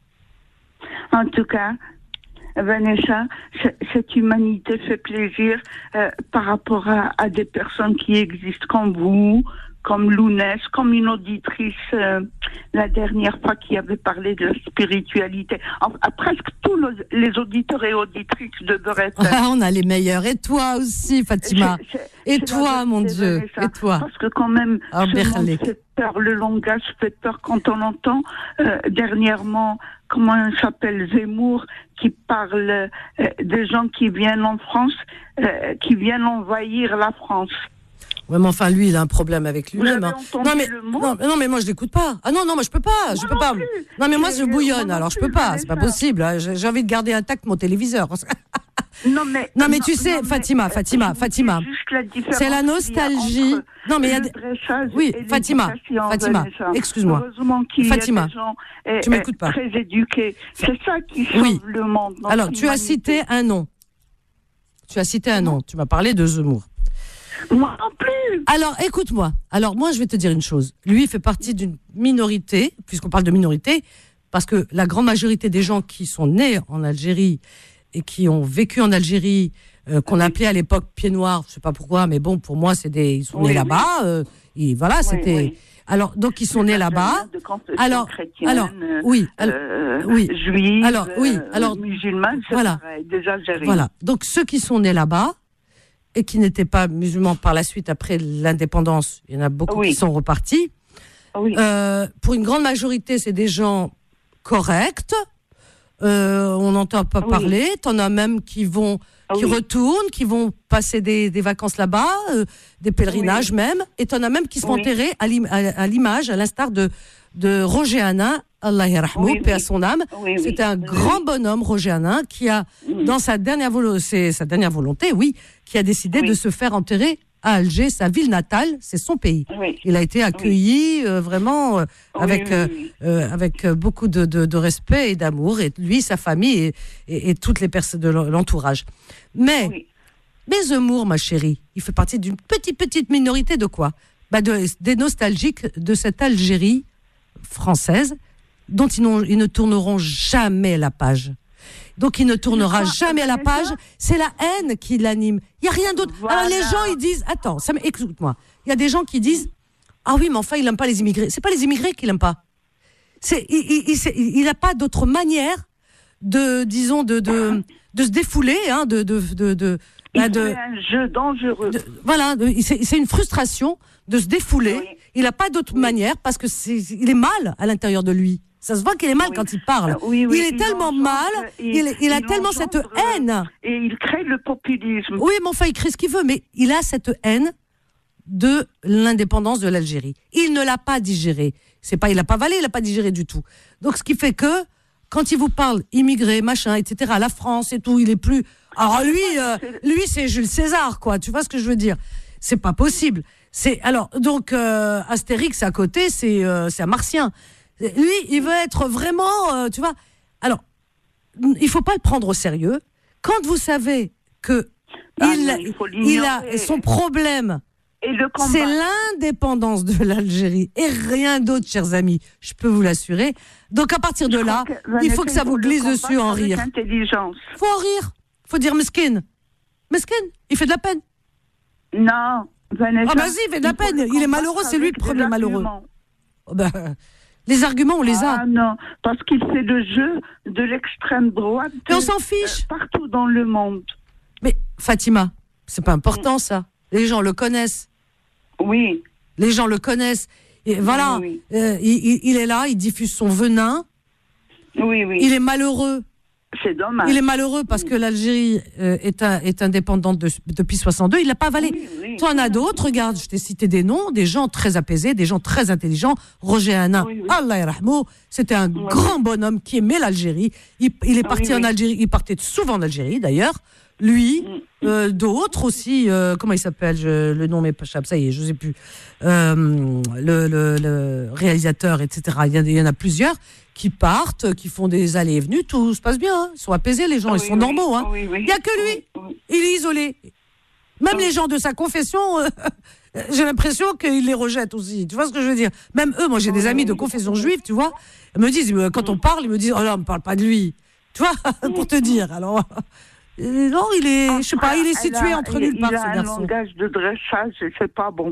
En tout cas, Vanessa, cette humanité fait plaisir euh, par rapport à, à des personnes qui existent comme vous, comme Lounès, comme une auditrice euh, la dernière fois qui avait parlé de la spiritualité. Enfin, presque tous les, les auditeurs et auditrices de Beurre F M. Ah, on a les meilleurs. Et toi aussi, Fatima. C'est, c'est, et c'est toi, mon Dieu. Vanessa, et toi. Parce que quand même, oh, ce monde fait peur, le langage fait peur quand on entend euh, dernièrement, comment il s'appelle, Zemmour, qui parle euh, des gens qui viennent en France, euh, qui viennent envahir la France. Ouais, mais enfin, lui, il a un problème avec lui-même. Hein. Non, mais, non, non, mais moi, je l'écoute pas. Ah non, non, moi, je peux pas. Moi je peux pas. Plus. Non, mais moi, je bouillonne, alors je peux pas. C'est pas possible. Hein. J'ai, j'ai envie de garder intact mon téléviseur. Non, mais, non, mais non, tu sais, non, Fatima, mais, Fatima, Fatima. C'est la nostalgie. Non, mais il y a des... Oui, Fatima, Fatima, excuse-moi. Heureusement qu'il Fatima, y a des gens eh, tu m'écoutes pas. Très éduqués. C'est ça qui sauve oui. le monde. Alors, tu humanité. as cité un nom. Tu as cité un nom. Tu m'as parlé de Zemmour. Moi non plus. Alors, écoute-moi. Alors, moi, je vais te dire une chose. Lui, il fait partie d'une minorité, puisqu'on parle de minorité, parce que la grande majorité des gens qui sont nés en Algérie et qui ont vécu en Algérie, euh, qu'on appelait à l'époque pieds noirs, je sais pas pourquoi, mais bon, pour moi, c'est des, ils sont oui, nés oui. là-bas. Euh, et voilà, oui, c'était. Oui. Alors, donc ils sont nés là-bas. Alors, alors, oui, alors, euh, oui, juifs, alors, oui, alors, musulmans, c'est voilà, pareil, des Algériens. Voilà. Donc ceux qui sont nés là-bas et qui n'étaient pas musulmans par la suite après l'indépendance, il y en a beaucoup oui. qui sont repartis. Oui. Euh, pour une grande majorité, c'est des gens corrects. Euh, on n'entend pas oui. parler. T'en as même qui vont, qui oui. retournent, qui vont passer des, des vacances là-bas, euh, des pèlerinages oui. même. Et t'en as même qui sont oui. enterrés à, l'im- à l'image, à l'instar de, de Roger Hanin, Allah yarhamou, oui, paix oui. à son âme. Oui, oui. C'était un oui. grand bonhomme, Roger Hanin, qui a, oui. dans sa dernière, volo- c'est sa dernière volonté, oui, qui a décidé oui. de se faire enterrer à Alger, sa ville natale, c'est son pays. Oui. Il a été accueilli oui. euh, vraiment euh, oui, avec oui, oui. Euh, avec beaucoup de, de, de respect et d'amour, et lui, sa famille et, et, et toutes les personnes de l'entourage. Mais oui. Mais Zemmour, ma chérie, il fait partie d'une petite, petite minorité de quoi ? Bah de, des nostalgiques de cette Algérie française dont ils, ils ne tourneront jamais la page. Donc il ne tournera crois, jamais la page. Ça? C'est la haine qui l'anime. Il n'y a rien d'autre. Voilà. Alors les gens, ils disent... Attends, ça, écoute-moi. Il y a des gens qui disent... Ah oui, mais enfin, il n'aime pas les immigrés. C'est pas les immigrés qu'il n'aime pas. C'est, il n'a pas d'autre manière de, disons, de, de, de se défouler, hein, de... de, de, de Il bah de, fait un jeu dangereux. De, voilà, de, c'est, c'est une frustration de se défouler. Oui. Il n'a pas d'autre oui. manière parce que c'est, il est mal à l'intérieur de lui. Ça se voit qu'il est mal oui. quand il parle. Euh, oui, oui, il est il tellement engendre, mal, il, il, il a tellement cette haine. Et il crée le populisme. Oui, mais enfin, il crée ce qu'il veut, mais il a cette haine de l'indépendance de l'Algérie. Il ne l'a pas digérée. C'est pas, il l'a pas avalé, il l'a pas digéré du tout. Donc, ce qui fait que, quand il vous parle immigré, machin, et cetera, la France et tout, il est plus... Alors lui, euh, lui, c'est Jules César, quoi. Tu vois ce que je veux dire ? C'est pas possible. C'est alors donc euh, Astérix à côté, c'est euh, c'est un martien. Lui, il veut être vraiment, euh, tu vois. Alors, il faut pas le prendre au sérieux. Quand vous savez que ah, il, il, il a son problème, et le combat. C'est l'indépendance de l'Algérie et rien d'autre, chers amis. Je peux vous l'assurer. Donc à partir de je là, que, il faut que ça vous glisse dessus en rire. Intelligence. Faut en rire. Faut dire mesquine. Mesquine, il fait de la peine. Non, Vanessa. Ah bah si, il fait de la peine. Il est malheureux, c'est lui le premier malheureux. Oh bah, les arguments, on les a. Ah non, parce qu'il fait le jeu de l'extrême droite. Mais on s'en fiche. Euh, partout dans le monde. Mais Fatima, c'est pas important ça. Les gens le connaissent. Oui. Les gens le connaissent. Et voilà, oui, oui. Euh, il, il est là, il diffuse son venin. Oui, oui. Il est malheureux. C'est dommage. Il est malheureux parce que l'Algérie euh, est, un, est indépendante de, depuis soixante-deux. Il l'a pas avalé. Oui, oui. Tu en as d'autres. Regarde, je t'ai cité des noms, des gens très apaisés, des gens très intelligents. Roger Hanin, oui, oui. Allah yarhamou, c'était un oui. grand bonhomme qui aimait l'Algérie. Il, il est parti oui, en Algérie. Il partait souvent en Algérie, d'ailleurs. Lui, euh, d'autres aussi. Euh, comment il s'appelle je, le nom m'échappe. Ça y est, je sais plus. Euh, le, le, le réalisateur, et cetera. Il y, a, il y en a plusieurs qui partent, qui font des allées et venues, tout se passe bien, hein. Ils sont apaisés, les gens, ah, ils oui, sont oui. normaux. Hein. Oui, oui. Il n'y a que lui, oui, oui. il est isolé. Même oui. les gens de sa confession, euh, j'ai l'impression qu'il les rejette aussi. Tu vois ce que je veux dire ? Même eux, moi j'ai des amis de confession juive, tu vois, ils me disent, quand on parle, ils me disent, oh là, on ne parle pas de lui. Tu vois, pour te dire. Alors, euh, non, il est, Après, je sais pas, il est situé a, entre il, nulle part, ce garçon. Il a un langage de dressage et c'est pas bon.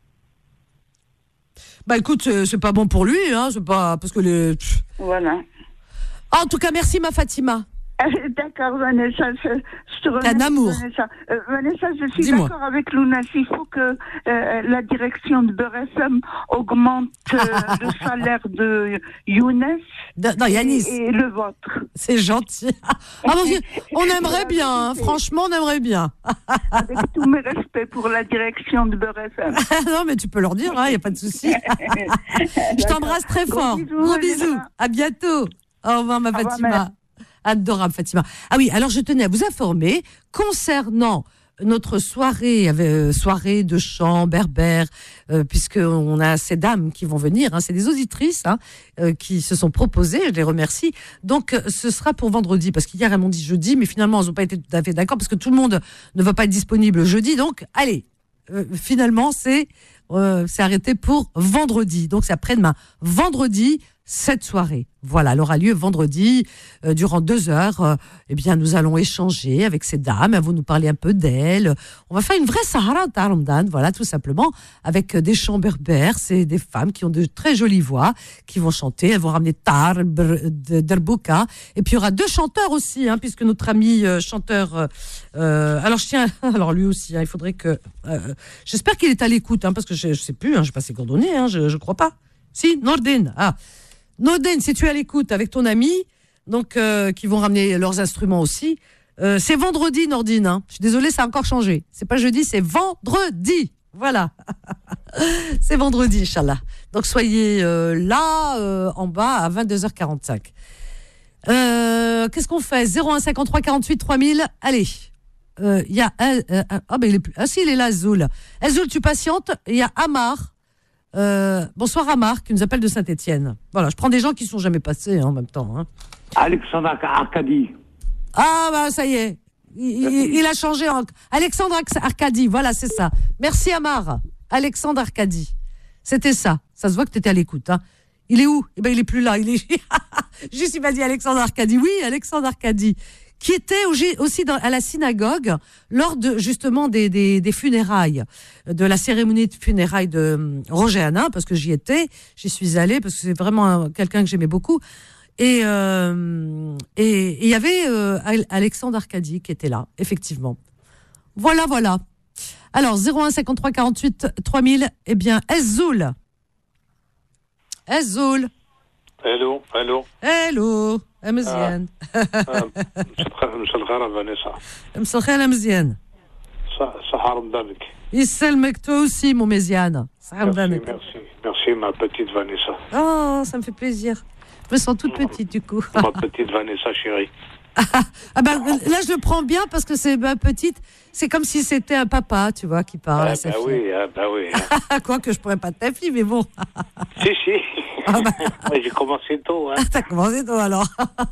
Bah écoute, c'est, c'est pas bon pour lui, hein, c'est pas, parce que les... Voilà. En tout cas, merci ma Fatima. D'accord, Vanessa, je, je te remercie. Un amour. Vanessa. Euh, Vanessa, je suis Dis-moi. d'accord avec Lounas. Il faut que euh, la direction de Beurre F M augmente euh, le salaire de Younes de, non, Yanis. Et, et le vôtre. C'est gentil. Ah, mon Dieu, on aimerait bien, hein, franchement, on aimerait bien. Avec tous mes respects pour la direction de Beurre F M. Non, mais tu peux leur dire, il hein, n'y a pas de souci. Je t'embrasse très fort. Gros bisous. Gros bisous. À bientôt. Au revoir, ma Fatima. Au revoir, adorable Fatima. Ah oui, alors je tenais à vous informer concernant notre soirée, euh, soirée de chant berbère, euh, puisqu'on a ces dames qui vont venir, hein, c'est des auditrices hein, euh, qui se sont proposées, je les remercie. Donc euh, ce sera pour vendredi, parce qu'hier elles m'ont dit jeudi, mais finalement elles n'ont pas été tout à fait d'accord, parce que tout le monde ne va pas être disponible jeudi. Donc allez, euh, finalement c'est, euh, c'est arrêté pour vendredi. Donc c'est après-demain, vendredi, cette soirée. Voilà, elle aura lieu vendredi, euh, durant deux heures. Euh, eh bien, nous allons échanger avec ces dames. Elles vont nous parler un peu d'elles. On va faire une vraie Sahara Taramdan, voilà, tout simplement, avec des chants berbères. C'est des femmes qui ont de très jolies voix, qui vont chanter. Elles vont ramener Tar, Derbouka. Et puis, il y aura deux chanteurs aussi, hein, puisque notre ami euh, chanteur... Euh, alors, je tiens... Alors, lui aussi, hein, il faudrait que... Euh, j'espère qu'il est à l'écoute, hein, parce que je ne sais plus, hein, je n'ai pas ses coordonnées, hein, je ne crois pas. Si, Nordin. Ah, Nordin, si tu es à l'écoute avec ton ami, donc euh, qui vont ramener leurs instruments aussi, euh, c'est vendredi, Nordine. Hein. Je suis désolée, ça a encore changé. C'est pas jeudi, c'est vendredi. Voilà. C'est vendredi, Inch'Allah. Donc soyez euh, là, euh, en bas, à vingt-deux heures quarante-cinq. Euh, qu'est-ce qu'on fait ? zéro un cinquante-trois quarante-huit trois mille. Allez. Il euh, y a... Euh, euh, ah, ben il est plus... Ah si, il est là, Zoul. Zoul, tu patientes. Il y a Amar. Euh, bonsoir Amar, qui nous appelle de Saint-Étienne. Voilà, je prends des gens qui ne sont jamais passés hein, en même temps. Hein. Alexandre Arcadie. Ah bah ça y est, Il, il, il a changé en Alexandre Arcadie. Voilà, c'est ça. Merci Amar. Alexandre Arcadie. C'était ça. Ça se voit que tu étais à l'écoute. Hein. Il est où? Eh ben, il est plus là. Il est juste, il m'a dit Alexandre Arcadie. Oui, Alexandre Arcadie, qui était aussi dans, à la synagogue lors de justement des, des, des funérailles, de la cérémonie de funérailles de Roger Hanin, parce que j'y étais, j'y suis allée parce que c'est vraiment quelqu'un que j'aimais beaucoup. Et euh, et il y avait euh, Alexandre Arcadie qui était là, effectivement. Voilà, voilà. Alors zéro un cinquante-trois quarante-huit trois mille. Eh bien, Ezzoul. Ezzoul. Hello, hello. Hello. مزيان. مساء الخير فانيسا. مساء الخير مزيان. صحة رمضانك. يسلمك toi aussi mon مزيان. صحة رمضانك. Merci, merci ma petite Vanessa. Oh, ça me fait plaisir. Je me sens toute petite du coup. Ma petite Vanessa chérie. Ah ben là je le prends bien parce que c'est ma petite, c'est comme si c'était un papa, tu vois, qui parle ah, à sa bah fille. Oui, ah, bah oui. Hein. Quoi que je pourrais pas de ta fille, mais bon. Si, si. Ah bah... ouais, j'ai commencé tôt. Hein. Ah, t'as commencé tôt alors.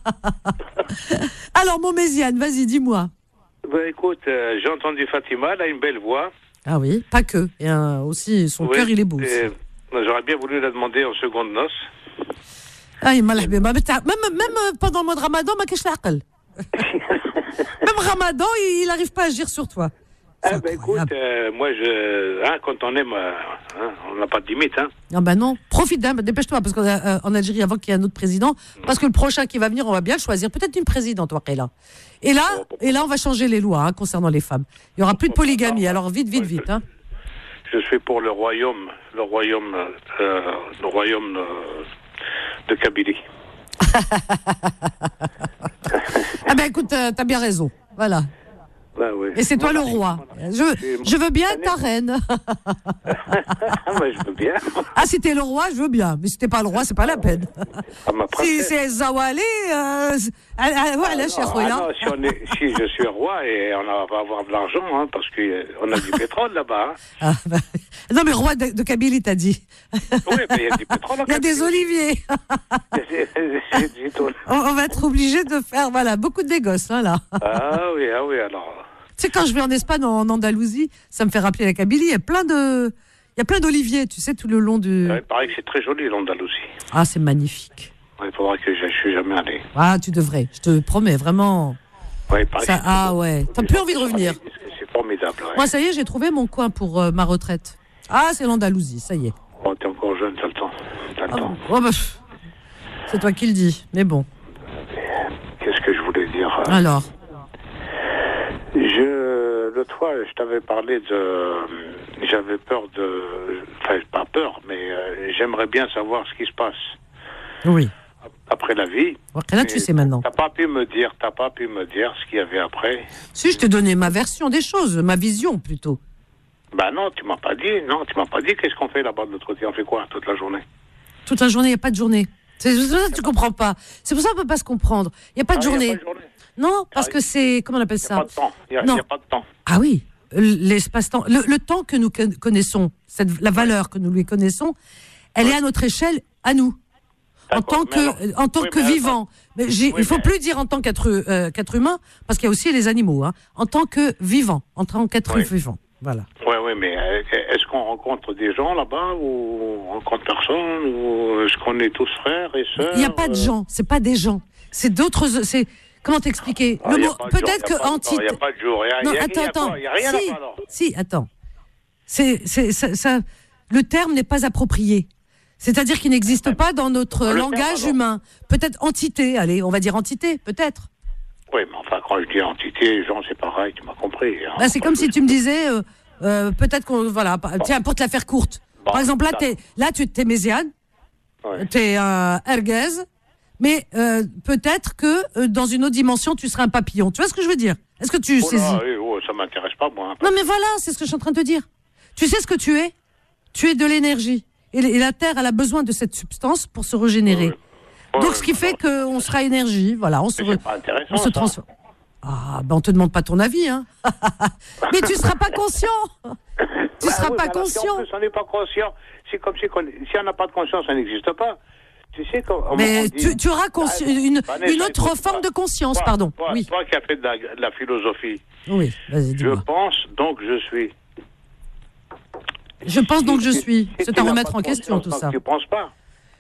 Alors mon Méziane, vas-y, dis-moi. Bah écoute, euh, j'ai entendu Fatima, elle a une belle voix. Ah oui, pas que. Et euh, aussi, son oui, cœur, il est beau. Et, j'aurais bien voulu la demander en seconde noce. Ah, il m'a l'air bien. Même, même pendant le mois de Ramadan, ma cache l'aql. Même Ramadan, il n'arrive pas à agir sur toi. Ah ben écoute, euh, moi je, hein, quand on aime, euh, hein, on n'a pas de limite. Hein. Ah ben non, profite, hein, dépêche-toi, parce qu'en euh, Algérie, avant qu'il y ait un autre président, parce que le prochain qui va venir, on va bien le choisir. Peut-être une présidente, là. Et là, oh, et là, on va changer les lois hein, concernant les femmes. Il n'y aura plus de polygamie. Alors vite, vite, vite. Hein. Je suis pour le royaume, le royaume, euh, le royaume euh, de Kabylie. Ah ben écoute, euh, t'as bien raison. Voilà. Ben oui. Et c'est toi le roi. Je, je veux bien ta reine. Moi, je veux bien. Ah, si t'es le roi, je veux bien. Mais si t'es pas le roi, c'est pas la peine. Ah, si c'est Zawali, euh, voilà, cher roi. Ah non, si, on est, si je suis roi et on va avoir de l'argent, hein, parce qu'on a du pétrole là-bas. Hein. Ah, bah, non, mais roi de, de Kabylie, t'as dit. Oui, mais il y a du pétrole. Il y a des oliviers. on, on va être obligé de faire, voilà, beaucoup de négoces, hein, là. Ah oui, ah oui, alors. Tu sais, quand je vais en Espagne, en Andalousie, ça me fait rappeler la Kabylie. Il y a plein de, il y a plein d'oliviers, tu sais, tout le long du. Ouais, il paraît que c'est très joli l'Andalousie. Ah, c'est magnifique. Ouais, il faudra que je, je suis jamais allé. Ah, tu devrais. Je te promets, vraiment. Ouais, il paraît ça, que ah ouais. T'as plus envie de revenir. C'est formidable. Ouais. Moi, ça y est, j'ai trouvé mon coin pour euh, ma retraite. Ah, c'est l'Andalousie, ça y est. Oh, t'es encore jeune, t'as le temps. T'as le ah, temps. Oh, bah, c'est toi qui le dis, mais bon. Qu'est-ce que je voulais dire? Alors. Je, l'autre fois, je t'avais parlé de, j'avais peur de, enfin pas peur, mais euh, j'aimerais bien savoir ce qui se passe. Oui. Après la vie. Après là, tu sais maintenant. T'as pas pu me dire, t'as pas pu me dire ce qu'il y avait après. Si, je t'ai donné ma version des choses, ma vision plutôt. Bah non, tu m'as pas dit, non, tu m'as pas dit qu'est-ce qu'on fait là-bas de l'autre côté, on fait quoi toute la journée? Toute la journée, il n'y a pas de journée. C'est pour ça que tu comprends pas. C'est pour ça qu'on peut pas se comprendre. Il n'y a pas de ah, journée. Y a pas de journée. Non, parce ah, que c'est, comment on appelle ça? Il n'y a pas de temps. Il n'y a, a pas de temps. Ah oui, l'espace-temps. Le, le temps que nous connaissons, cette, la valeur que nous lui connaissons, elle ouais. est à notre échelle, à nous. En tant que, alors, en tant oui, que vivant. Mais oui, il faut mais... plus dire en tant qu'être, euh, qu'être humain, parce qu'il y a aussi les animaux. Hein. En tant que vivant, en tant qu'être oui. vivant. Voilà. Oui, oui, mais est-ce qu'on rencontre des gens là-bas ou on rencontre personne ou est-ce qu'on est tous frères et sœurs? Il n'y a pas de gens, c'est pas des gens. C'est d'autres. C'est comment t'expliquer? Ah, le mot peut-être que entité. Il n'y a pas de jour. Il non, attends, attends. Il n'y a rien si, là-bas. Si, attends. C'est, c'est, ça, ça, le terme n'est pas approprié. C'est-à-dire qu'il n'existe pas dans notre le langage terme, humain. Peut-être entité. Allez, on va dire entité, peut-être. Oui, mais enfin, quand je dis entité, Jean, c'est pareil, tu m'as compris. Hein. Bah, c'est comme si tu me disais, euh, euh, peut-être qu'on, voilà, bon. Tiens, pour te la faire courte. Bon, par exemple, là, t'es, là, tu es Méziane, ouais. tu es euh, Erguez, mais euh, peut-être que euh, dans une autre dimension, tu seras un papillon. Tu vois ce que je veux dire? Est-ce que tu oh saisis? là, oui, oh, ça m'intéresse pas, moi. Hein, non, mais voilà, c'est ce que je suis en train de te dire. Tu sais ce que tu es? Tu es de l'énergie. Et, et la Terre, elle a besoin de cette substance pour se régénérer. Ouais. Ouais, donc, ce qui fait qu'on sera énergie, voilà, on se, re... on se transforme. Ah, ben on te demande pas ton avis, hein. Mais tu seras pas conscient. Tu bah seras oui, pas alors, conscient. Si en plus on n'est pas conscient, c'est comme si, si on n'a pas de conscience, ça n'existe pas. Tu sais comment Mais on dit... tu, tu auras consci- Ah, une, Vanessa, une autre écoute, forme toi, de conscience, toi, pardon. Toi, Oui, toi qui as fait de la, de la philosophie, oui, vas-y, je dis-moi. pense, donc je suis. Je pense donc je Si- suis. si C'est tu à n'as remettre pas en de question tout conscience, ça. donc Tu penses pas.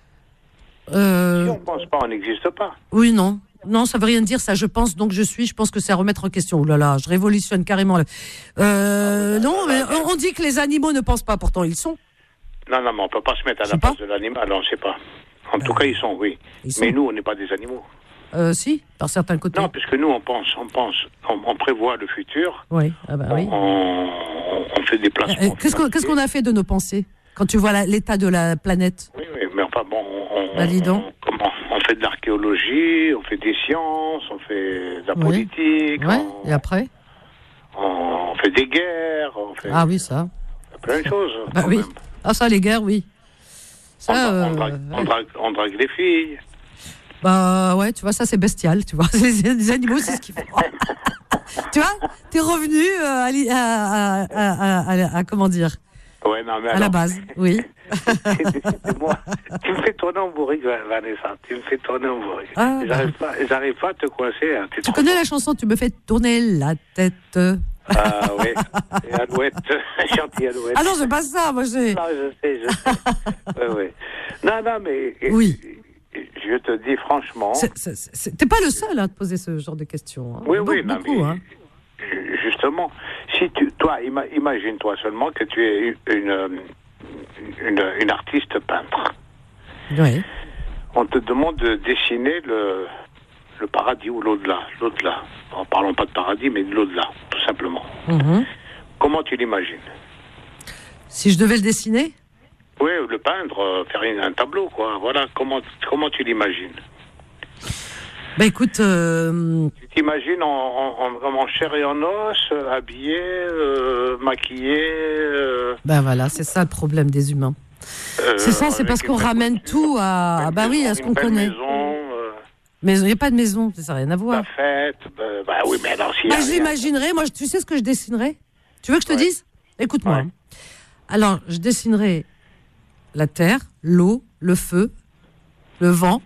Euh, Si on pense pas, on n'existe pas. Oui, non. Non, ça veut rien dire ça. Je pense donc je suis. Je pense que c'est à remettre en question. Oh là là, je révolutionne carrément. Le... Euh, non, mais on, on dit que les animaux ne pensent pas. Pourtant, ils sont. Non, non, mais on peut pas se mettre à Je la sais pas. place de l'animal, on ne sait pas. En tout cas, ils sont, oui. Ils sont. Mais nous, on n'est pas des animaux. Euh, si, par certains côtés. Non, puisque nous, on pense, on pense, on, on prévoit le futur. Oui. Ah bah, oui. On, on fait des placements. Euh, Qu'est-ce qu'on, qu'est-ce qu'on a fait de nos pensées quand tu vois la- l'état de la planète? Oui, oui, mais enfin bon, on, Bah, dis donc. on- comment, on fait de l'archéologie, on fait des sciences, on fait de la Oui. politique, Ouais. on, Et après? on fait des guerres, on fait Ah oui, ça. plein de choses. Bah quand oui. même. Ah ça, les guerres, oui. On, Ça, dra- on euh, drague, on ouais. drague- on drague les filles. Bah ouais, tu vois, ça c'est bestial, tu vois. Les, les animaux, c'est ce qu'ils font. Tu vois, t'es revenu euh, à, li- à, à, à, à- à- à- comment dire, Ouais, non, mais à alors, la base, oui. c'est moi. Tu me fais tourner en bourrique, Vanessa. Tu me fais tourner en bourrique. Ah, j'arrive, pas, j'arrive pas à te coincer. Hein. T'es Tu trop connais fort. la chanson Tu me fais tourner la tête. Ah oui, et Alouette, gentil Alouette. Ah non, c'est pas ça, moi j'ai. Non, je sais, je sais. oui, oui. Non, non, mais Oui. je te dis franchement. C'est- c'est- c'est- T'es pas le seul à te poser ce genre de questions. Hein. Oui, Be- oui, non, beaucoup, mais hein. justement, si tu, toi, ima- imagine-toi seulement que tu es une, une, une artiste peintre. Oui. On te demande de dessiner le, le paradis ou l'au-delà. L'au-delà. En parlons pas de paradis, mais de l'au-delà, tout simplement. Mhm. Comment tu l'imagines? Si je devais le dessiner, Oui, le peindre, euh, faire une- un tableau, quoi. Voilà, comment, comment tu l'imagines? bah écoute, euh, Tu t'imagines en, en, en, en chair et en os, euh, habillé, euh, maquillé euh, ben voilà, c'est ça le problème des humains. euh, C'est ça, c'est avec parce une qu'on belle ramène voiture, tout à, une bah oui, maison, à ce qu'on une belle connaît. maison, euh, Mais il n'y a pas de maison, ça n'a rien à voir. la fête, bah, bah oui, mais alors s'il y a Bah, je rien- l'imaginerais, moi, je- tu sais ce que je dessinerais? Tu veux que je te Ouais. dise? Écoute-moi. Ouais. Alors, je dessinerais la terre, l'eau, le feu, le vent.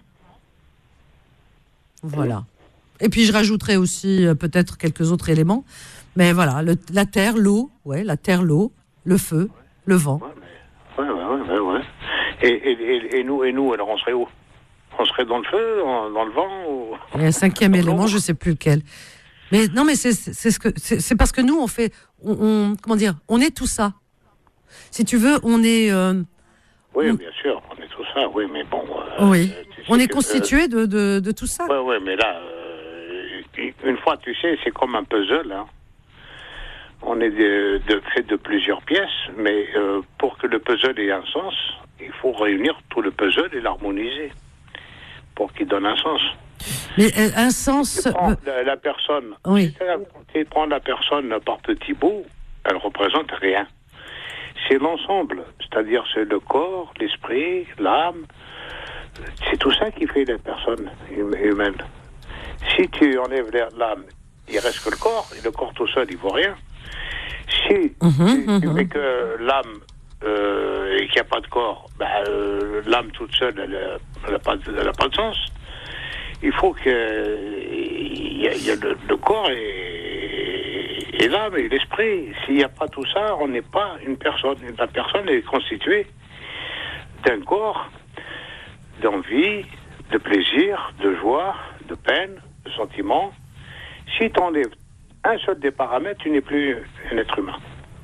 Voilà. Et puis, je rajouterais aussi euh, peut-être quelques autres éléments. Mais voilà, le- la terre, l'eau, ouais, la terre, l'eau, le feu, le vent. Ouais, ouais, ouais, ouais, ouais. Et, et, et, et nous, et nous, alors on serait où? On serait dans le feu, en- dans le vent ou... Et un cinquième élément, je sais plus lequel. Mais non, mais c'est c'est ce que c'est c'est parce que nous on fait, on, on- comment dire, on est tout ça. Si tu veux, on est, euh, Oui, Mm. bien sûr, on est tout ça, oui, mais bon... euh, oui, tu sais on est que, constitué de, de de tout ça. Oui, oui, mais là, euh, une fois, tu sais, c'est comme un puzzle. Hein. On est de, de, fait de plusieurs pièces, mais euh, pour que le puzzle ait un sens, il faut réunir tout le puzzle et l'harmoniser pour qu'il donne un sens. Mais euh, un sens. Tu prends euh, la, la personne, Oui. si tu prends la personne par petits bouts, elle représente rien. C'est l'ensemble, c'est-à-dire c'est le corps, l'esprit, l'âme. C'est tout ça qui fait la personne hum- humaine. Si tu enlèves l'âme, il reste que le corps, et le corps tout seul, il vaut rien. Si Mhm, tu, tu mhm. fais que l'âme euh, et qu'il n'y a pas de corps, ben, euh, l'âme toute seule, elle n'a pas, de- elle a pas de sens. Il faut que il y a, il y a le, le corps et, et l'âme et l'esprit. S'il n'y a pas tout ça, on n'est pas une personne. La personne est constituée d'un corps, d'envie, de plaisir, de joie, de peine, de sentiments. Si tu enlèves un seul des paramètres, tu n'es plus un être humain.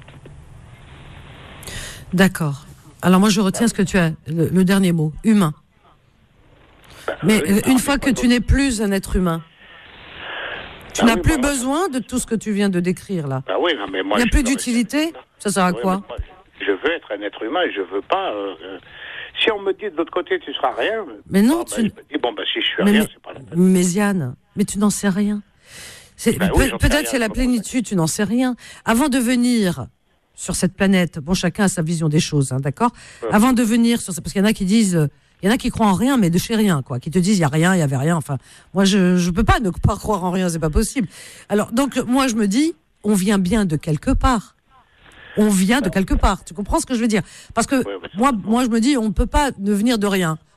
D'accord. Alors moi je retiens ce que tu as, le, le dernier mot, humain. Mais oui, euh, non, une mais fois pas que d'autre. tu n'es plus un être humain, tu Ah n'as oui, plus bah, besoin de tout ce que tu viens de décrire là. Ah oui, non, mais moi, Il n'y a je- plus non, mais- d'utilité. Ça sert à Oui, quoi? mais moi, je veux être un être humain et je veux pas. euh, euh, si on me dit de l'autre côté tu seras rien, Mais non, bon, tu- ben, je me dis bon ben si je suis Mais, rien, mais, c'est pas la peine. mais Ziane, mais tu n'en sais rien. C'est- Ben peut- oui, j'en sais Peut-être rien, c'est la comment plénitude, tu n'en sais rien. Avant de venir sur cette planète, bon, chacun a sa vision des choses, hein, d'accord? Ouais. Avant de venir sur cette, parce qu'il y en a qui disent, euh, il y en a qui croient en rien, mais de chez rien, quoi, qui te disent il y a rien, il y avait rien. Enfin, moi, je je peux pas ne pas croire en rien, c'est pas possible. Alors, donc, moi, je me dis, on vient bien de quelque part. On vient de quelque part. Tu comprends ce que je veux dire? Parce que Ouais, ouais, moi, moi, je me dis, on ne peut pas ne venir de rien.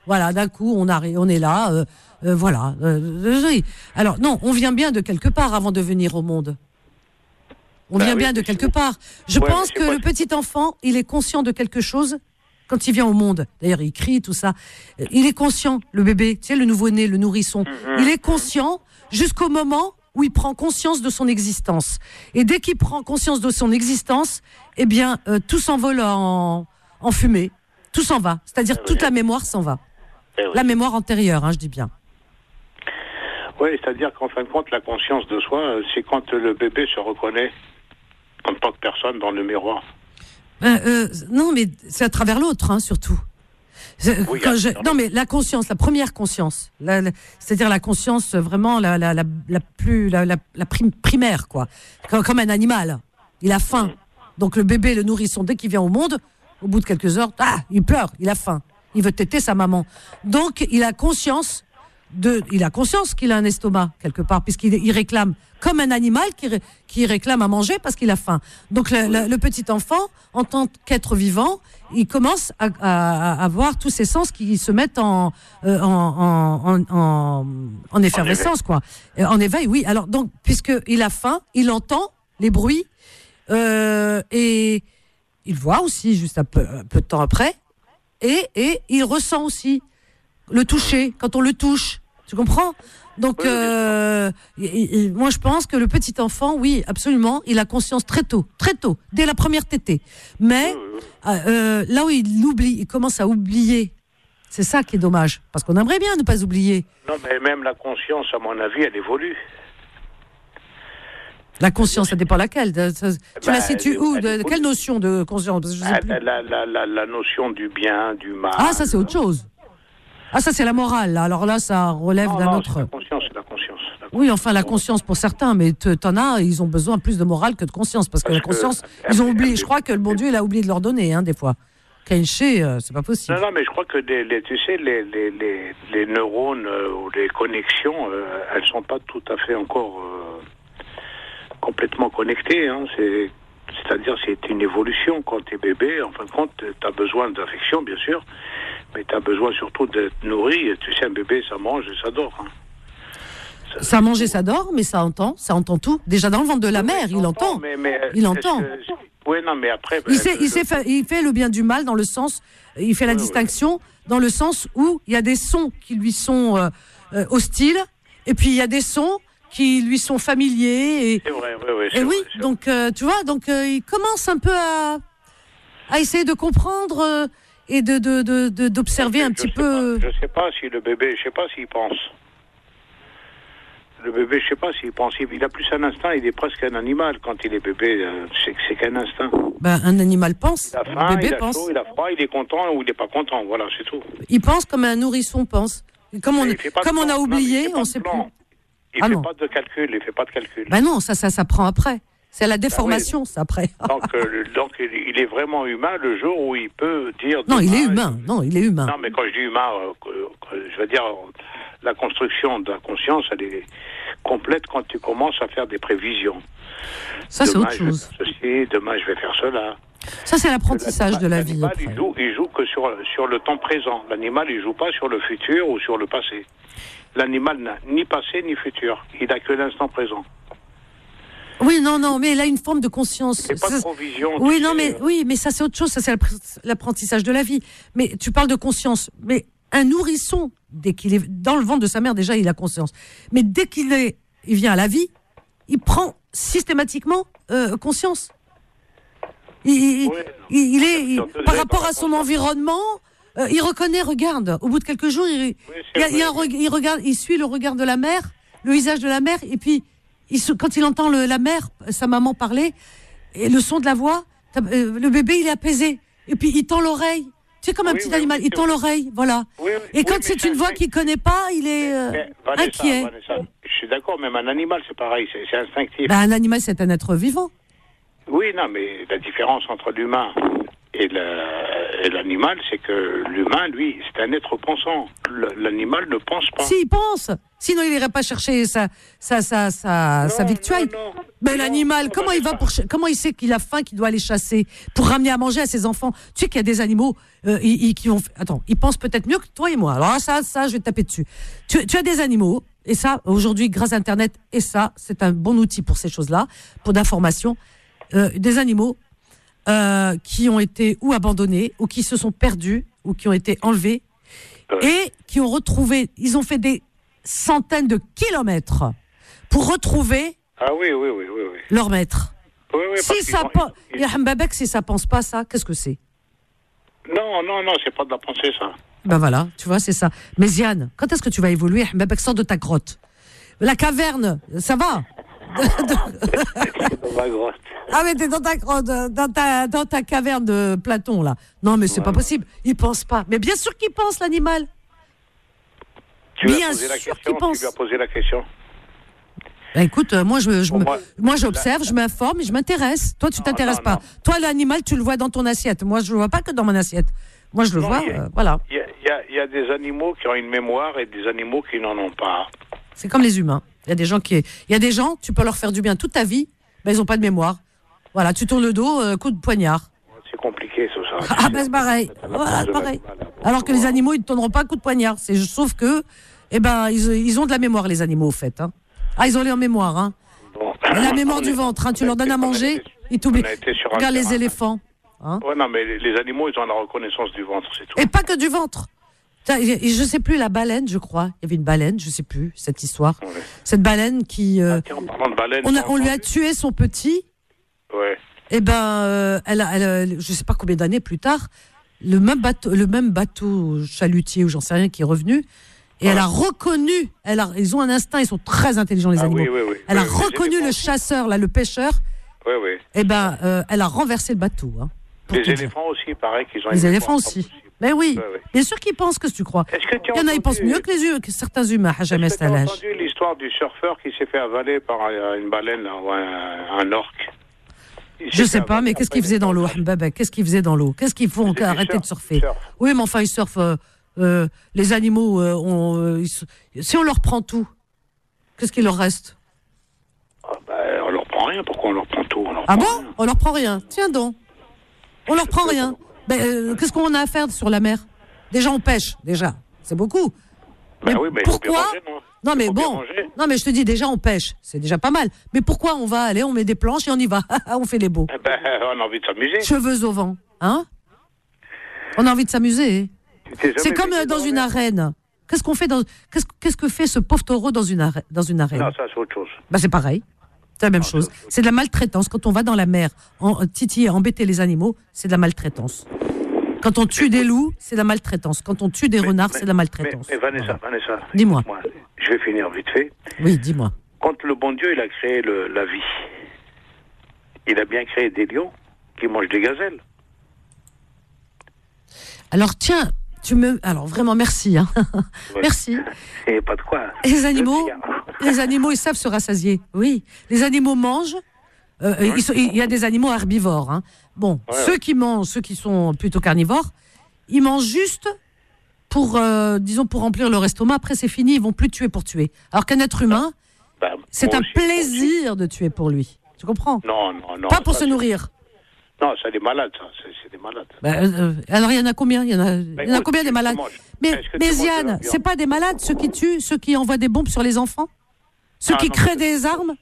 Voilà, d'un coup, on, arri- on est là, euh, euh, voilà. Euh, oui. Alors, non, on vient bien de quelque part avant de venir au monde. On Bah vient oui, bien de mais quelque c'est- part. Je Ouais, pense mais que c'est le pas- petit enfant, il est conscient de quelque chose quand il vient au monde. D'ailleurs, il crie, tout ça. Euh, Il est conscient, le bébé, tu sais, le nouveau-né, le nourrisson. Mhm. Il est conscient jusqu'au moment où il prend conscience de son existence. Et dès qu'il prend conscience de son existence, eh bien, euh, tout s'envole en, en fumée. Tout s'en va. C'est-à-dire, Ah oui. toute la mémoire s'en va. Eh oui. La mémoire antérieure, hein, je dis bien. Oui, c'est-à-dire qu'en fin de compte, la conscience de soi, euh, c'est quand le bébé se reconnaît en tant que personne dans le miroir. Euh, euh, non, mais c'est à travers l'autre, hein, surtout. C'est- Oui, quand je- absolument. non, mais la conscience, la première conscience, la- la- c'est-à-dire la conscience euh, vraiment la, la, la, la plus la, la, la prim- primaire, quoi. Comme, comme un animal, il a faim. Donc le bébé, le nourrisson, dès qu'il vient au monde, au bout de quelques heures, ah, il pleure, il a faim, il veut téter sa maman. Donc il a conscience de, il a conscience qu'il a un estomac quelque part, puisqu'il il réclame comme un animal qui, ré- qui réclame à manger parce qu'il a faim. Donc le, le, le petit enfant, en tant qu'être vivant, il commence à, à, à avoir tous ses sens qui se mettent en, euh, en, en, en, en, en effervescence, quoi. Euh, En éveil, oui. Alors donc, puisqu'il a faim, il entend les bruits euh, et il voit aussi juste un peu, un peu de temps après, et, et il ressent aussi le toucher quand on le touche. Tu comprends? Donc, Oui, oui, bien euh, et- et moi, je pense que le petit enfant, oui, absolument, il a conscience très tôt, très tôt, dès la première tétée. Mais Oui, oui, oui. euh, là où il oublie, il commence à oublier. C'est ça qui est dommage, parce qu'on aimerait bien ne pas oublier. Non, mais même la conscience, à mon avis, elle évolue. La conscience, ça dépend laquelle. De- ça- tu Bah, la situes où? elle de, de évolue. quelle notion de conscience? Parce que je sais Ah, plus. la, la, la, la notion du bien, du mal. Ah, ça c'est autre chose. Ah, ça c'est la morale. Là. Alors là, ça relève Non, d'un non, autre. c'est la conscience, c'est la conscience. la Oui, enfin la conscience. conscience pour certains, mais te- t'en as, ils ont besoin plus de morale que de conscience, parce que Parce la conscience, que- ils ont oublié. Je crois que le bon Dieu, il a oublié de leur donner, hein, des fois. Kenché, euh, c'est pas possible. Non, non, mais je crois que les, les- tu sais, les, les, les, les neurones euh, ou les connexions, euh, elles sont pas tout à fait encore euh, complètement connectées. Hein. C'est, c'est-à-dire, c'est une évolution. Quand tu es bébé, en fin de compte, tu as besoin d'affection, bien sûr, mais tu as besoin surtout d'être nourri. Tu sais, un bébé, ça mange et ça dort. Hein. Ça mange et ça dort, mais ça entend, ça entend tout. Déjà dans le ventre de la mère, il entend. Mais, mais, Il est-ce entend. que- Oui, non, mais après. Il ben, sait, le- il sait fa- il fait le bien du mal dans le sens, il fait la Oui, distinction dans le sens où il y a des sons qui lui sont euh, euh, hostiles, et puis il y a des sons qui lui sont familiers. Et, C'est vrai, oui, oui. et c'est oui, vrai, c'est donc euh, tu vois, donc euh, il commence un peu à, à essayer de comprendre euh, et de, de, de, de- d'observer vrai. un Je petit sais peu. pas- je sais pas si le bébé, je sais pas s'il pense. Le bébé, je sais pas s'il pense. Il a plus un instinct, il est presque un animal. Quand il est bébé, euh, c'est, c'est qu'un instinct. Ben, un animal pense, Il a le faim, bébé il a pense. chaud, il a froid, il est content ou il n'est pas content. Voilà, c'est tout. Il pense comme un nourrisson pense. Et comme on, Mais il fait pas de comme on plan. a Non, mais il oublié, fait pas on de sait plus. plan. Il Ah fait non. pas de calcul, il fait pas de calcul. Ben non, ça, ça s'apprend après. C'est la déformation, ça après. Donc, euh, le- donc, il il est vraiment humain le jour où il peut dire. Non, il est demain, humain. Non, il est humain. Non, mais quand je dis humain, euh, que- que- je veux dire, euh, la construction de la conscience, elle est complète quand tu commences à faire des prévisions. Ça, c'est Demain, autre je vais chose. faire ceci, demain, je vais faire cela. Ça, c'est l'apprentissage de la vie. L'animal, après. il joue, il joue que sur, sur le temps présent. L'animal, il joue pas sur le futur ou sur le passé. L'animal n'a ni passé ni futur. Il n'a que l'instant présent. Oui, non, non, mais il a une forme de conscience. C'est pas de Ça- provision. Oui, tu non, sais, mais euh, oui, mais ça c'est autre chose. Ça c'est l'appre- l'apprentissage de la vie. Mais tu parles de conscience. Mais un nourrisson, dès qu'il est dans le ventre de sa mère, déjà il a conscience. Mais dès qu'il est, il vient à la vie, il prend systématiquement euh, conscience. Il, il- Ouais. il- il est il- Sur deux par degrés, rapport par à son rapport à- environnement. euh, il reconnaît, regarde. Au bout de quelques jours, il, Oui, il, c'est y a- il y a un vrai. reg- il regarde, il suit le regard de la mère, le visage de la mère, et puis il se- quand il entend le- la mère, sa maman parler, et le son de la voix, t'as- euh, le bébé il est apaisé, et puis il tend l'oreille. Tu sais, comme un Oui, petit oui, animal, oui, il c'est tend vrai. l'oreille, voilà. Oui, oui, Et oui, quand mais c'est ça, une voix c'est- qu'il connaît pas, il est euh, Mais, Vanessa, inquiet. Vanessa, je suis d'accord, même un animal, c'est pareil, c'est, c'est instinctif. Ben, un animal, c'est un être vivant. Oui, non, mais la différence entre l'humain et, le- et l'animal, c'est que l'humain, lui, c'est un être pensant. Le- l'animal ne pense pas. S'il pense, sinon il irait pas chercher sa, sa, sa, sa, Non, sa victuaille. non, non. Mais l'animal, comment il va pour ch- comment il sait qu'il a faim, qu'il doit aller chasser pour ramener à manger à ses enfants? Tu sais qu'il y a des animaux euh, ils, ils- qui vont. Attends, ils pensent peut-être mieux que toi et moi. Alors ça, ça, je vais te taper dessus. Tu, tu as des animaux et ça, aujourd'hui, grâce à Internet, et ça, c'est un bon outil pour ces choses-là, pour d'information. Euh, des animaux euh, qui ont été ou abandonnés ou qui se sont perdus ou qui ont été enlevés et qui ont retrouvé. Ils ont fait des centaines de kilomètres pour retrouver. Ah oui, oui, oui, oui, oui. Leur maître. Oui, oui, Si parce ça, qu'ils ont- pe- ils- Ya Mbabek, si ça pense pas ça, qu'est-ce que c'est? Non, non, non, c'est pas de la pensée, ça. Ben voilà, tu vois, c'est ça. Mais Ziane, quand est-ce que tu vas évoluer? Mbabek, sors de ta grotte. La caverne, ça va? Dans ma grotte. Ah mais t'es dans ta grotte, dans ta, dans ta caverne de Platon, là. Non, mais c'est Voilà. pas possible. Il pense pas. Mais bien sûr qu'il pense, l'animal. Tu lui Bien as posé la sûr question, qu'il pense. tu lui as posé la question. Ben écoute, euh, moi, je, je Pour me- moi, moi, j'observe, je m'informe et je m'intéresse. Toi, tu Non, t'intéresses non, pas. non. Toi, l'animal, tu le vois dans ton assiette. Moi, je le vois pas que dans mon assiette. Moi, je le Non, vois, il y a- euh, voilà. Il y a, il y a- il y a des animaux qui ont une mémoire et des animaux qui n'en ont pas. C'est comme les humains. Il y a des gens qui, il y a des gens, tu peux leur faire du bien toute ta vie, ben ils ont pas de mémoire. Voilà, tu tournes le dos, euh, coup de poignard. C'est compliqué, tout ça. Ah ben c'est pareil. C'est la Voilà, place de pareil. l'animal, hein. Alors que les animaux, ils ne tourneront pas coup de poignard. C'est sauf que, eh ben, ils, ils ont de la mémoire, les animaux, au fait. Hein. Ah, ils ont les en mémoire. Hein. Bon. La mémoire On du est- ventre. Hein. Tu on a leur donnes été- à on a manger, été- ils t'oublient. on a été sur un Regarde les terrain. éléphants. Hein. Ouais, non, mais les, les animaux, ils ont la reconnaissance du ventre, c'est tout. Et pas que du ventre. Tiens, et- et je sais plus, la baleine, je crois. Il y avait une baleine, je sais plus, cette histoire. Ouais. Cette baleine qui, euh, Ah, tiens, en parlant de baleine, on, a, t'as on lui a entendu tué son petit. Ouais. Eh ben, euh, elle, a- elle, a- je sais pas combien d'années plus tard, le même bateau, le même bateau chalutier ou j'en sais rien qui est revenu, et elle a reconnu. Elle a, ils ont un instinct, ils sont très intelligents les Ah animaux. oui, oui, oui. Elle Oui, a oui, les reconnu éléphants le aussi. chasseur, là, le pêcheur. Oui, oui. Eh ben, euh, elle a renversé le bateau. Hein, pour Les te dire. éléphants aussi, pareil, qu'ils ont Les une éléphants mémoire pas aussi. possible. Mais oui, Ouais, ouais. bien sûr qu'ils pensent que tu crois. Est-ce que tu as Il y en a, ils entendu- pensent mieux que les humains, que certains humains. Jamais Est-ce que tu as Stalage. entendu l'histoire du surfeur qui s'est fait avaler par euh, une baleine là, ou un, un orque? Il Je s'est sais fait pas, mais avaler, qu'est-ce après, qu'ils faisaient il dans l'eau, est- Mbaba? Qu'est-ce qu'ils faisaient dans l'eau? Qu'est-ce qu'ils font? Ils faisaient du Arrêtez de surf, surfer. surf. Oui, mais enfin, ils surfent. euh, euh, les animaux, euh, on, euh, ils se- si on leur prend tout, qu'est-ce qu'il leur reste? Ah, bah, on leur prend rien, pourquoi on leur prend tout? On leur Ah prend bon? rien. On leur prend rien. Tiens donc. On leur prend rien. Ben, euh, qu'est-ce qu'on a à faire sur la mer? Déjà, on pêche. Déjà, c'est beaucoup. Bah Mais oui, mais il faut bien pourquoi? manger, non Non, mais faut bien bon. manger. Non, mais je te dis, déjà, on pêche. C'est déjà pas mal. Mais pourquoi on va aller, on met des planches et on y va? On fait les beaux. Eh ben, on a envie de s'amuser. Cheveux au vent. Hein? On a envie de s'amuser. Tu t'es jamais C'est comme baigné euh, dans la une mer? arène. Qu'est-ce qu'on fait dans qu'est-ce, qu'est-ce que fait ce pauvre taureau dans une arène, dans une arène? Non, ça, c'est autre chose. Bah c'est pareil. C'est la même chose. C'est de la maltraitance. Quand on va dans la mer, en, titiller, embêter les animaux, c'est de la maltraitance. Quand on tue des loups, c'est de la maltraitance. Quand on tue des Mais- renards, mais- c'est de la Mais, maltraitance. mais Vanessa, Vanessa. Dis-moi. écoute-moi, Je vais finir vite fait. Oui, dis-moi. Quand le bon Dieu, il a créé le- la vie, il a bien créé des lions qui mangent des gazelles. Alors tiens, tu me, alors vraiment merci, hein. Ouais. Merci. Et pas de quoi. Les animaux, Je te les animaux, ils savent se rassasier. Oui, les animaux mangent. Euh, ils sont- il y a des animaux herbivores. Hein. Bon, Ouais, ceux ouais. qui mangent, ceux qui sont plutôt carnivores, ils mangent juste pour, euh, disons, pour remplir leur estomac. Après, c'est fini, ils vont plus tuer pour tuer. Alors qu'un être humain, Bah, c'est moi un aussi, moi aussi. plaisir de tuer pour lui. Tu comprends? Non, non, non. Pas pour ça, se c'est- nourrir. Non, c'est des malades, ça. C'est, c'est des malades. Bah, euh, alors il y en a combien? Il y en a, il y en a écoute, combien des tu malades? manges- Mais, est-ce que tu mais manges de la Ziane, viande? c'est pas des malades ceux qui tuent, ceux qui envoient des bombes sur les enfants, ceux Ah, qui non, créent mais- des armes.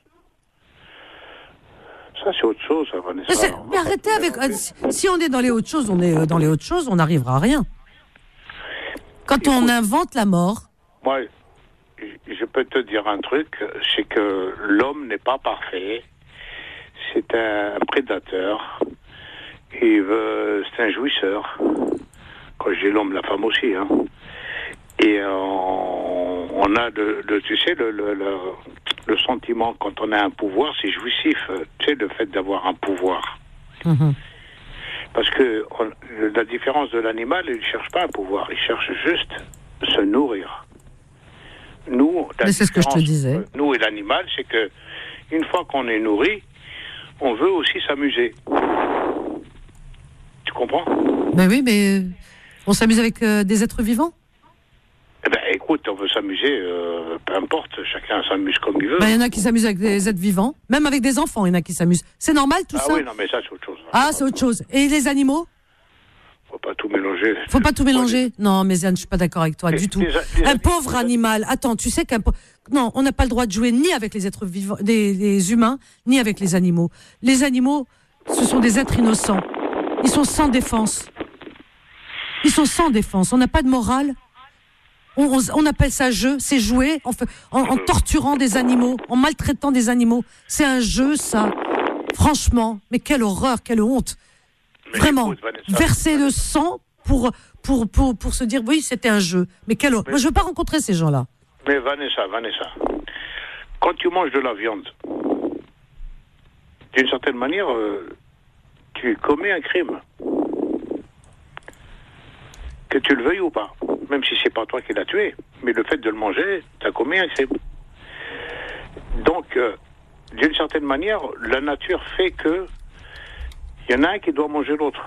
Ça, c'est autre chose, ça, Vanessa. Mais, c'est- On mais va pas arrêtez tout avec. mélanger. euh, Si on est dans les autres choses, on est euh, dans les autres choses, on n'arrivera à rien. Quand on Écoute. invente la mort, Moi, je je peux te dire un truc, c'est que l'homme n'est pas parfait. C'est un prédateur. Il veut, c'est un jouisseur. Quand je dis l'homme, la femme aussi. Hein. Et on, on a, le, le- tu sais, le, le, le, le sentiment quand on a un pouvoir, c'est jouissif. Tu sais, le fait d'avoir un pouvoir. Mhm. Parce que on- la différence de l'animal, il ne cherche pas un pouvoir, il cherche juste se nourrir. Nous, la Mais c'est ce que je te différence, disais. euh, Nous et l'animal, c'est que une fois qu'on est nourri, on veut aussi s'amuser. Tu comprends? ben oui, mais euh, on s'amuse avec euh, des êtres vivants. Eh ben, écoute, on veut s'amuser, euh, peu importe, chacun s'amuse comme il veut. Il ben, y en a qui s'amusent avec des êtres vivants, même avec des enfants, il y en a qui s'amusent. C'est normal tout ah ça? Ah oui, non, mais ça, c'est autre chose. Ah, c'est autre chose. Et les animaux? Faut pas tout mélanger. Faut pas tout mélanger. Non, mais Ziane, je suis pas d'accord avec toi les, du tout. Les, les, un les, pauvre les, animal. Attends, tu sais qu'un non, on n'a pas le droit de jouer ni avec les êtres vivants, des, des humains, ni avec les animaux. Les animaux, ce sont des êtres innocents. Ils sont sans défense. Ils sont sans défense. On n'a pas de morale. On, on, on appelle ça jeu. C'est jouer en, en, en torturant des animaux, en maltraitant des animaux. C'est un jeu, ça. Franchement, mais quelle horreur, quelle honte. Mais vraiment, écoute, Vanessa, verser le sang pour, pour, pour, pour se dire, oui, c'était un jeu. Mais quelle horreur. Moi, je ne veux pas rencontrer ces gens-là. Mais Vanessa, Vanessa, quand tu manges de la viande, d'une certaine manière, euh, tu commets un crime. Que tu le veuilles ou pas. Même si c'est pas toi qui l'as tué. Mais le fait de le manger, tu as commis un crime. Donc, euh, d'une certaine manière, la nature fait que il y en a un qui doit manger l'autre.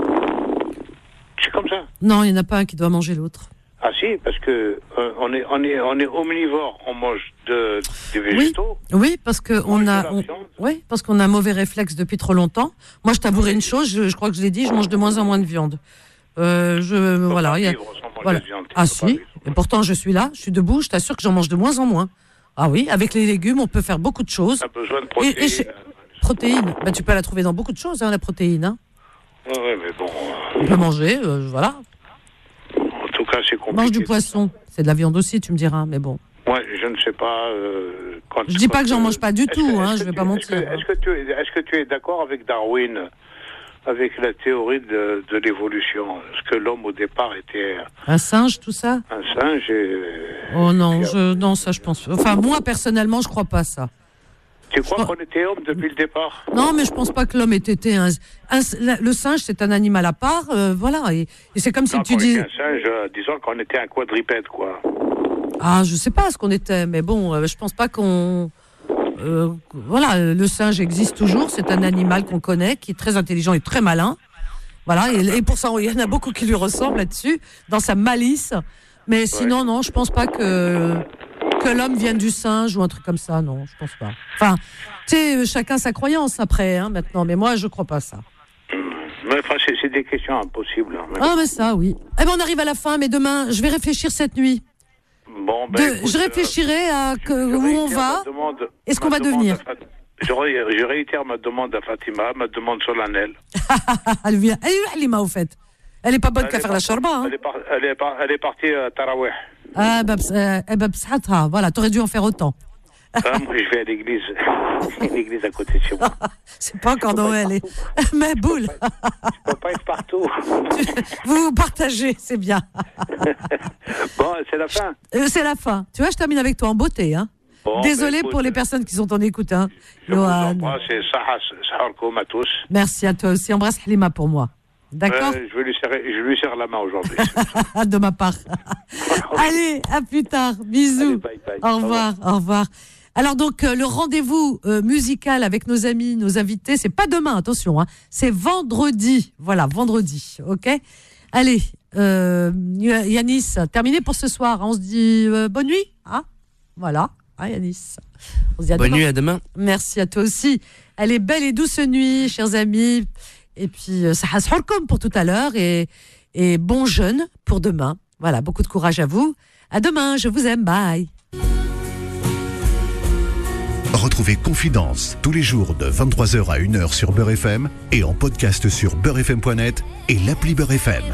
C'est comme ça. Non, il n'y en a pas un qui doit manger l'autre. Ah si, parce que euh, on est on est on est omnivore, on mange de, des végétaux. Oui, oui, parce que on, on a on, oui, parce qu'on a un mauvais réflexe depuis trop longtemps. Moi, je t'avouerai une chose, je, je crois que je l'ai dit, je mange de moins en moins de viande. Euh, je voilà, il y a, voilà. Viande, ah si, et pourtant je suis là, je suis debout, je t'assure que j'en mange de moins en moins. Ah oui, avec les légumes, on peut faire beaucoup de choses. On a besoin de protéines. Et, et chez... Protéines, bah, tu peux la trouver dans beaucoup de choses, hein, la protéine. Hein. Oui, ouais, mais bon. Euh... On peut manger, euh, voilà. En tout cas, c'est compliqué. Mange du poisson, c'est de la viande aussi, tu me diras, mais bon. Ouais, je ne sais pas. Euh, quand, je dis quand, pas que j'en mange pas du tout, que, hein, je vais tu, pas mentir. Est-ce que, est-ce, que tu es, est-ce que tu es d'accord avec Darwin, avec la théorie de, de l'évolution, ce que l'homme au départ était un singe, tout ça. Un singe et. Oh non, je, non, ça je pense. Enfin, moi personnellement, je crois pas ça. Tu crois je qu'on était homme depuis le départ? Non, mais je pense pas que l'homme ait été un. un le singe, c'est un animal à part, euh, voilà. Et, et c'est comme si non, tu dis. Un singe, euh, disons qu'on était un quadrupède, quoi. Ah, je sais pas ce qu'on était, mais bon, euh, je pense pas qu'on. Euh, voilà, le singe existe toujours, c'est un animal qu'on connaît, qui est très intelligent et très malin. Voilà, et, et pour ça, il y en a beaucoup qui lui ressemblent là-dessus, dans sa malice. Mais sinon, ouais. non, je pense pas que, que l'homme vienne du singe ou un truc comme ça, non, je pense pas. Enfin, tu sais, chacun sa croyance après, hein, maintenant, mais moi, je crois pas ça. Mais enfin, c'est, c'est des questions impossibles. Hein, ah, mais ça, oui. Eh ben, on arrive à la fin, mais demain, je vais réfléchir cette nuit. Bon, ben, de, écoute, je réfléchirai à que, où on va. Demande, Est-ce qu'on va devenir Fat... je, ré, je réitère ma demande à Fatima, ma demande solennelle. Elle vient. Elle est Halima, au fait. Elle est pas bonne elle qu'à faire partie, la charba. Hein. Elle, est par, elle, est par, elle est partie à Tarawih. Ah, bah, eh ben, psatra. Voilà, t'aurais dû en faire autant. Ah, moi, je vais à l'église. L'église à côté de chez moi. C'est pas encore Noël. Et... Mais boule. Je peux pas être partout. Vous vous partagez, c'est bien. Bon, c'est la fin. Euh, c'est la fin. Tu vois, je termine avec toi en beauté. Hein. Bon, Désolé ben, pour les personnes qui sont en écoute. Hein. Je Johan. vous embrasse et sahas, saharkoum à tous. Merci à toi aussi. Embrasse Halima pour moi. D'accord. euh, je, vais lui serrer, je lui serre la main aujourd'hui. De ma part. Allez, à plus tard. Bisous. Allez, bye, bye. Au revoir. Au revoir. Au revoir. Alors donc euh, le rendez-vous euh, musical avec nos amis, nos invités, c'est pas demain, attention, hein, c'est vendredi. Voilà, vendredi, ok. Allez, euh, Yanis, terminé pour ce soir. On se dit euh, bonne nuit, hein. Voilà, hein, Yanis. On se dit à bonne demain. nuit, à demain. Merci à toi aussi. Allez, belle et douce nuit, chers amis. Et puis ça euh, comme pour tout à l'heure et et bon jeûne pour demain. Voilà, beaucoup de courage à vous. À demain, je vous aime, bye. Retrouvez Confidence tous les jours de vingt-trois heures à une heure sur Beurre F M et en podcast sur beurre f m point net et l'appli Beurre F M.